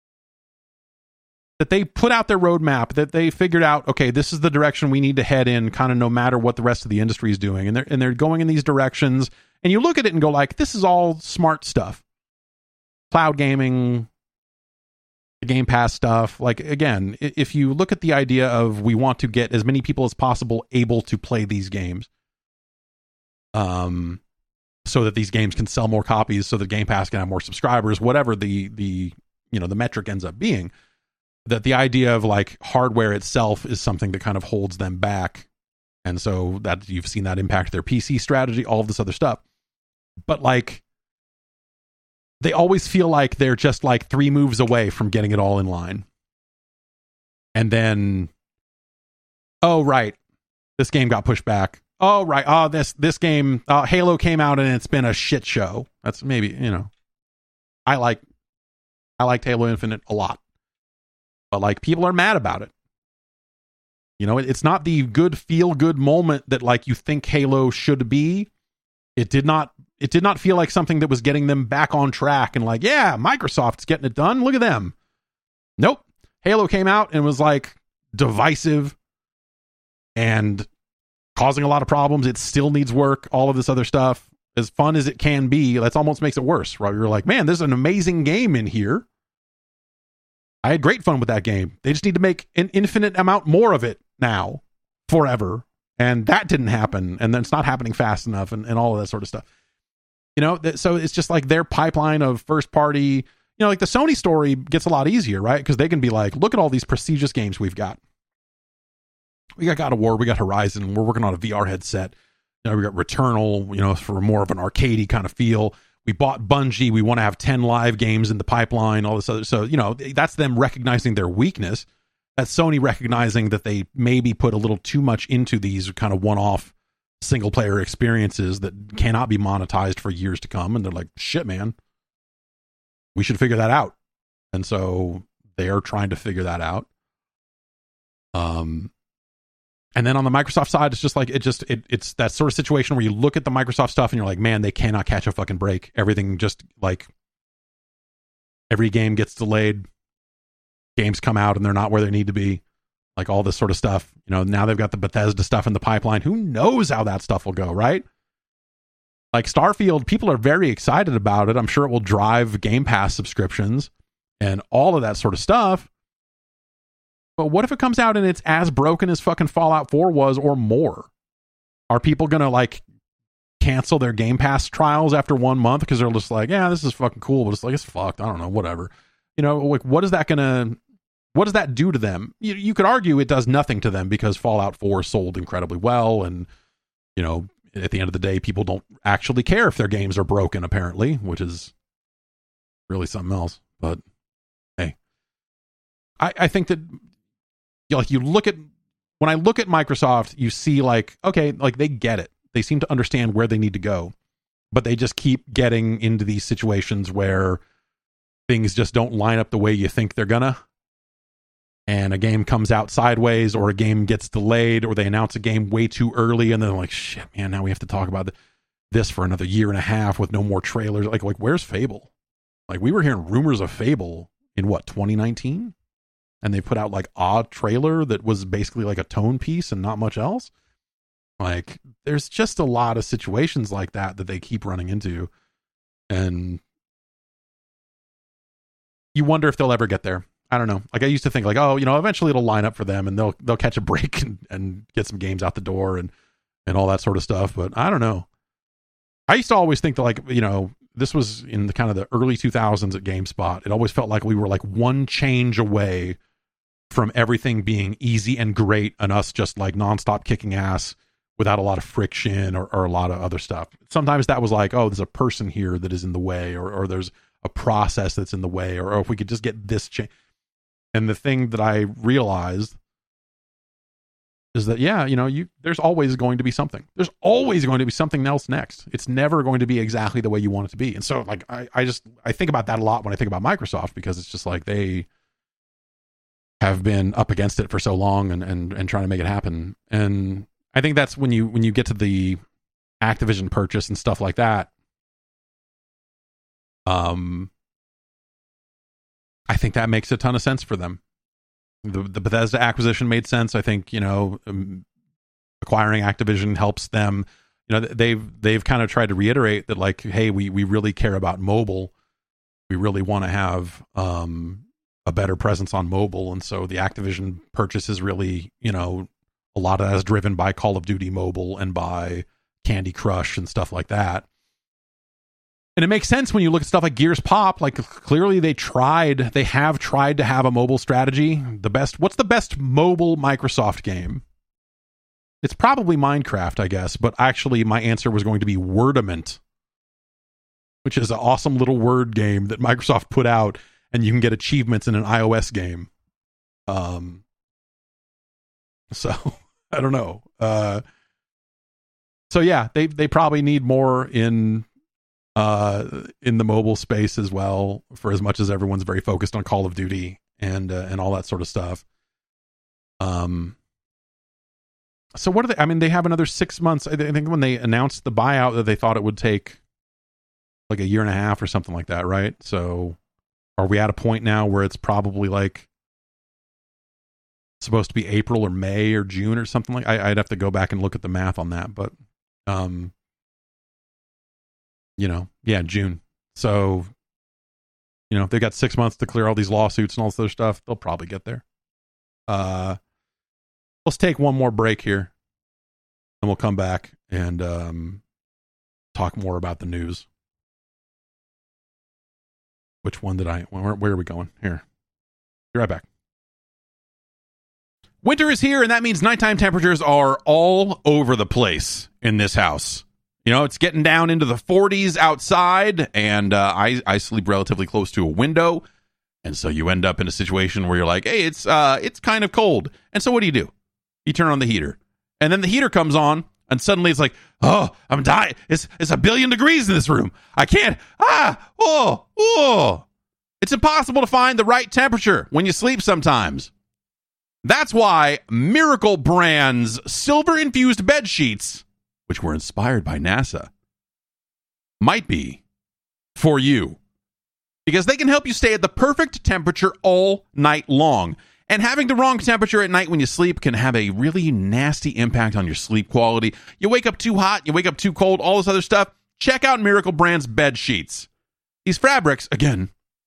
that they put out their roadmap, that they figured out, okay, this is the direction we need to head in, kind of no matter what the rest of the industry is doing, and they're and they're going in these directions. And you look at it and go like, this is all smart stuff, cloud gaming, the Game Pass stuff. Like again, if you look at the idea of we want to get as many people as possible able to play these games, um. so that these games can sell more copies, so that Game Pass can have more subscribers, whatever the, the, you know, the metric ends up being, that the idea of like hardware itself is something that kind of holds them back. And so that you've seen that impact their P C strategy, all of this other stuff. But like, they always feel like they're just like three moves away from getting it all in line. And then, oh, right, this game got pushed back. Oh, right. Oh, this this game, uh, Halo came out and it's been a shit show. That's maybe, you know, I like, I liked Halo Infinite a lot. But like, people are mad about it. You know, it, it's not the good feel good moment that like you think Halo should be. It did not, it did not feel like something that was getting them back on track and like, yeah, Microsoft's getting it done. Look at them. Nope. Halo came out and was like divisive and causing a lot of problems. It still needs work. All of this other stuff, as fun as it can be, that's almost makes it worse, right? You're like, man, there's an amazing game in here. I had great fun with that game. They just need to make an infinite amount more of it now, forever. And that didn't happen. And then it's not happening fast enough and, and all of that sort of stuff. You know, th- so it's just like their pipeline of first party, you know, like the Sony story gets a lot easier, right? Because they can be like, look at all these prestigious games we've got. We got God of War, we got Horizon, we're working on a V R headset. You know, we got Returnal, you know, for more of an arcadey kind of feel. We bought Bungie, we want to have ten live games in the pipeline, all this other. So, you know, that's them recognizing their weakness That's Sony recognizing that they maybe put a little too much into these kind of one-off single-player experiences that cannot be monetized for years to come. And they're like, shit, man, we should figure that out. And so they are trying to figure that out. Um, and then on the Microsoft side, it's just like, it just, it, it's that sort of situation where you look at the Microsoft stuff and you're like, man, they cannot catch a fucking break. Everything just like, every game gets delayed. Games come out and they're not where they need to be. Like all this sort of stuff. You know, now they've got the Bethesda stuff in the pipeline. Who knows how that stuff will go, right? Like Starfield, people are very excited about it. I'm sure it will drive Game Pass subscriptions and all of that sort of stuff. But what if it comes out and it's as broken as fucking Fallout four was or more? Are people going to like cancel their Game Pass trials after one month because they're just like, yeah, this is fucking cool, but it's like, it's fucked. I don't know, whatever. You know, like what is that going to, what does that do to them? You, you could argue it does nothing to them because Fallout four sold incredibly well. And, you know, at the end of the day, people don't actually care if their games are broken, apparently, which is really something else. But hey, I, I think that, you know, like you look at, when I look at Microsoft, you see like, okay, like they get it. They seem to understand where they need to go, but they just keep getting into these situations where things just don't line up the way you think they're gonna. And a game comes out sideways, or a game gets delayed, or they announce a game way too early, and then they're like, shit, man, now we have to talk about this for another year and a half with no more trailers. Like, like where's Fable? Like, we were hearing rumors of Fable in what, twenty nineteen? And they put out like a trailer that was basically like a tone piece and not much else. Like, there's just a lot of situations like that that they keep running into. And you wonder if they'll ever get there. I don't know. Like I used to think like, oh, you know, eventually it'll line up for them and they'll they'll catch a break and, and get some games out the door and, and all that sort of stuff. But I don't know. I used to always think that like, you know, this was in the kind of the early two thousands at GameSpot. It always felt like we were like one change away from everything being easy and great and us just like nonstop kicking ass without a lot of friction or, or a lot of other stuff. Sometimes that was like, oh, there's a person here that is in the way, or, or there's a process that's in the way, or, or if we could just get this change. And the thing that I realized is that, yeah, you know, you there's always going to be something. There's always going to be something else next. It's never going to be exactly the way you want it to be. And so, like, I, I just, I think about that a lot when I think about Microsoft, because it's just like they have been up against it for so long and, and, and trying to make it happen. And I think that's when you, when you get to the Activision purchase and stuff like that. Um, I think that makes a ton of sense for them. The, the Bethesda acquisition made sense. I think, you know, um, acquiring Activision helps them. You know, they've they've kind of tried to reiterate that, like, hey, we we really care about mobile. We really want to have um, a better presence on mobile, and so the Activision purchase is really, you know, a lot of that is driven by Call of Duty Mobile and by Candy Crush and stuff like that. And it makes sense when you look at stuff like Gears Pop. Like, clearly they tried, they have tried to have a mobile strategy. The best, what's the best mobile Microsoft game? It's probably Minecraft, I guess. But actually, my answer was going to be Wordament, which is an awesome little word game that Microsoft put out, and you can get achievements in an iOS game. Um. So, I don't know. Uh. So, yeah, they they probably need more in... uh in the mobile space as well, for as much as everyone's very focused on Call of Duty and uh, and all that sort of stuff. Um so what are they, I mean, they have another six months. I think when they announced the buyout that they thought it would take like a year and a half or something like that, right? So are we at a point now where it's probably like supposed to be April or May or June or something? Like I, I'd have to go back and look at the math on that, but um you know, yeah, June. So, you know, they've got six months to clear all these lawsuits and all this other stuff. They'll probably get there. Uh, let's take one more break here, and we'll come back and um, talk more about the news. Which one did I? Where, where are we going? Here. Be right back. Winter is here, and that means nighttime temperatures are all over the place in this house. You know, it's getting down into the forties outside, and uh, I, I sleep relatively close to a window. And so you end up in a situation where you're like, hey, it's uh, it's kind of cold. And so what do you do? You turn on the heater. And then the heater comes on, and suddenly it's like, oh, I'm dying. It's, it's a billion degrees in this room. I can't. Ah, oh, oh. It's impossible to find the right temperature when you sleep sometimes. That's why Miracle Brand's silver-infused bed sheets, which were inspired by NASA, might be for you. Because they can help you stay at the perfect temperature all night long. And having the wrong temperature at night when you sleep can have a really nasty impact on your sleep quality. You wake up too hot, you wake up too cold, all this other stuff. Check out Miracle Brand's bed sheets. These fabrics, again,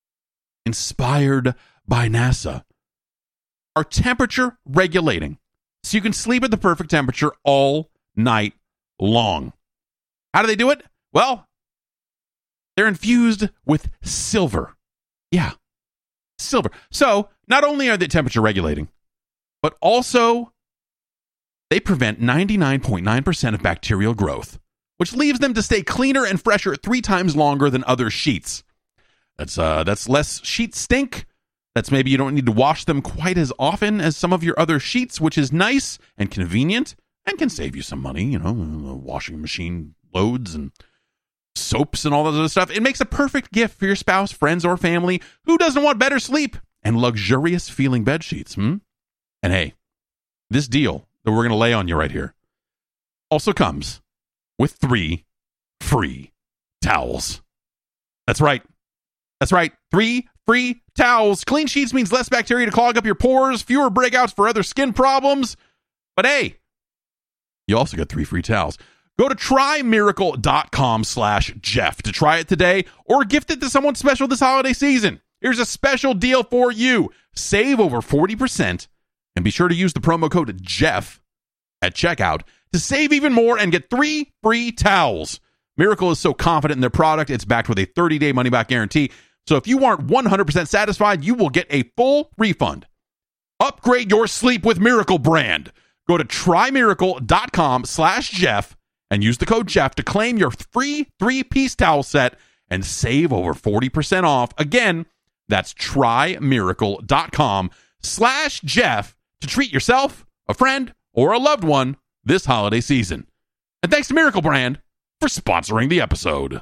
inspired by NASA, are temperature regulating, so you can sleep at the perfect temperature all night long. How do they do it? Well, they're infused with silver. Yeah, silver. So not only are they temperature regulating, but also they prevent ninety-nine point nine percent of bacterial growth, which leaves them to stay cleaner and fresher three times longer than other sheets. That's uh, that's less sheet stink. That's maybe you don't need to wash them quite as often as some of your other sheets, which is nice and convenient and can save you some money, you know, washing machine loads and soaps and all that other stuff. It makes a perfect gift for your spouse, friends, or family who doesn't want better sleep and luxurious feeling bed sheets. Hmm? And hey, this deal that we're going to lay on you right here also comes with three free towels. That's right. That's right. Three free towels. Clean sheets means less bacteria to clog up your pores, fewer breakouts for other skin problems. But hey, you also get three free towels. Go to trymiracle.com slash Jeff to try it today or gift it to someone special this holiday season. Here's a special deal for you. Save over forty percent and be sure to use the promo code Jeff at checkout to save even more and get three free towels. Miracle is so confident in their product, it's backed with a thirty-day money-back guarantee. So if you aren't one hundred percent satisfied, you will get a full refund. Upgrade your sleep with Miracle Brand. Go to trymiracle.com slash Jeff and use the code Jeff to claim your free three-piece towel set and save over forty percent off. Again, that's trymiracle.com slash Jeff to treat yourself, a friend, or a loved one this holiday season. And thanks to Miracle Brand for sponsoring the episode.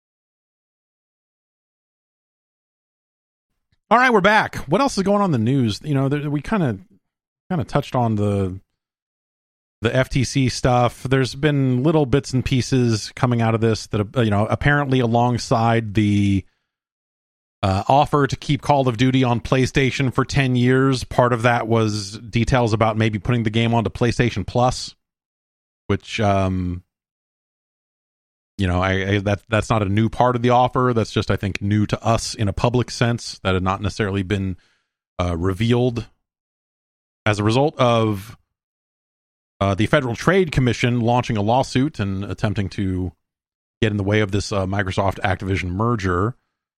All right, we're back. What else is going on in the news? You know, there, we kind of kind of touched on the the F T C stuff. There's been little bits and pieces coming out of this that, you know, apparently alongside the uh, offer to keep Call of Duty on PlayStation for ten years, part of that was details about maybe putting the game onto PlayStation Plus, which, um, you know, I, I that that's not a new part of the offer. That's just, I think, new to us in a public sense that had not necessarily been uh, revealed as a result of uh, the Federal Trade Commission launching a lawsuit and attempting to get in the way of this uh, Microsoft Activision merger.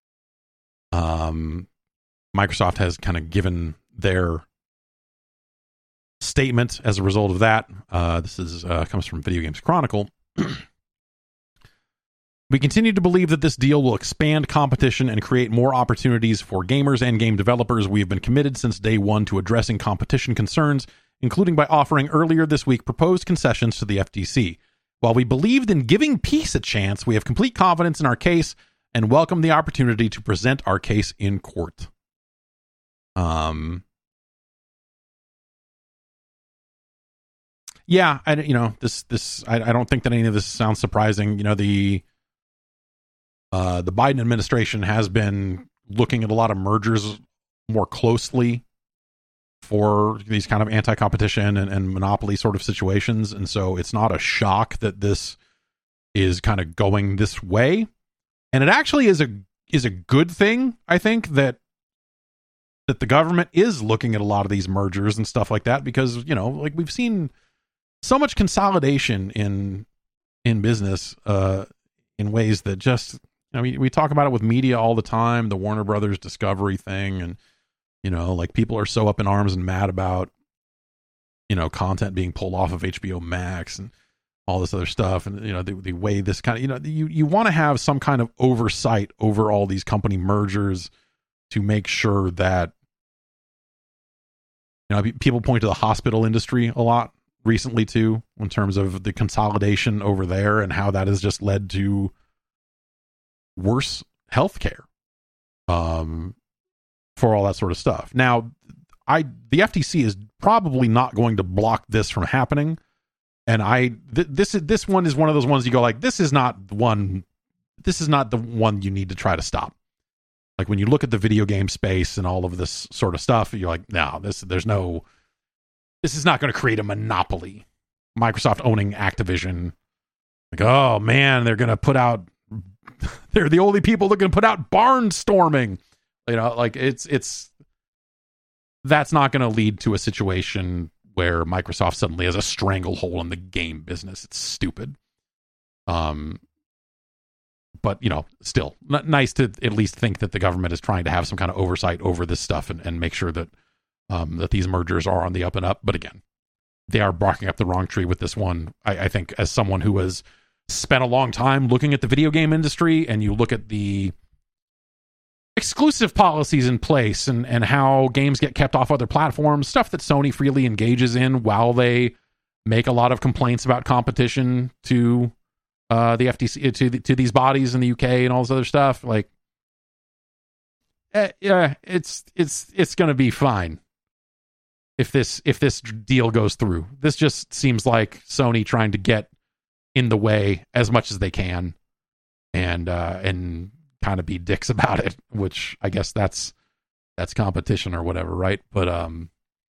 Um, Microsoft has kind of given their statement as a result of that. Uh, this is uh, comes from Video Games Chronicle. We continue to believe that this deal will expand competition and create more opportunities for gamers and game developers. We have been committed since day one to addressing competition concerns, including by offering earlier this week proposed concessions to the F T C. While we believed in giving peace a chance, we have complete confidence in our case and welcome the opportunity to present our case in court. Um, yeah, I, you know, this, this, I, I don't think that any of this sounds surprising. You know, the, Uh, the Biden administration has been looking at a lot of mergers more closely for these kind of anti-competition and, and monopoly sort of situations. And so it's not a shock that this is kind of going this way. And it actually is a is a good thing, I think, that that the government is looking at a lot of these mergers and stuff like that, because, you know, like we've seen so much consolidation in in business uh, in ways that just, I mean, we talk about it with media all the time, the Warner Brothers Discovery thing. And, you know, like people are so up in arms and mad about, you know, content being pulled off of H B O Max and all this other stuff. And, you know, the, the way this kind of, you know, you, you want to have some kind of oversight over all these company mergers to make sure that, you know, people point to the hospital industry a lot recently too, in terms of the consolidation over there and how that has just led to worse healthcare, um, for all that sort of stuff. Now, I the F T C is probably not going to block this from happening, and I th- this is this one is one of those ones you go like, this is not the one, this is not the one you need to try to stop. Like when you look at the video game space and all of this sort of stuff, you're like, no, this there's no. This is not going to create a monopoly. Microsoft owning Activision. Like, oh man, they're going to put out, they're the only people that can put out Barnstorming. You know, like it's, it's, that's not going to lead to a situation where Microsoft suddenly has a stranglehold on the game business. It's stupid. Um, but you know, still n- nice to at least think that the government is trying to have some kind of oversight over this stuff and, and make sure that Um, that these mergers are on the up and up. But again, they are barking up the wrong tree with this one. I, I think as someone who has spent a long time looking at the video game industry, and you look at the exclusive policies in place and, and how games get kept off other platforms, stuff that Sony freely engages in while they make a lot of complaints about competition to uh, the F T C, to the, to these bodies in the U K and all this other stuff. Like, eh, yeah, it's it's it's going to be fine. If this if this deal goes through. This just seems like Sony trying to get in the way as much as they can, and uh, and kind of be dicks about it. Which I guess that's that's competition or whatever, right? But um,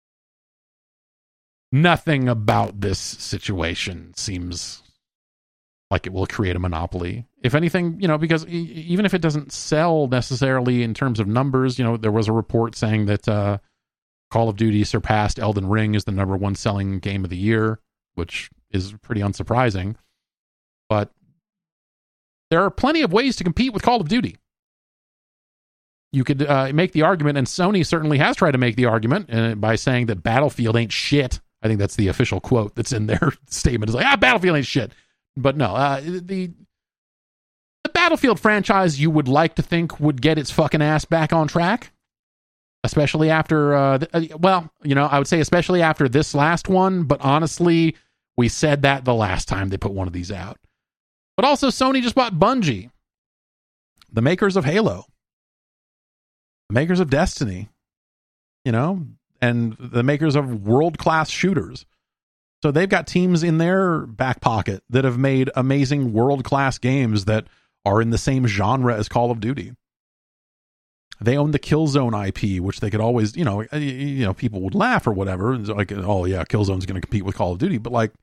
nothing about this situation seems like it will create a monopoly. If anything, you know, because e- even if it doesn't sell necessarily in terms of numbers, you know, there was a report saying that. Uh, Call of Duty surpassed Elden Ring as the number one selling game of the year, which is pretty unsurprising. But there are plenty of ways to compete with Call of Duty. You could uh, make the argument, and Sony certainly has tried to make the argument uh, by saying that Battlefield ain't shit. I think that's the official quote that's in their statement. It's like, ah, Battlefield ain't shit. But no, uh, the the Battlefield franchise you would like to think would get its fucking ass back on track. Especially after, uh, th- well, you know, I would say especially after this last one, but honestly, we said that the last time they put one of these out. But also, Sony just bought Bungie, the makers of Halo, the makers of Destiny, you know, and the makers of world-class shooters. So they've got teams in their back pocket that have made amazing world-class games that are in the same genre as Call of Duty. They own the Killzone I P, which they could always, you know, you know, people would laugh or whatever. It's like, oh yeah, Killzone's going to compete with Call of Duty, but like,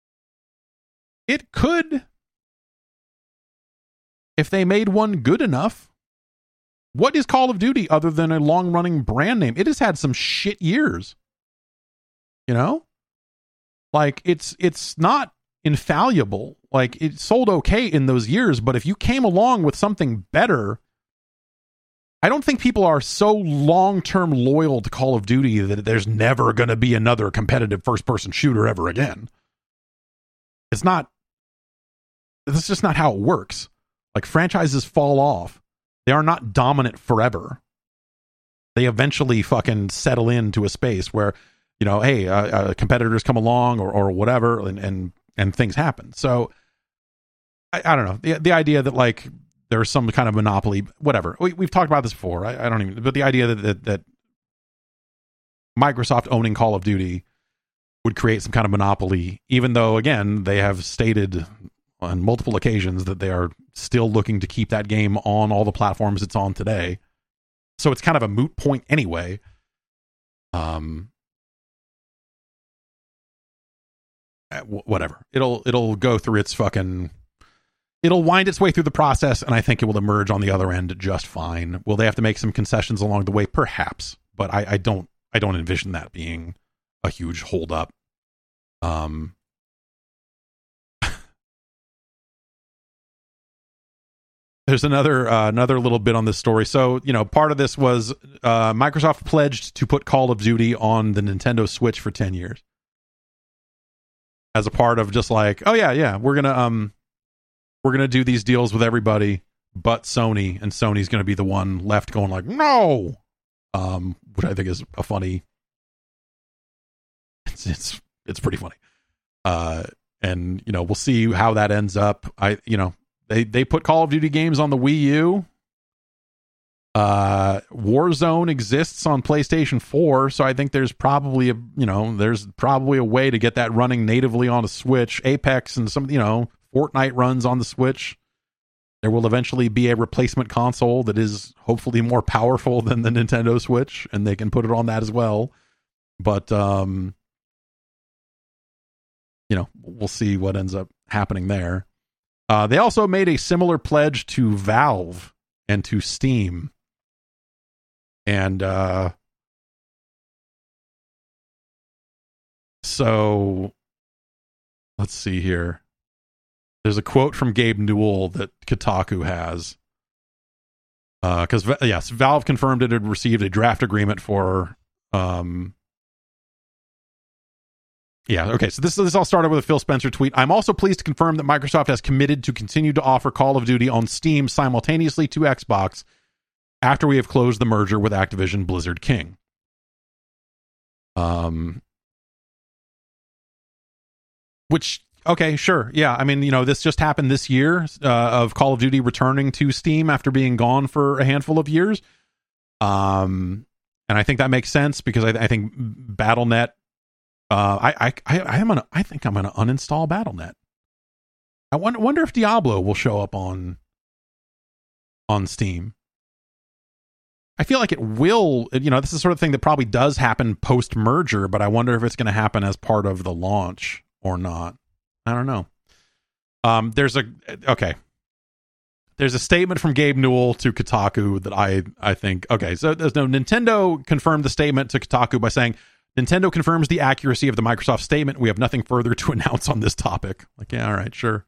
it could, if they made one good enough. What is Call of Duty other than a long-running brand name? It has had some shit years, you know, like it's it's not infallible. Like it sold okay in those years, but if you came along with something better. I don't think people are so long-term loyal to Call of Duty that there's never going to be another competitive first-person shooter ever again. It's not, that's just not how it works. Like, franchises fall off. They are not dominant forever. They eventually fucking settle into a space where, you know, hey, uh, uh, competitors come along or, or whatever, and, and, and things happen. So, I, I don't know. The, the idea that, like, there's some kind of monopoly, whatever. We, we've talked about this before. I, I don't even, but the idea that, that that Microsoft owning Call of Duty would create some kind of monopoly, even though, again, they have stated on multiple occasions that they are still looking to keep that game on all the platforms it's on today. So it's kind of a moot point anyway. Um, whatever. It'll it'll go through its fucking. It'll wind its way through the process, and I think it will emerge on the other end just fine. Will they have to make some concessions along the way? Perhaps, but I, I don't. I don't envision that being a huge holdup. Um, there's another uh, another little bit on this story. So, you know, part of this was uh, Microsoft pledged to put Call of Duty on the Nintendo Switch for ten years, as a part of just like, oh yeah, yeah, we're gonna um. We're going to do these deals with everybody but Sony, and Sony's going to be the one left going like, no, um, which I think is a funny. It's it's it's pretty funny, uh, and you know we'll see how that ends up. I you know they they put Call of Duty games on the Wii U. Uh, Warzone exists on PlayStation four, so I think there's probably a you know there's probably a way to get that running natively on a Switch. Apex and some you know Fortnite runs on the Switch. There will eventually be a replacement console that is hopefully more powerful than the Nintendo Switch, and they can put it on that as well. But um, you know, we'll see what ends up happening there. Uh, they also made a similar pledge to Valve and to Steam. And uh, so let's see here. There's a quote from Gabe Newell that Kotaku has. Because, uh, yes, Valve confirmed it had received a draft agreement for... Um, yeah, okay, so this, this all started with a Phil Spencer tweet. I'm also pleased to confirm that Microsoft has committed to continue to offer Call of Duty on Steam simultaneously to Xbox after we have closed the merger with Activision Blizzard King. Um, which, okay, sure. Yeah, I mean, you know, this just happened this year uh, of Call of Duty returning to Steam after being gone for a handful of years. Um, and I think that makes sense because I, I think Battle dot net, uh, I, I, I, I am gonna, I think I'm going to uninstall Battle dot net. I wonder, wonder if Diablo will show up on, on Steam. I feel like it will, you know, this is the sort of thing that probably does happen post-merger, but I wonder if it's going to happen as part of the launch or not. I don't know. Um, there's a, okay. There's a statement from Gabe Newell to Kotaku that I, I think, okay, so there's no, Nintendo confirmed the statement to Kotaku by saying, Nintendo confirms the accuracy of the Microsoft statement. We have nothing further to announce on this topic. Like, yeah, all right, sure.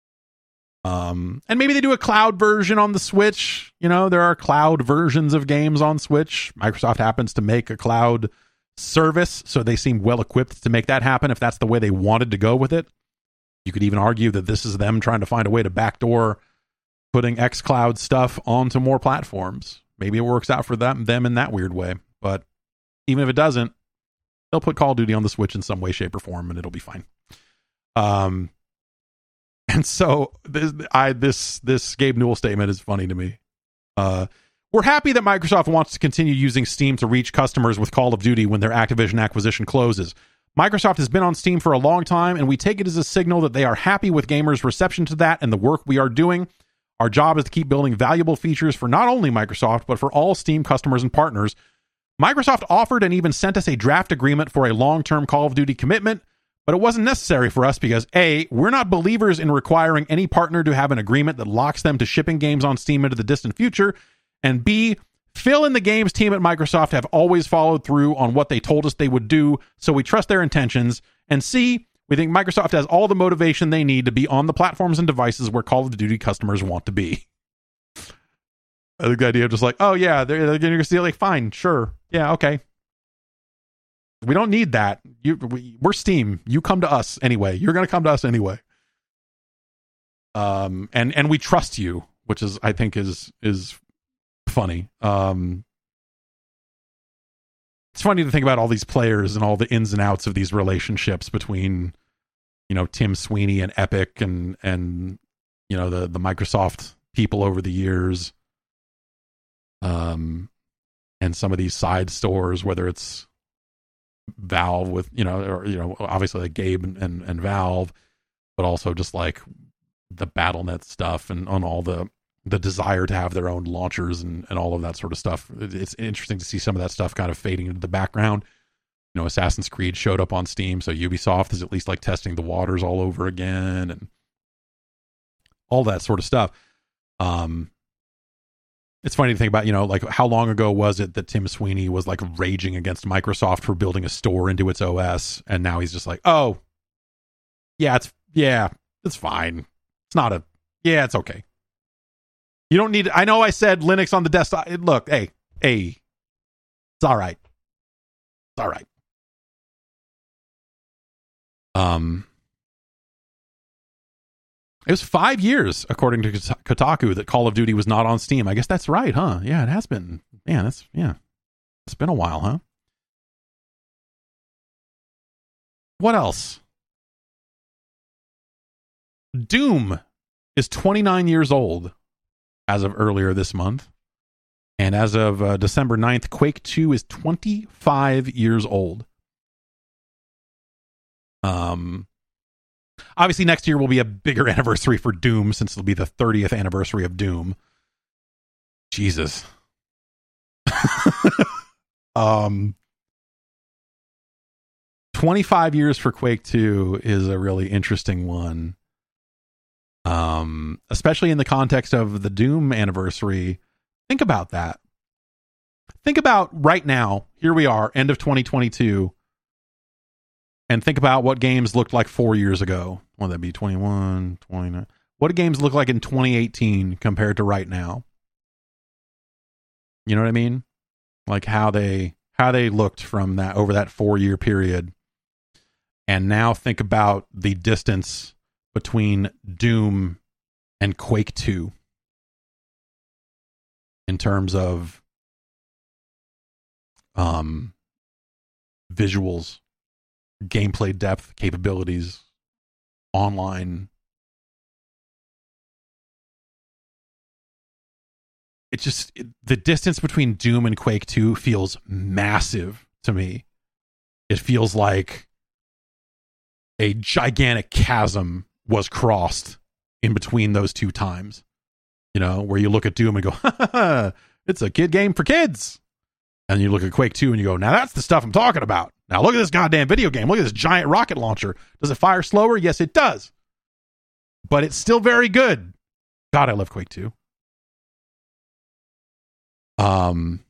Um, and maybe they do a cloud version on the Switch. You know, there are cloud versions of games on Switch. Microsoft happens to make a cloud service, so they seem well equipped to make that happen if that's the way they wanted to go with it. You could even argue that this is them trying to find a way to backdoor putting xCloud stuff onto more platforms. Maybe it works out for them, them in that weird way. But even if it doesn't, they'll put Call of Duty on the Switch in some way, shape, or form, and it'll be fine. Um, and so this, I this this Gabe Newell statement is funny to me. Uh, we're happy that Microsoft wants to continue using Steam to reach customers with Call of Duty when their Activision acquisition closes. Microsoft has been on Steam for a long time, and we take it as a signal that they are happy with gamers' reception to that and the work we are doing. Our job is to keep building valuable features for not only Microsoft, but for all Steam customers and partners. Microsoft offered and even sent us a draft agreement for a long-term Call of Duty commitment, but it wasn't necessary for us because A, we're not believers in requiring any partner to have an agreement that locks them to shipping games on Steam into the distant future, and B, Phil and the games team at Microsoft have always followed through on what they told us they would do, so we trust their intentions, and C, we think Microsoft has all the motivation they need to be on the platforms and devices where Call of Duty customers want to be. I think the idea of just like, oh yeah, they're, they're going to steal, like, fine, sure, yeah, okay. We don't need that. You, we, we're Steam. You come to us anyway. You're going to come to us anyway. Um, and and we trust you, which is I think is is funny. Um, it's funny to think about all these players and all the ins and outs of these relationships between, you know, Tim Sweeney and Epic and and you know the the Microsoft people over the years. Um, and some of these side stores, whether it's Valve with, you know, or, you know, obviously like Gabe and, and, and Valve, but also just like the Battle dot net stuff and on all the, the desire to have their own launchers and, and all of that sort of stuff. It's interesting to see some of that stuff kind of fading into the background. You know, Assassin's Creed showed up on Steam, so Ubisoft is at least like testing the waters all over again and all that sort of stuff. Um, It's funny to think about, you know, like how long ago was it that Tim Sweeney was like raging against Microsoft for building a store into its O S, and now he's just like, oh, yeah, it's yeah, it's fine. It's not a yeah, it's okay. You don't need. I know I said Linux on the desktop. Look, hey, hey, it's all right. It's all right. Um. It was five years, according to Kotaku, that Call of Duty was not on Steam. I guess that's right, huh? Yeah, it has been. Man, that's, yeah. It's been a while, huh? What else? Doom is twenty-nine years old as of earlier this month. And as of uh, December ninth, Quake two is twenty-five years old. Um, obviously, next year will be a bigger anniversary for Doom, since it'll be the thirtieth anniversary of Doom. Jesus. um, twenty-five years for Quake two is a really interesting one. Um, especially in the context of the Doom anniversary. Think about that. Think about right now, here we are, end of twenty twenty-two, and think about what games looked like four years ago. Would that be twenty-one, twenty-nine? What do games look like in twenty eighteen compared to right now? You know what I mean? Like how they how they looked from that over that four-year period. And now think about the distance between Doom and Quake two in terms of um, visuals, gameplay depth, capabilities, online. It just, it, the distance between Doom and Quake two feels massive to me. It feels like a gigantic chasm was crossed in between those two times. You know, where you look at Doom and go, ha, ha, ha, it's a kid game for kids. And you look at Quake two and you go, now that's the stuff I'm talking about. Now look at this goddamn video game. Look at this giant rocket launcher. Does it fire slower? Yes, it does. But it's still very good. God, I love Quake two. Um,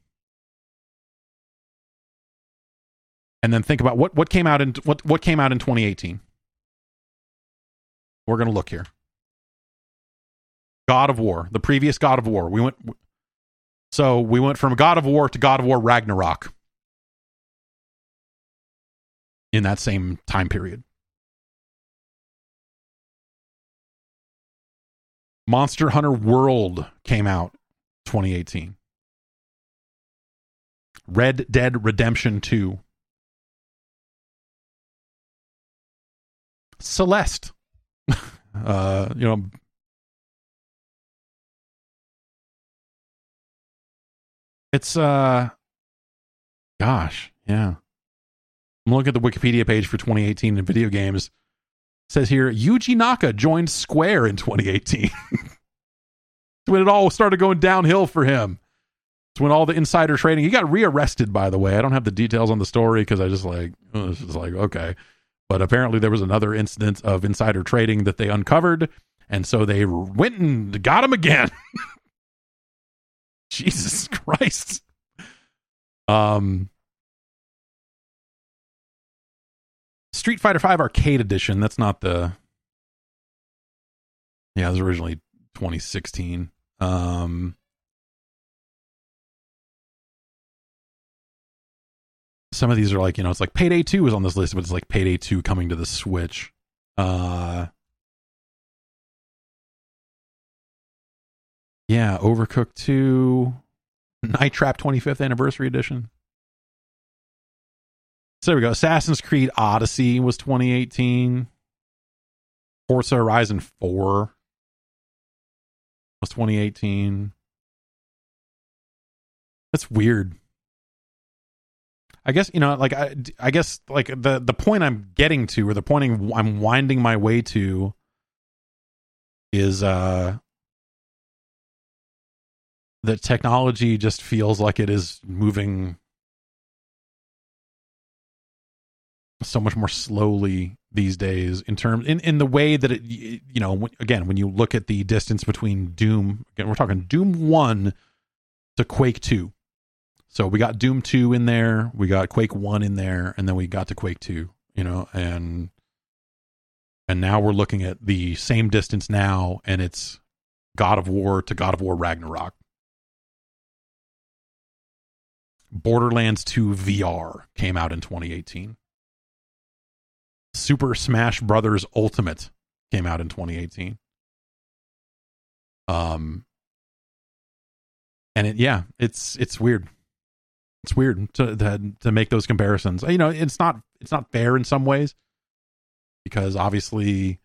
and then think about what, what came out in what, what came out in twenty eighteen. We're going to look here. God of War, the previous God of War. We went, so we went from God of War to God of War Ragnarok in that same time period. Monster Hunter World came out twenty eighteen. Red Dead Redemption two. Celeste. uh, you know, it's, uh, gosh, yeah. I'm looking at the Wikipedia page for twenty eighteen in video games. It says here, Yuji Naka joined Square in twenty eighteen. When it all started going downhill for him. It's when all the insider trading, he got rearrested, by the way. I don't have the details on the story because I just like, oh, it's just like, okay. But apparently there was another incident of insider trading that they uncovered. And so they went and got him again. Jesus Christ. Um, Street Fighter five Arcade Edition. That's not the... Yeah, it was originally twenty sixteen. Um... Some of these are like, you know, it's like Payday two is on this list, but it's like Payday two coming to the Switch. Uh, yeah, Overcooked two, Night Trap twenty-fifth Anniversary Edition. So there we go. Assassin's Creed Odyssey was twenty eighteen. Forza Horizon four was twenty eighteen. That's weird. I guess, you know, like, I, I guess, like, the, the point I'm getting to, or the point I'm winding my way to, is uh, that technology just feels like it is moving so much more slowly these days in terms, in, in the way that it, you know, again, when you look at the distance between Doom, again, we're talking Doom one to Quake two. So we got Doom two in there, we got Quake one in there, and then we got to Quake two, you know, and and now we're looking at the same distance now, and it's God of War to God of War Ragnarok. Borderlands two V R came out in twenty eighteen. Super Smash Brothers Ultimate came out in twenty eighteen. Um, and it, yeah, it's it's weird. It's weird to, to to make those comparisons. You know, it's not it's not fair in some ways, because obviously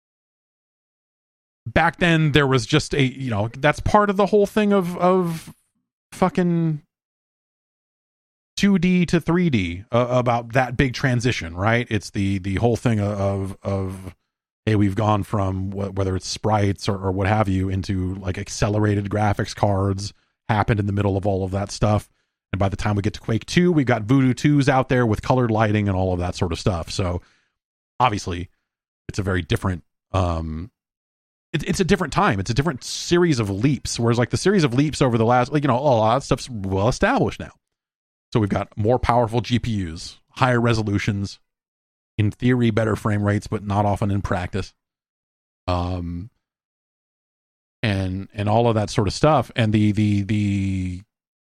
back then there was just a, you know, that's part of the whole thing of of fucking two D to three D, uh, about that big transition, right? It's the the whole thing of of hey, we've gone from wh- whether it's sprites or, or what have you into like accelerated graphics cards, happened in the middle of all of that stuff. And by the time we get to Quake two, we've got Voodoo twos out there with colored lighting and all of that sort of stuff. So obviously it's a very different, um, it, it's a different time. It's a different series of leaps. Whereas like the series of leaps over the last, like, you know, a lot of stuff's well established now. So we've got more powerful G P Us, higher resolutions, in theory, better frame rates, but not often in practice. Um, and, and all of that sort of stuff. And the, the, the,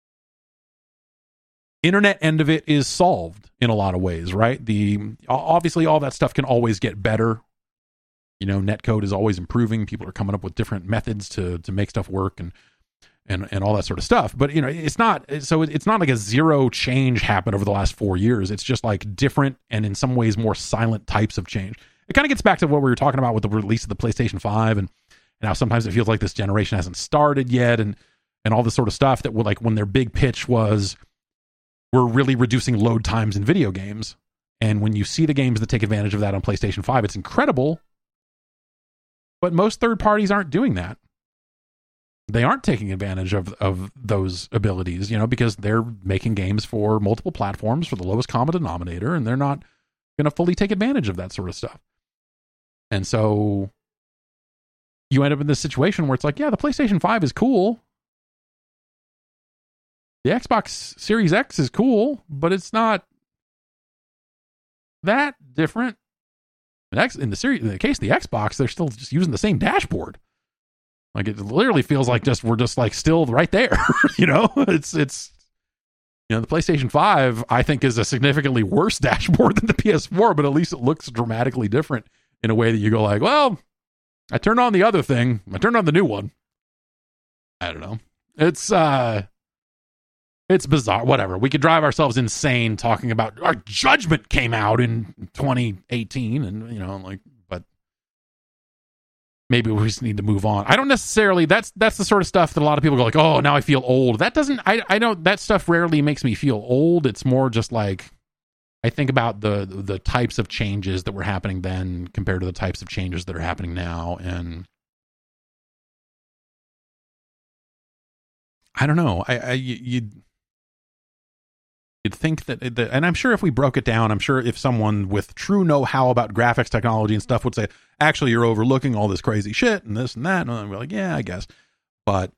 internet end of it is solved in a lot of ways, right? The obviously all that stuff can always get better. You know, netcode is always improving. People are coming up with different methods to to make stuff work and and and all that sort of stuff. But you know, it's not so it's not like a zero change happened over the last four years. It's just like different and in some ways more silent types of change. It kind of gets back to what we were talking about with the release of the PlayStation five and and how sometimes it feels like this generation hasn't started yet and and all this sort of stuff that would, like, when their big pitch was, we're really reducing load times in video games. And when you see the games that take advantage of that on PlayStation five, it's incredible. But most third parties aren't doing that. They aren't taking advantage of, of those abilities, you know, because they're making games for multiple platforms for the lowest common denominator, and they're not going to fully take advantage of that sort of stuff. And so you end up in this situation where it's like, yeah, the PlayStation five is cool. The Xbox Series X is cool, but it's not that different. In, X, in the series, in the case of the Xbox, they're still just using the same dashboard. Like, it literally feels like just we're just like still right there. You know, it's it's you know, the PlayStation five I think is a significantly worse dashboard than the P S four, but at least it looks dramatically different in a way that you go like, well, I turned on the other thing, I turned on the new one. I don't know. It's uh. It's bizarre. Whatever. We could drive ourselves insane talking about our Judgment came out in twenty eighteen, and you know, like, but maybe we just need to move on. I don't necessarily. That's that's the sort of stuff that a lot of people go like, oh, now I feel old. That doesn't. I I don't. That stuff rarely makes me feel old. It's more just like I think about the the types of changes that were happening then compared to the types of changes that are happening now, and I don't know. I I you. you You'd think that, that, and I'm sure if we broke it down, I'm sure if someone with true know-how about graphics technology and stuff would say, actually, you're overlooking all this crazy shit and this and that. And I'm like, yeah, I guess. But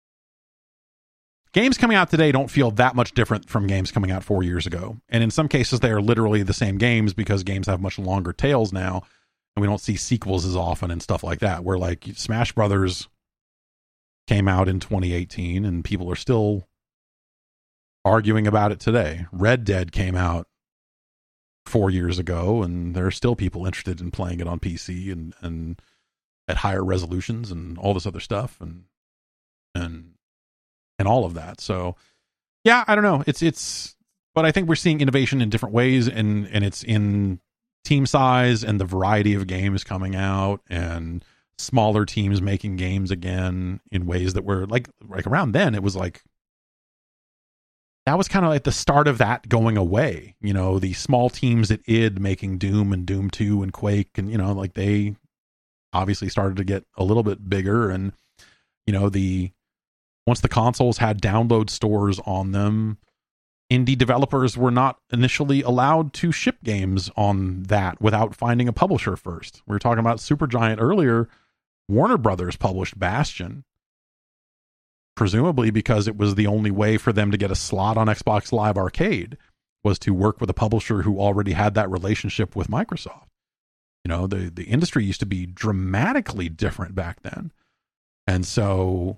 games coming out today don't feel that much different from games coming out four years ago. And in some cases, they are literally the same games because games have much longer tails now. And we don't see sequels as often and stuff like that. Where like Smash Brothers came out in twenty eighteen and people are still arguing about it today. Red Dead came out four years ago, and there are still people interested in playing it on P C and, and at higher resolutions and all this other stuff and and and all of that. So, yeah, I don't know. It's it's, but I think we're seeing innovation in different ways, and and it's in team size and the variety of games coming out, and smaller teams making games again in ways that were like like around then. It was like, that was kind of like the start of that going away. You know, the small teams at id making Doom and Doom two and Quake, and, you know, like they obviously started to get a little bit bigger. And, you know, the once the consoles had download stores on them, indie developers were not initially allowed to ship games on that without finding a publisher first. We were talking about Supergiant earlier. Warner Brothers published Bastion, presumably because it was the only way for them to get a slot on Xbox Live Arcade, was to work with a publisher who already had that relationship with Microsoft. You know, the, the industry used to be dramatically different back then. And so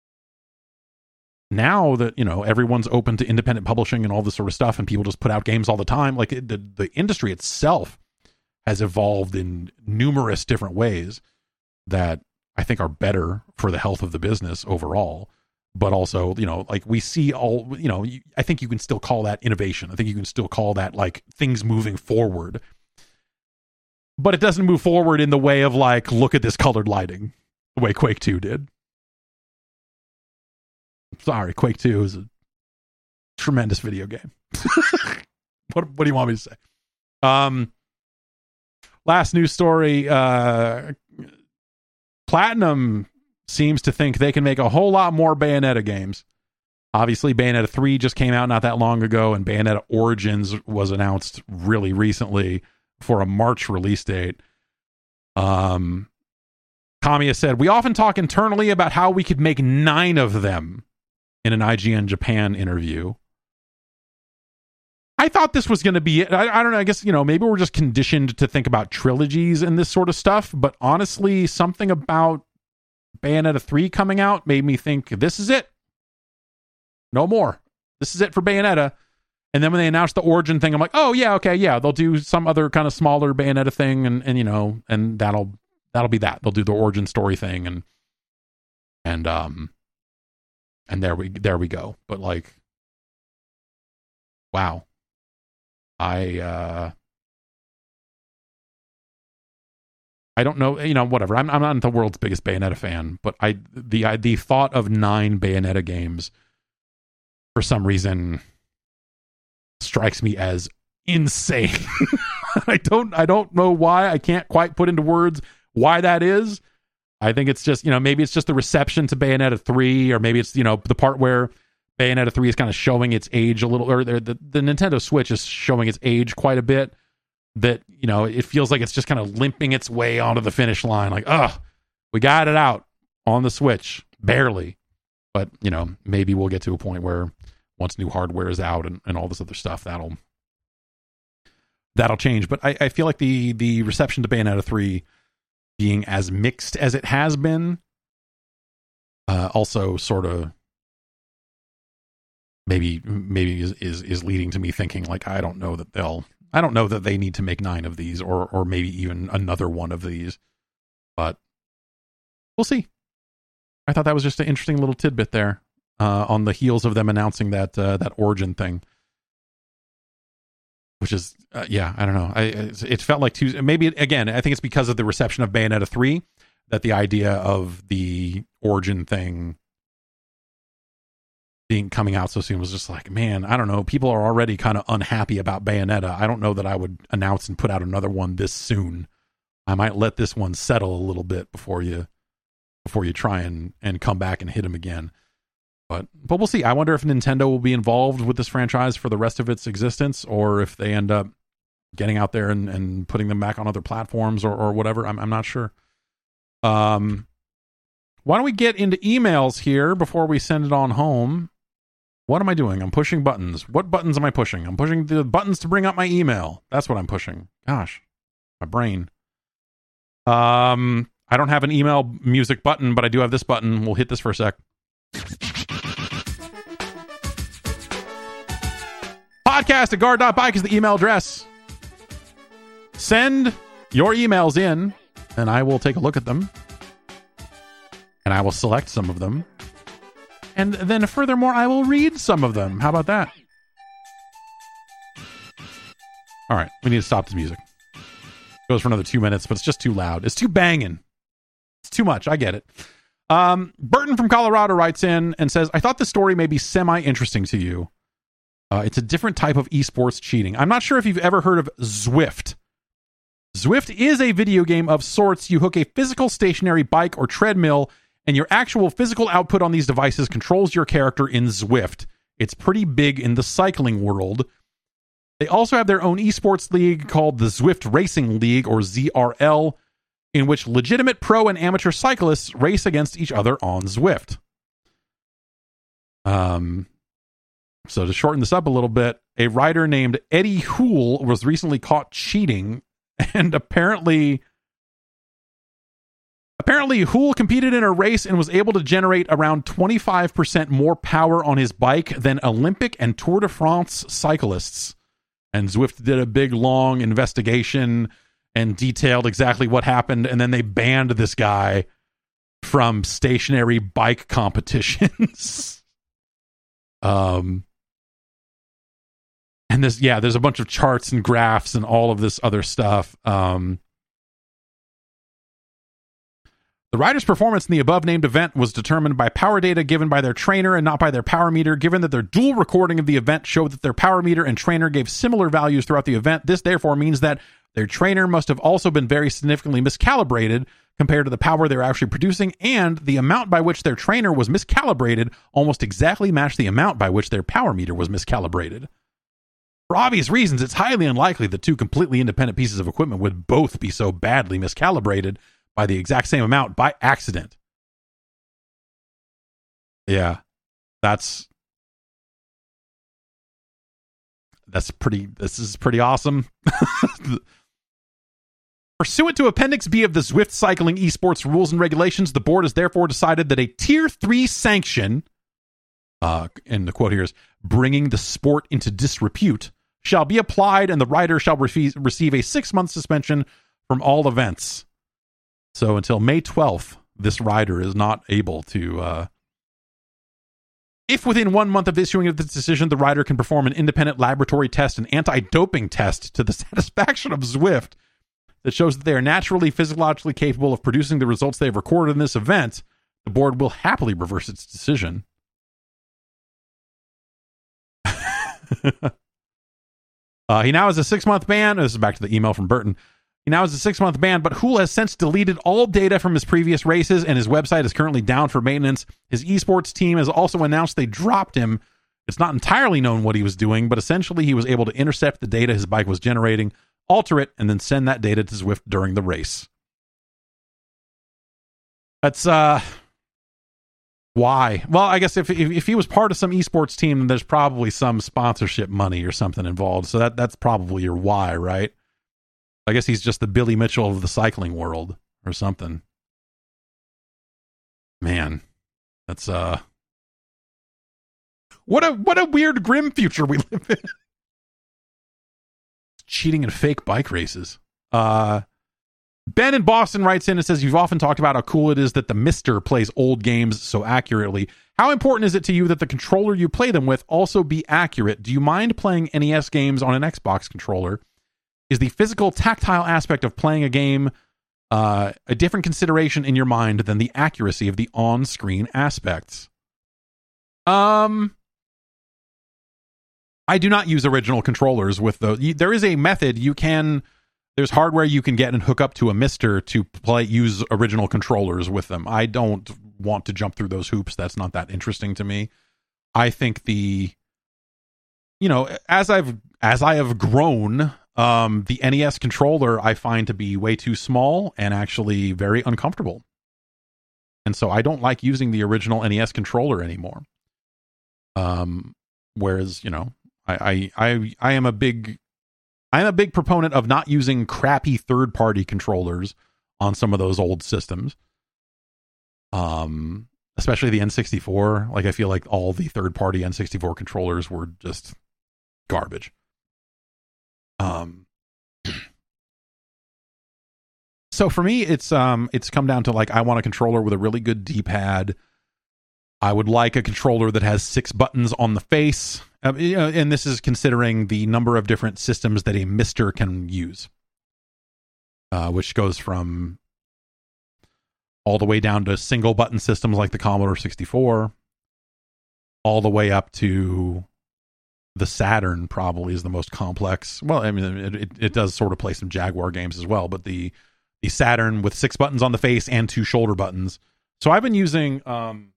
now that, you know, everyone's open to independent publishing and all this sort of stuff, and people just put out games all the time, like it, the, the industry itself has evolved in numerous different ways that I think are better for the health of the business overall. But also, you know, like we see all, you know, I think you can still call that innovation. I think you can still call that like things moving forward. But it doesn't move forward in the way of like, look at this colored lighting, the way Quake two did. Sorry, Quake two is a tremendous video game. what what do you want me to say? Um, last news story, uh, Platinum seems to think they can make a whole lot more Bayonetta games. Obviously, Bayonetta three just came out not that long ago, and Bayonetta Origins was announced really recently for a March release date. Um, Kamiya said, "We often talk internally about how we could make nine of them," in an I G N Japan interview. I thought this was going to be, I, I don't know, I guess, you know, maybe we're just conditioned to think about trilogies and this sort of stuff, but honestly, something about Bayonetta three coming out made me think, this is it. No more. This is it for Bayonetta. And then when they announced the Origin thing, I'm like, oh yeah, okay, yeah, they'll do some other kind of smaller Bayonetta thing, and, and you know, and that'll that'll be that. They'll do the origin story thing, and and um and there we there we go. But like, wow. I uh I don't know, you know, whatever. I'm I'm not the world's biggest Bayonetta fan, but I the I, the thought of nine Bayonetta games for some reason strikes me as insane. I don't I don't know why. I can't quite put into words why that is. I think it's just, you know, maybe it's just the reception to Bayonetta three, or maybe it's, you know, the part where Bayonetta three is kind of showing its age a little, or the, the, the Nintendo Switch is showing its age quite a bit, that, you know, it feels like it's just kind of limping its way onto the finish line. Like, oh, we got it out on the Switch, barely. But, you know, maybe we'll get to a point where once new hardware is out and, and all this other stuff, that'll that'll change. But I, I feel like the the reception to Bayonetta three being as mixed as it has been, uh, also sort of maybe maybe is, is is leading to me thinking, like, I don't know that they'll I don't know that they need to make nine of these, or or maybe even another one of these, but we'll see. I thought that was just an interesting little tidbit there, uh, on the heels of them announcing that uh, that Origin thing, which is uh, yeah, I don't know. I it felt like Tuesday. Maybe again, I think it's because of the reception of Bayonetta three that the idea of the Origin thing being coming out so soon was just like, man, I don't know. People are already kind of unhappy about Bayonetta. I don't know that I would announce and put out another one this soon. I might let this one settle a little bit before you before you try and, and come back and hit him again. But but we'll see. I wonder if Nintendo will be involved with this franchise for the rest of its existence, or if they end up getting out there and, and putting them back on other platforms, or, or whatever. I'm I'm not sure. Um, why don't we get into emails here before we send it on home? What am I doing? I'm pushing buttons. What buttons am I pushing? I'm pushing the buttons to bring up my email. That's what I'm pushing. Gosh, my brain. Um, I don't have an email music button, but I do have this button. We'll hit this for a sec. Podcast at guard dot bike is the email address. Send your emails in, and I will take a look at them. And I will select some of them. And then furthermore, I will read some of them. How about that? All right, we need to stop this music. It goes for another two minutes, but it's just too loud. It's too banging. It's too much. I get it. Um, Burton from Colorado writes in and says, I thought the story may be semi-interesting to you. Uh, it's a different type of esports cheating. I'm not sure if you've ever heard of Zwift. Zwift is a video game of sorts. You hook a physical stationary bike or treadmill, and your actual physical output on these devices controls your character in Zwift. It's pretty big in the cycling world. They also have their own esports league called the Zwift Racing League, or Z R L, in which legitimate pro and amateur cyclists race against each other on Zwift. Um, so to shorten this up a little bit, a rider named Eddie Hool was recently caught cheating, and apparently... Apparently, Hool competed in a race and was able to generate around twenty-five percent more power on his bike than Olympic and Tour de France cyclists. And Zwift did a big, long investigation and detailed exactly what happened, and then they banned this guy from stationary bike competitions. um, and this, yeah, there's a bunch of charts and graphs and all of this other stuff. Um, The rider's performance in the above-named event was determined by power data given by their trainer and not by their power meter. Given that their dual recording of the event showed that their power meter and trainer gave similar values throughout the event, this therefore means that their trainer must have also been very significantly miscalibrated compared to the power they're actually producing, and the amount by which their trainer was miscalibrated almost exactly matched the amount by which their power meter was miscalibrated. For obvious reasons, it's highly unlikely that two completely independent pieces of equipment would both be so badly miscalibrated by the exact same amount by accident. Yeah, that's that's pretty. This is pretty awesome. Pursuant to Appendix B of the Zwift Cycling Esports Rules and Regulations, the board has therefore decided that a Tier three sanction, uh, and the quote here is, bringing the sport into disrepute, shall be applied, and the rider shall re- receive a six-month suspension from all events. So until May twelfth, this rider is not able to... Uh, if within one month of issuing of this decision, the rider can perform an independent laboratory test and anti-doping test to the satisfaction of Zwift that shows that they are naturally physiologically capable of producing the results they have recorded in this event, the board will happily reverse its decision. uh, he now has a six-month ban. This is back to the email from Burton. He now has a six-month ban, but Hool has since deleted all data from his previous races, and his website is currently down for maintenance. His esports team has also announced they dropped him. It's not entirely known what he was doing, but essentially he was able to intercept the data his bike was generating, alter it, and then send that data to Zwift during the race. That's, uh... why? Well, I guess if, if if he was part of some esports team, then there's probably some sponsorship money or something involved. So that that's probably your why, right? I guess he's just the Billy Mitchell of the cycling world or something. Man, that's uh what a what a weird grim future we live in. Cheating in fake bike races. Uh Ben in Boston writes in and says, you've often talked about how cool it is that the Mister plays old games so accurately. How important is it to you that the controller you play them with also be accurate? Do you mind playing N E S games on an Xbox controller? Is the physical, tactile aspect of playing a game uh, a different consideration in your mind than the accuracy of the on-screen aspects? Um, I do not use original controllers with those. There is a method you can... There's hardware you can get and hook up to a Mister to play use original controllers with them. I don't want to jump through those hoops. That's not that interesting to me. I think the... You know, as I've as I have grown... Um, the N E S controller I find to be way too small and actually very uncomfortable. And so I don't like using the original N E S controller anymore. Um, whereas, you know, I, I, I, I am a big, I'm a big proponent of not using crappy third-party controllers on some of those old systems. Um, especially the N sixty-four. Like, I feel like all the third-party N sixty-four controllers were just garbage. Um, so for me, it's, um, it's come down to like, I want a controller with a really good D-pad. I would like a controller that has six buttons on the face. Um, you know, and this is considering the number of different systems that a Mister can use, uh, which goes from all the way down to single button systems like the Commodore sixty-four, all the way up to the Saturn probably is the most complex. Well, I mean, it, it, it does sort of play some Jaguar games as well, but the the Saturn with six buttons on the face and two shoulder buttons. So I've been using um,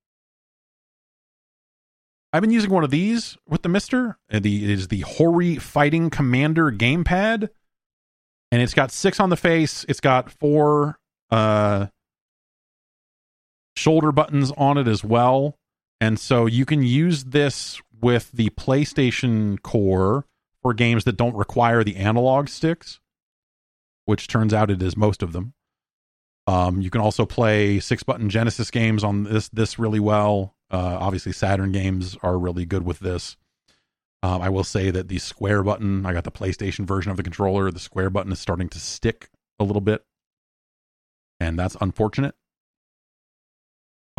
I've been using one of these with the Mister. The it is the Hori Fighting Commander gamepad, and it's got six on the face. It's got four uh, shoulder buttons on it as well, and so you can use this with the PlayStation Core for games that don't require the analog sticks, which turns out it is most of them. Um, you can also play six-button Genesis games on this this really well. Uh, obviously, Saturn games are really good with this. Um, I will say that the square button, I got the PlayStation version of the controller, the square button is starting to stick a little bit, and that's unfortunate.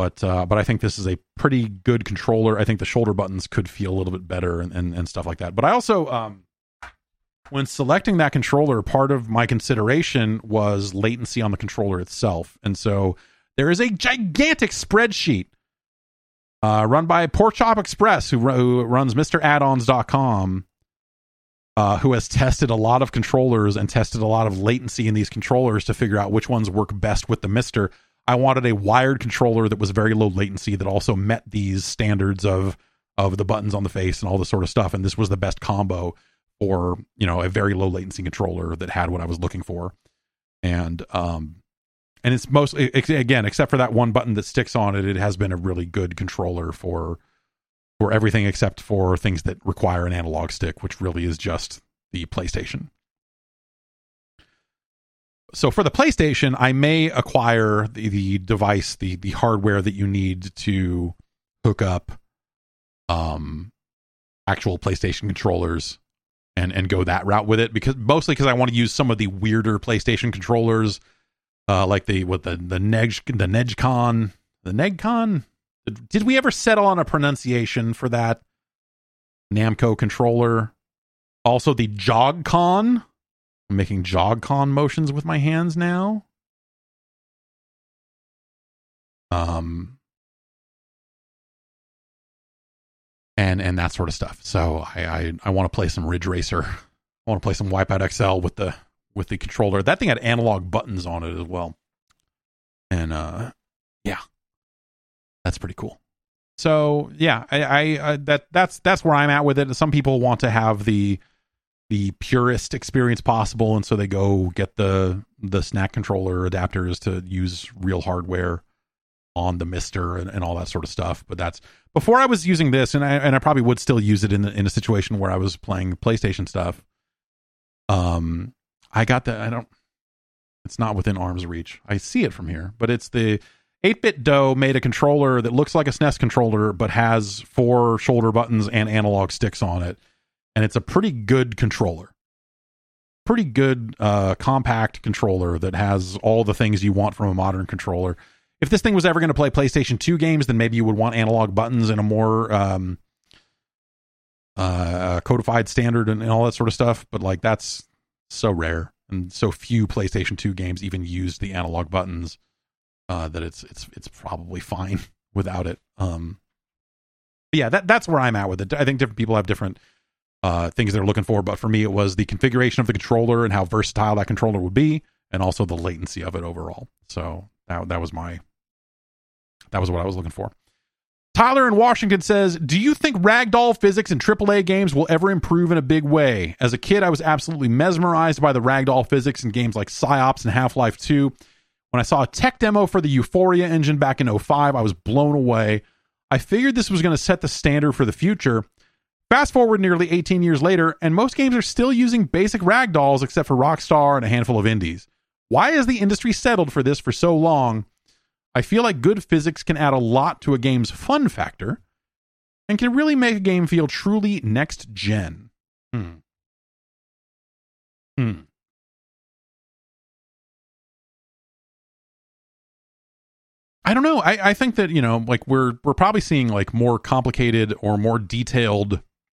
But uh, but I think this is a pretty good controller. I think the shoulder buttons could feel a little bit better and, and, and stuff like that. But I also, um, when selecting that controller, part of my consideration was latency on the controller itself. And so there is a gigantic spreadsheet uh, run by Pork Chop Express, who, who runs Mister Addons dot com, uh, who has tested a lot of controllers and tested a lot of latency in these controllers to figure out which ones work best with the Mister. I wanted a wired controller that was very low latency that also met these standards of of the buttons on the face and all this sort of stuff. And this was the best combo for, you know, a very low latency controller that had what I was looking for. And um, and it's mostly, again, except for that one button that sticks on it, it has been a really good controller for for everything except for things that require an analog stick, which really is just the PlayStation. So for the PlayStation, I may acquire the, the device, the the hardware that you need to hook up um, actual PlayStation controllers and, and go that route with it, because mostly because I want to use some of the weirder PlayStation controllers, uh, like the with the the Neg the Negcon the Negcon. Did we ever settle on a pronunciation for that Namco controller? Also the JogCon. I'm making JogCon motions with my hands now. Um, and and that sort of stuff. So I I, I want to play some Ridge Racer. I want to play some Wipeout X L with the with the controller. That thing had analog buttons on it as well. And uh, yeah, that's pretty cool. So yeah, I, I, I that that's that's where I'm at with it. Some people want to have the the purest experience possible, and so they go get the the snack controller adapters to use real hardware on the Mister and, and all that sort of stuff. But that's before I was using this, and I and I probably would still use it in in a situation where I was playing PlayStation stuff. Um, I got the I don't. It's not within arm's reach. I see it from here, but it's the eight-bit Doe made a controller that looks like a S N E S controller, but has four shoulder buttons and analog sticks on it. And it's a pretty good controller. Pretty good, uh, compact controller that has all the things you want from a modern controller. If this thing was ever going to play PlayStation two games, then maybe you would want analog buttons and a more um, uh, codified standard and, and all that sort of stuff. But like that's so rare, and so few PlayStation two games even use the analog buttons uh, that it's it's it's probably fine without it. Um, but yeah, that that's where I'm at with it. I think different people have different Uh, things they're looking for, but for me it was the configuration of the controller and how versatile that controller would be, and also the latency of it overall. So that that was my that was what I was looking for. Tyler in Washington says, do you think ragdoll physics in triple A games will ever improve in a big way? As a kid, I was absolutely mesmerized by the ragdoll physics in games like Psyops and Half-Life two. When I saw a tech demo for the Euphoria engine back in oh five, I was blown away. I figured this was going to set the standard for the future. Fast forward nearly eighteen years later, and most games are still using basic ragdolls except for Rockstar and a handful of indies. Why has the industry settled for this for so long? I feel like good physics can add a lot to a game's fun factor and can really make a game feel truly next gen. Hmm. Hmm. I don't know. I, I think that, you know, like we're we're probably seeing like more complicated or more detailed,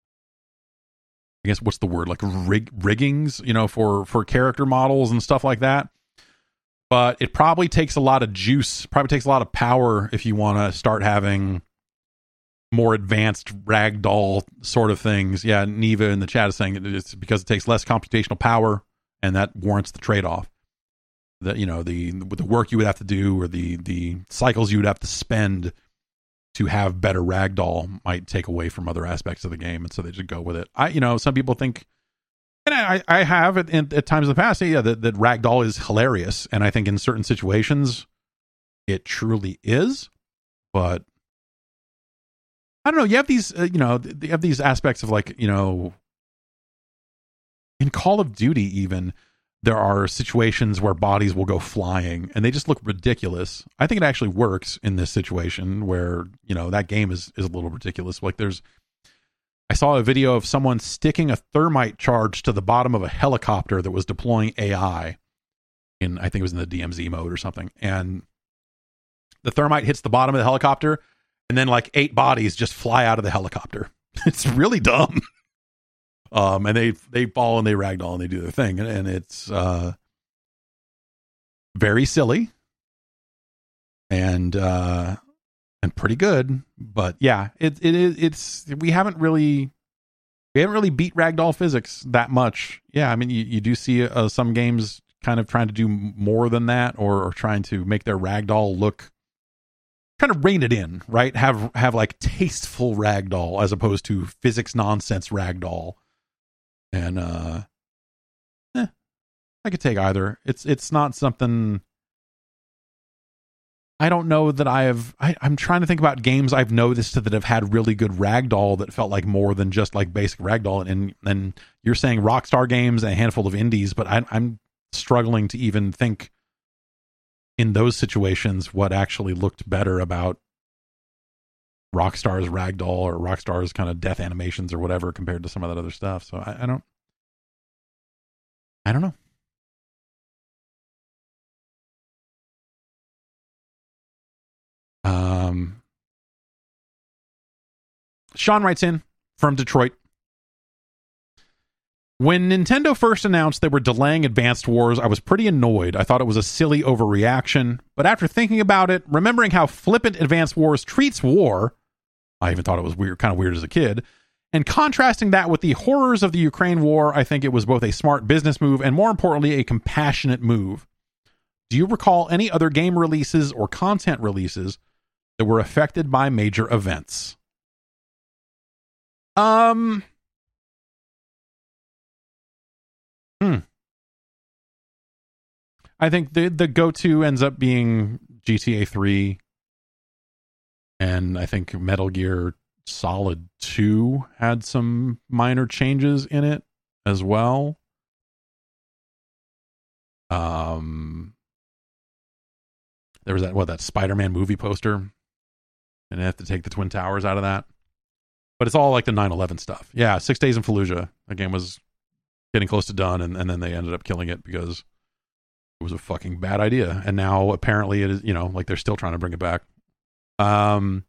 I guess what's the word, like rig, riggings, you know, for, for character models and stuff like that. But it probably takes a lot of juice, probably takes a lot of power if you want to start having more advanced ragdoll sort of things. Yeah, Neva in the chat is saying it's because it takes less computational power, and that warrants the trade-off. The, you know, the the work you would have to do, or the the cycles you would have to spend to have better ragdoll might take away from other aspects of the game, and so they just go with it. I, you know, some people think, and I, I have at, at times in the past, yeah, that, that ragdoll is hilarious, and I think in certain situations it truly is. But I don't know. You have these, uh, you know, you have these aspects of like, you know, in Call of Duty even, there are situations where bodies will go flying and they just look ridiculous. I think it actually works in this situation where, you know, that game is, is a little ridiculous. Like there's, I saw a video of someone sticking a thermite charge to the bottom of a helicopter that was deploying A I in, I think it was in the D M Z mode or something. And the thermite hits the bottom of the helicopter, and then like eight bodies just fly out of the helicopter. It's really dumb. Um, and they they fall and they ragdoll and they do their thing, and, and it's uh, very silly and uh, and pretty good. But yeah, it it is it's we haven't really we haven't really beat ragdoll physics that much. Yeah, I mean you, you do see uh, some games kind of trying to do more than that, or, or trying to make their ragdoll look kind of rein it in, right? Have have like tasteful ragdoll as opposed to physics nonsense ragdoll. And uh eh, I could take either. It's it's not something I don't know that I have I, I'm trying to think about games I've noticed that have had really good ragdoll that felt like more than just like basic ragdoll. And and you're saying Rockstar games and a handful of indies, but I, I'm struggling to even think in those situations what actually looked better about Rockstar's ragdoll or Rockstar's kind of death animations or whatever compared to some of that other stuff. So I, I don't, I don't know. Um, Sean writes in from Detroit. When Nintendo first announced they were delaying Advanced Wars, I was pretty annoyed. I thought it was a silly overreaction. But after thinking about it, remembering how flippant Advanced Wars treats war, I even thought it was weird, kind of weird as a kid, and contrasting that with the horrors of the Ukraine war, I think it was both a smart business move and, more importantly, a compassionate move. Do you recall any other game releases or content releases that were affected by major events? Um... Hmm. I think the the go-to ends up being G T A three, and I think Metal Gear Solid two had some minor changes in it as well. Um, there was that what that Spider-Man movie poster, and they have to take the Twin Towers out of that. But it's all like the nine eleven stuff. Yeah, Six Days in Fallujah. That game was getting close to done, and, and then they ended up killing it because it was a fucking bad idea. And now apparently it is, you know, like they're still trying to bring it back. Um,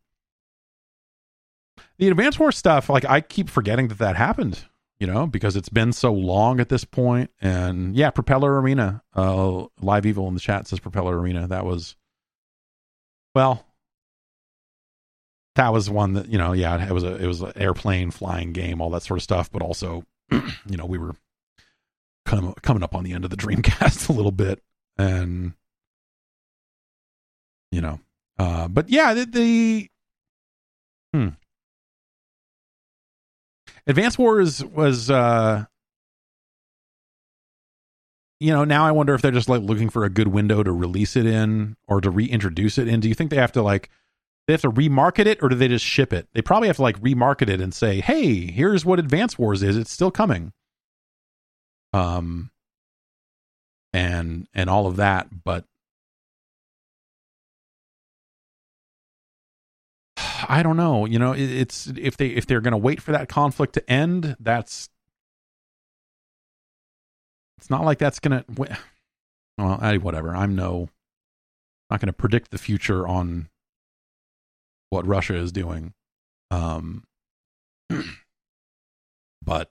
the Advance Wars stuff, like I keep forgetting that that happened, you know, because it's been so long at this point. And yeah, Propeller Arena, uh, Live Evil in the chat says Propeller Arena. That was, well, that was one that, you know, yeah, it was a, it was an airplane flying game, all that sort of stuff. But also, you know, we were Come, coming up on the end of the Dreamcast a little bit, and you know, uh, but yeah, the, the hmm. Advance Wars was, uh, you know, now I wonder if they're just like looking for a good window to release it in or to reintroduce it in. Do you think they have to like they have to remarket it, or do they just ship it? They probably have to like remarket it and say, "Hey, here's what Advance Wars is. It's still coming." Um, and, and all of that, but I don't know, you know, it, it's, if they, if they're going to wait for that conflict to end, that's, it's not like that's going to, well, I, whatever. I'm no, not going to predict the future on what Russia is doing. Um, but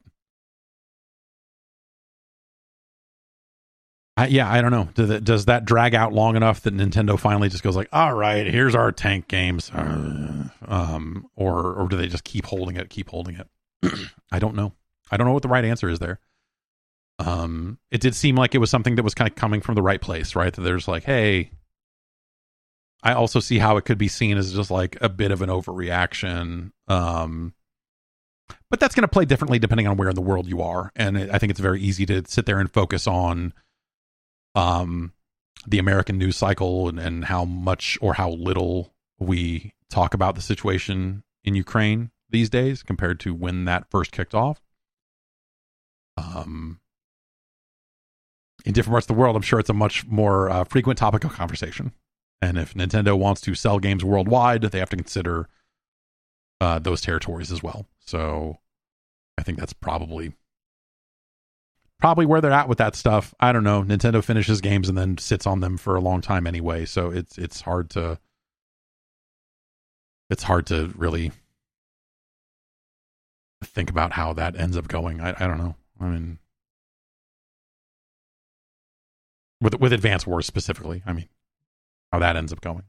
I, yeah, I don't know. Does that, does that drag out long enough that Nintendo finally just goes like, all right, here's our tank games. Uh, um, or, or do they just keep holding it, keep holding it? I don't know. I don't know what the right answer is there. Um, it did seem like it was something that was kind of coming from the right place, right? That there's like, hey, I also see how it could be seen as just like a bit of an overreaction. Um, but that's going to play differently depending on where in the world you are. And it, I think it's very easy to sit there and focus on um, the American news cycle and, and how much or how little we talk about the situation in Ukraine these days compared to when that first kicked off. Um, in different parts of the world, I'm sure it's a much more uh, frequent topic of conversation. And if Nintendo wants to sell games worldwide, they have to consider uh, those territories as well. So I think that's probably probably where they're at with that stuff. I don't know. Nintendo finishes games and then sits on them for a long time anyway. So it's it's hard to it's hard to really think about how that ends up going. I, I don't know. I mean, with with Advance Wars specifically, I mean, how that ends up going.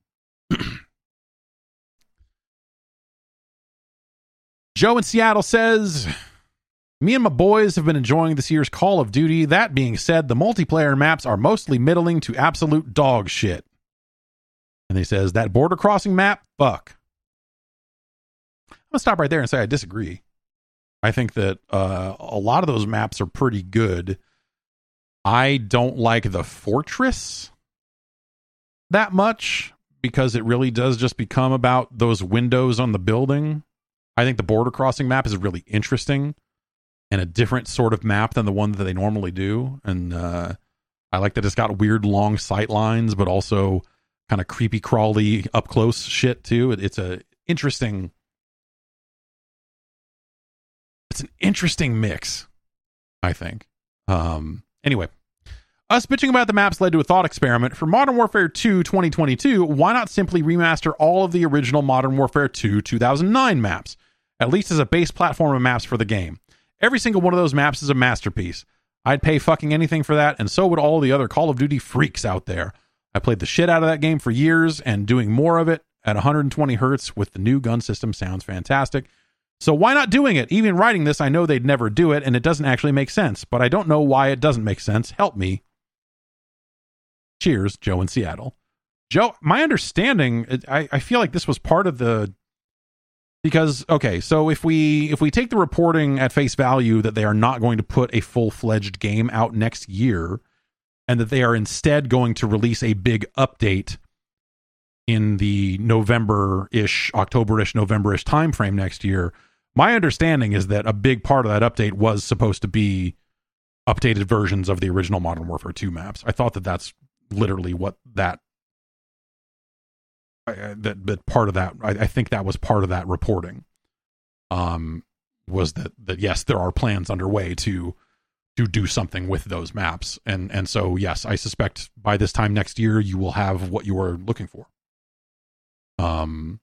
Joe in Seattle says, me and my boys have been enjoying this year's Call of Duty. That being said, the multiplayer maps are mostly middling to absolute dog shit. And he says, that border crossing map, fuck. I'm going to stop right there and say I disagree. I think that uh, a lot of those maps are pretty good. I don't like the fortress that much because it really does just become about those windows on the building. I think the border crossing map is really interesting and a different sort of map than the one that they normally do. And uh, I like that it's got weird long sight lines, but also kind of creepy crawly up close shit too. It, it's a interesting, it's an interesting mix, I think. Um, anyway, us bitching about the maps led to a thought experiment. For Modern Warfare two twenty twenty-two, why not simply remaster all of the original Modern Warfare two two thousand nine maps, at least as a base platform of maps for the game? Every single one of those maps is a masterpiece. I'd pay fucking anything for that, and so would all the other Call of Duty freaks out there. I played the shit out of that game for years, and doing more of it at one hundred twenty hertz with the new gun system sounds fantastic. So why not doing it? Even writing this, I know they'd never do it, and it doesn't actually make sense, but I don't know why it doesn't make sense. Help me. Cheers, Joe in Seattle. Joe, my understanding, I, I feel like this was part of the... Because, okay, so if we if we take the reporting at face value that they are not going to put a full-fledged game out next year, and that they are instead going to release a big update in the November-ish, October-ish, November-ish timeframe next year, my understanding is that a big part of that update was supposed to be updated versions of the original Modern Warfare two maps. I thought that that's literally what that I, that that part of that I, I think that was part of that reporting. Um, was that that yes, there are plans underway to to do something with those maps, and and so yes, I suspect by this time next year you will have what you are looking for. Um,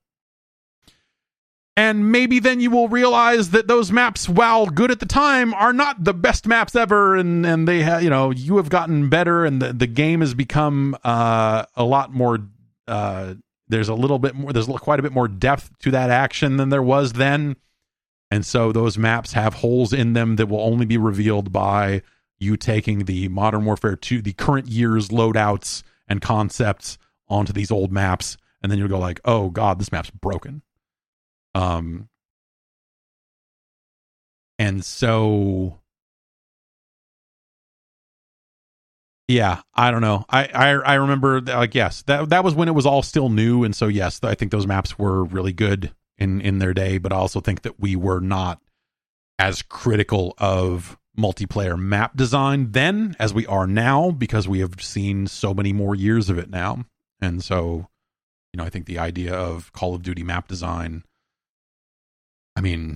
and maybe then you will realize that those maps, while good at the time, are not the best maps ever, and and they have, you know, you have gotten better, and the the game has become uh a lot more uh. There's a little bit more, there's quite a bit more depth to that action than there was then. And so those maps have holes in them that will only be revealed by you taking the Modern Warfare two, the current year's loadouts and concepts onto these old maps. And then you'll go like, oh God, this map's broken. Um, and so, yeah, I don't know. I, I, I remember that, like, yes, that, that was when it was all still new. And so, yes, I think those maps were really good in, in their day, but I also think that we were not as critical of multiplayer map design then as we are now, because we have seen so many more years of it now. And so, you know, I think the idea of Call of Duty map design, I mean,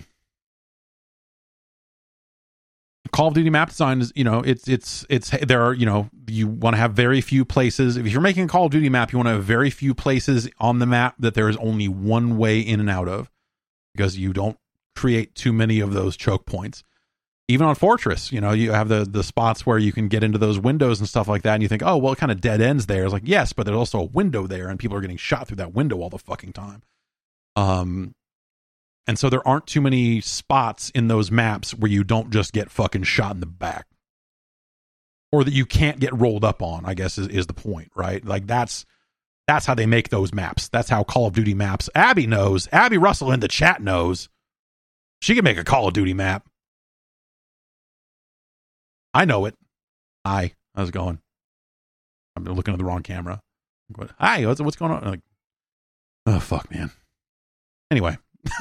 Call of Duty map design is, you know, it's, it's, it's, there are, you know, you want to have very few places. If you're making a Call of Duty map, you want to have very few places on the map that there is only one way in and out of, because you don't create too many of those choke points. Even on Fortress, you know, you have the, the spots where you can get into those windows and stuff like that. And you think, oh, well, it kind of dead ends there. It's like, yes, but there's also a window there and people are getting shot through that window all the fucking time. Um, And so there aren't too many spots in those maps where you don't just get fucking shot in the back. Or that you can't get rolled up on, I guess is, is the point, right? Like that's that's how they make those maps. That's how Call of Duty maps. Abby knows. Abby Russell in the chat knows. She can make a Call of Duty map. I know it. Hi, how's it going? I'm looking at the wrong camera. Hi, what's, what's going on? I'm like, oh, fuck, man. Anyway.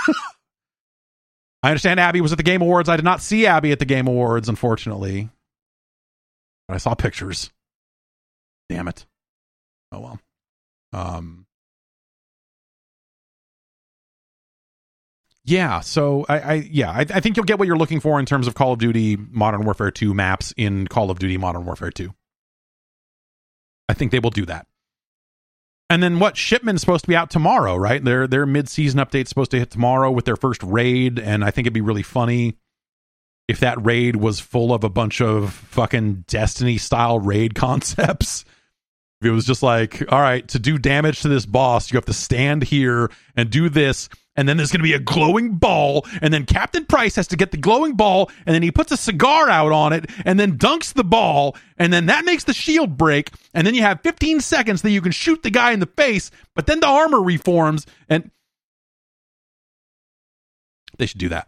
I understand Abby was at the Game Awards. I did not see Abby at the Game Awards, unfortunately. But I saw pictures. Damn it. Oh, well. Um. Yeah, so I, I yeah, I, I think you'll get what you're looking for in terms of Call of Duty Modern Warfare two maps in Call of Duty Modern Warfare two. I think they will do that. And then what? Shipment's supposed to be out tomorrow, right? Their their mid-season update's supposed to hit tomorrow with their first raid, and I think it'd be really funny if that raid was full of a bunch of fucking Destiny-style raid concepts. If it was just like, all right, to do damage to this boss, you have to stand here and do this, and then there's going to be a glowing ball, and then Captain Price has to get the glowing ball, and then he puts a cigar out on it, and then dunks the ball, and then that makes the shield break, and then you have fifteen seconds that you can shoot the guy in the face, but then the armor reforms, and they should do that.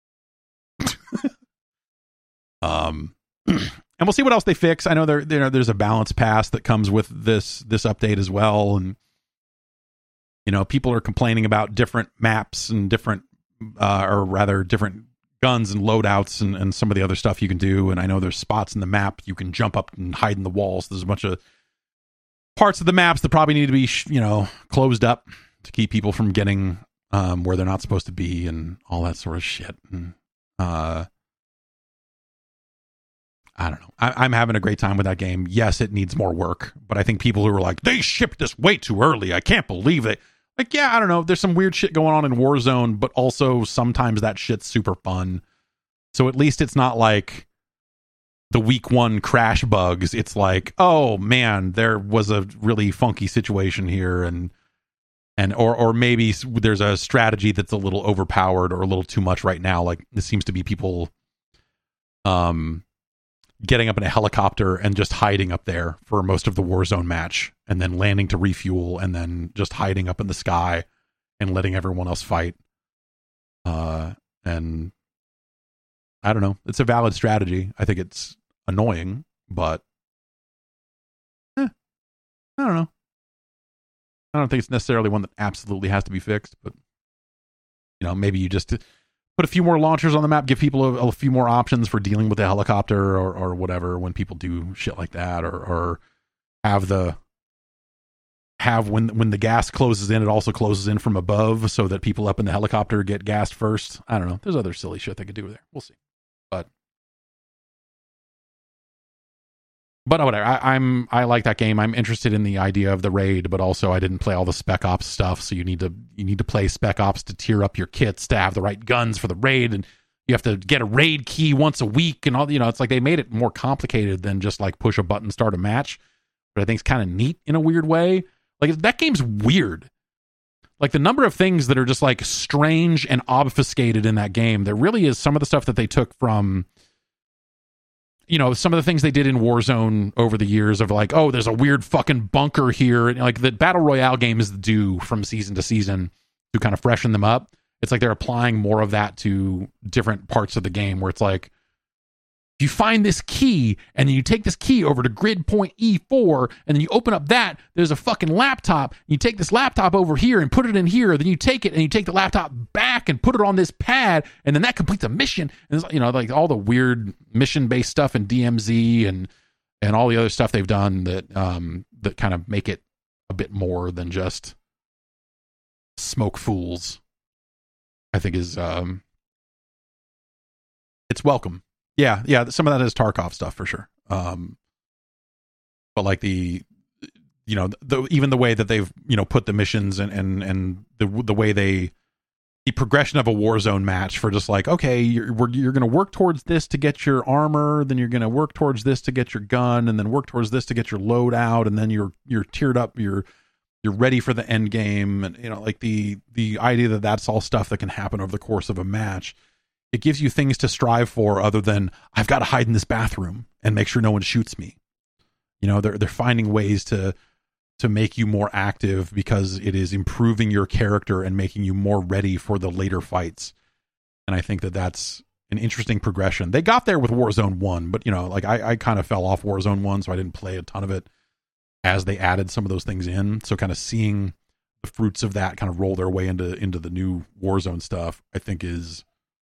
um... And we'll see what else they fix. I know there, you know, there's a balance pass that comes with this this update as well, and you know, people are complaining about different maps and different, uh, or rather, different guns and loadouts and, and some of the other stuff you can do. And I know there's spots in the map you can jump up and hide in the walls. There's a bunch of parts of the maps that probably need to be, you know, closed up to keep people from getting um, where they're not supposed to be and all that sort of shit. And, uh. I don't know. I, I'm having a great time with that game. Yes, it needs more work, but I think people who are like, they shipped this way too early, I can't believe it. Like, yeah, I don't know. There's some weird shit going on in Warzone, but also sometimes that shit's super fun. So at least it's not like the week one crash bugs. It's like, oh man, there was a really funky situation here, and and or or maybe there's a strategy that's a little overpowered or a little too much right now. Like, it seems to be people um getting up in a helicopter and just hiding up there for most of the Warzone match, and then landing to refuel, and then just hiding up in the sky and letting everyone else fight. Uh, and I don't know. It's a valid strategy. I think it's annoying, but eh, I don't know. I don't think it's necessarily one that absolutely has to be fixed, but you know, maybe you just put a few more launchers on the map, give people a, a few more options for dealing with the helicopter or, or whatever when people do shit like that, or, or have the have when when the gas closes in, it also closes in from above so that people up in the helicopter get gassed first. I don't know. There's other silly shit they could do there. We'll see. But but whatever. I, I'm I like that game. I'm interested in the idea of the raid, but also I didn't play all the Spec Ops stuff. So you need to you need to play Spec Ops to tier up your kits to have the right guns for the raid, and you have to get a raid key once a week and all. You know, it's like they made it more complicated than just like push a button, start a match. But I think it's kind of neat in a weird way. Like, that game's weird. Like, the number of things that are just like strange and obfuscated in that game. There really is some of the stuff that they took from, you know, some of the things they did in Warzone over the years of like, oh, there's a weird fucking bunker here. And like the Battle Royale games do from season to season to kind of freshen them up. It's like they're applying more of that to different parts of the game, where it's like, you find this key, and then you take this key over to grid point E four, and then you open up that, there's a fucking laptop. You take this laptop over here and put it in here, then you take it and you take the laptop back and put it on this pad, and then that completes a mission. And it's, you know, like all the weird mission-based stuff in D M Z and and all the other stuff they've done that um that kind of make it a bit more than just smoke fools, I think is um it's welcome. Yeah, yeah, some of that is Tarkov stuff for sure. Um, but like the, you know, the even the way that they've, you know, put the missions and and and the the way they, the progression of a Warzone match for just like, okay, you're we're, you're going to work towards this to get your armor, then you're going to work towards this to get your gun, and then work towards this to get your loadout, and then you're you're tiered up, you're you're ready for the end game, and you know, like the the idea that that's all stuff that can happen over the course of a match. It gives you things to strive for other than, I've got to hide in this bathroom and make sure no one shoots me. You know, they're they're finding ways to to make you more active because it is improving your character and making you more ready for the later fights. And I think that that's an interesting progression. They got there with Warzone one, but you know, like I, I kind of fell off Warzone one, so I didn't play a ton of it as they added some of those things in. So kind of seeing the fruits of that kind of roll their way into into the new Warzone stuff, I think is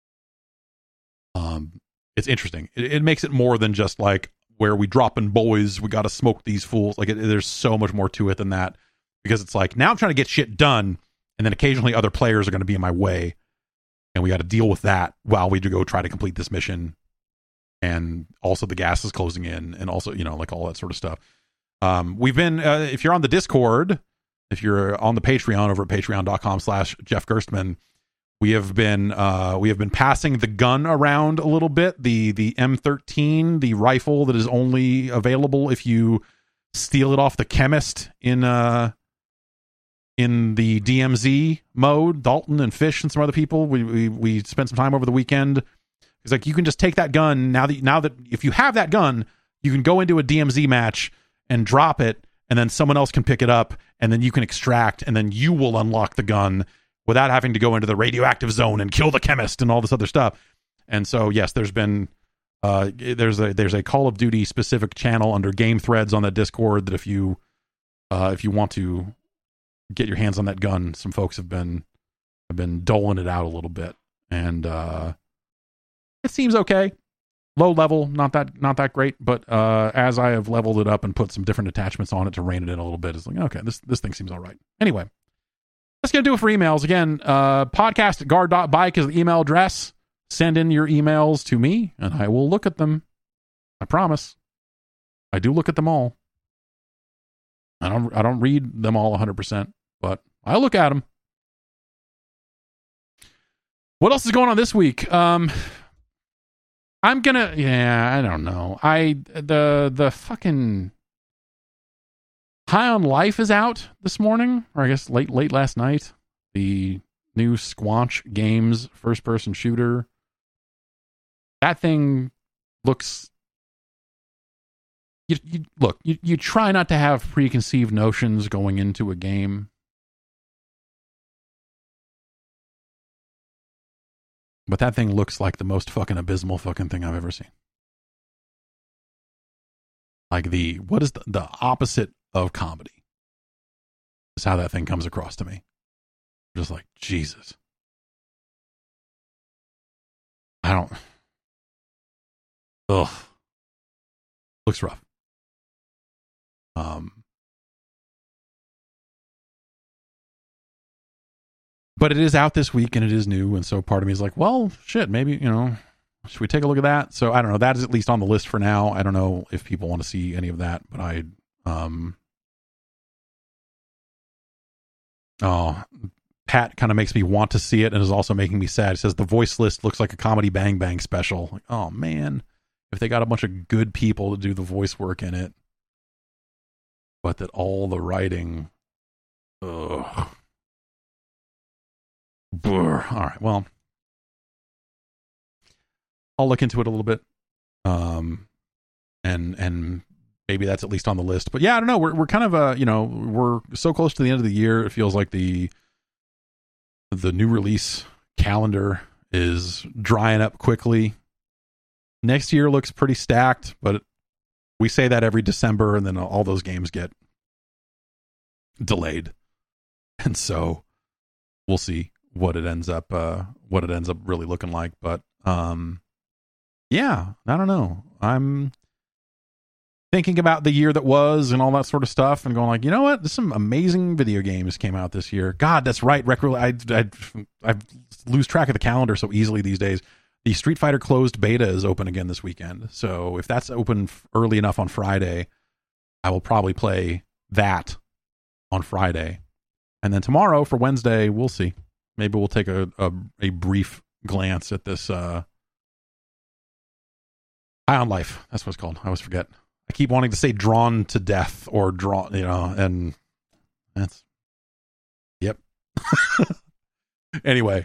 Um, it's interesting. It, it makes it more than just like, where we dropping boys, we got to smoke these fools. Like, it, there's so much more to it than that, because it's like, now I'm trying to get shit done, and then occasionally other players are going to be in my way, and we got to deal with that while we do go try to complete this mission. And also the gas is closing in, and also, you know, like all that sort of stuff. Um, we've been, uh, if you're on the Discord, if you're on the Patreon over at patreon.com slash Jeff Gerstmann, we have been uh, we have been passing the gun around a little bit. The the M thirteen, the rifle that is only available if you steal it off the chemist in uh in the D M Z mode. Dalton and Fish and some other people. We we we spent some time over the weekend. It's like you can just take that gun now that now that if you have that gun, you can go into a D M Z match and drop it, and then someone else can pick it up, and then you can extract, and then you will unlock the gun without having to go into the radioactive zone and kill the chemist and all this other stuff. And so, yes, there's been uh, there's a there's a Call of Duty specific channel under Game Threads on that Discord that if you uh, if you want to get your hands on that gun, some folks have been have been doling it out a little bit, and uh, it seems okay. Low level, not that not that great, but uh, as I have leveled it up and put some different attachments on it to rein it in a little bit, it's like, okay, this this thing seems all right. Anyway, that's going to do it for emails. Again, uh, podcast at guard dot bike is the email address. Send in your emails to me, and I will look at them. I promise. I do look at them all. I don't I don't read them all one hundred percent, but I look at them. What else is going on this week? Um... I'm gonna, yeah, I don't know. I, the, the fucking High on Life is out this morning, or I guess late, late last night. The new Squanch Games first person shooter. That thing looks, you, you look, you, you try not to have preconceived notions going into a game. But that thing looks like the most fucking abysmal fucking thing I've ever seen. Like the, what is the, the opposite of comedy? Is how that thing comes across to me. Just like, Jesus. I don't. Ugh. Looks rough. Um. But it is out this week and it is new. And so part of me is like, well, shit, maybe, you know, should we take a look at that? So I don't know. That is at least on the list for now. I don't know if people want to see any of that, but I, um, oh, Pat kind of makes me want to see it and is also making me sad. He says the voice list looks like a Comedy Bang Bang special. Like, oh man, if they got a bunch of good people to do the voice work in it, but that all the writing, ugh. Brr. All right. Well, I'll look into it a little bit, um, and and maybe that's at least on the list. But yeah, I don't know. We're we're kind of uh you know we're so close to the end of the year. It feels like the the new release calendar is drying up quickly. Next year looks pretty stacked, but we say that every December, and then all those games get delayed, and so we'll see what it ends up uh what it ends up really looking like. But um yeah, I don't know. I'm thinking about the year that was and all that sort of stuff and going like, you know what, there's some amazing video games came out this year. God, that's right. Rec- I, I I lose track of the calendar so easily these days. The Street Fighter closed beta is open again this weekend, so if that's open early enough on Friday, I will probably play that on Friday. And then tomorrow for Wednesday, we'll see. Maybe we'll take a, a, a brief glance at this uh, High on Life. That's what it's called. I always forget. I keep wanting to say Drawn to Death or Drawn, you know, and that's, yep. Anyway.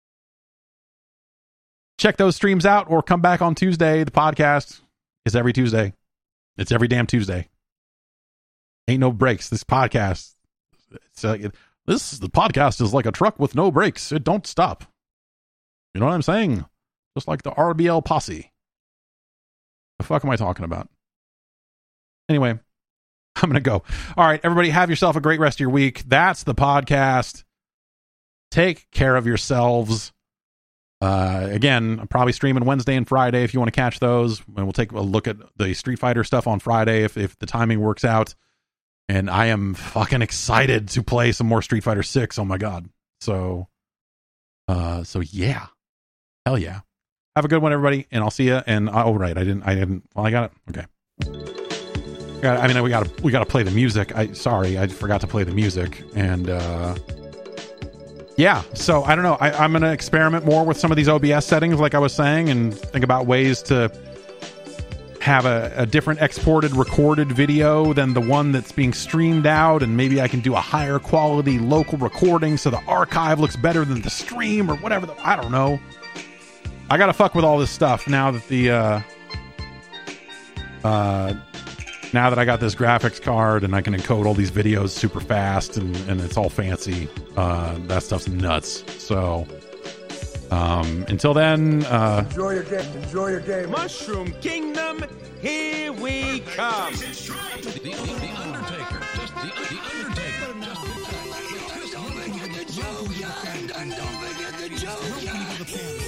Check those streams out or come back on Tuesday. The podcast is every Tuesday. It's every damn Tuesday. Ain't no breaks. This podcast, it's like, uh, this the podcast is like a truck with no brakes. It don't stop. You know what I'm saying? Just like the R B L posse. The fuck am I talking about? Anyway, I'm gonna go. All right, everybody, have yourself a great rest of your week. That's the podcast. Take care of yourselves. Uh, again, I'm probably streaming Wednesday and Friday if you want to catch those. And we'll take a look at the Street Fighter stuff on Friday if if the timing works out. And I am fucking excited to play some more Street Fighter six. Oh my God. So, uh, so yeah. Hell yeah. Have a good one, everybody. And I'll see you. And, oh, right. I didn't, I didn't, well, I got it. Okay. I mean, we got to we got to play the music. I sorry, I forgot to play the music, and uh, yeah. So I don't know. I, I'm going to experiment more with some of these O B S settings, like I was saying, and think about ways to have a, a different exported, recorded video than the one that's being streamed out, and maybe I can do a higher quality local recording so the archive looks better than the stream or whatever. The, I don't know. I got to fuck with all this stuff now that the. Uh, uh, Now that I got this graphics card and I can encode all these videos super fast and, and it's all fancy, uh, that stuff's nuts. So, um, until then, uh, Enjoy your game. Enjoy your game. Mushroom Kingdom, here we come. The, the, the Undertaker. Just the, the Undertaker. Just the, the, the, the, the, the, the, the, the, the, the, the, the, the, the, the, the,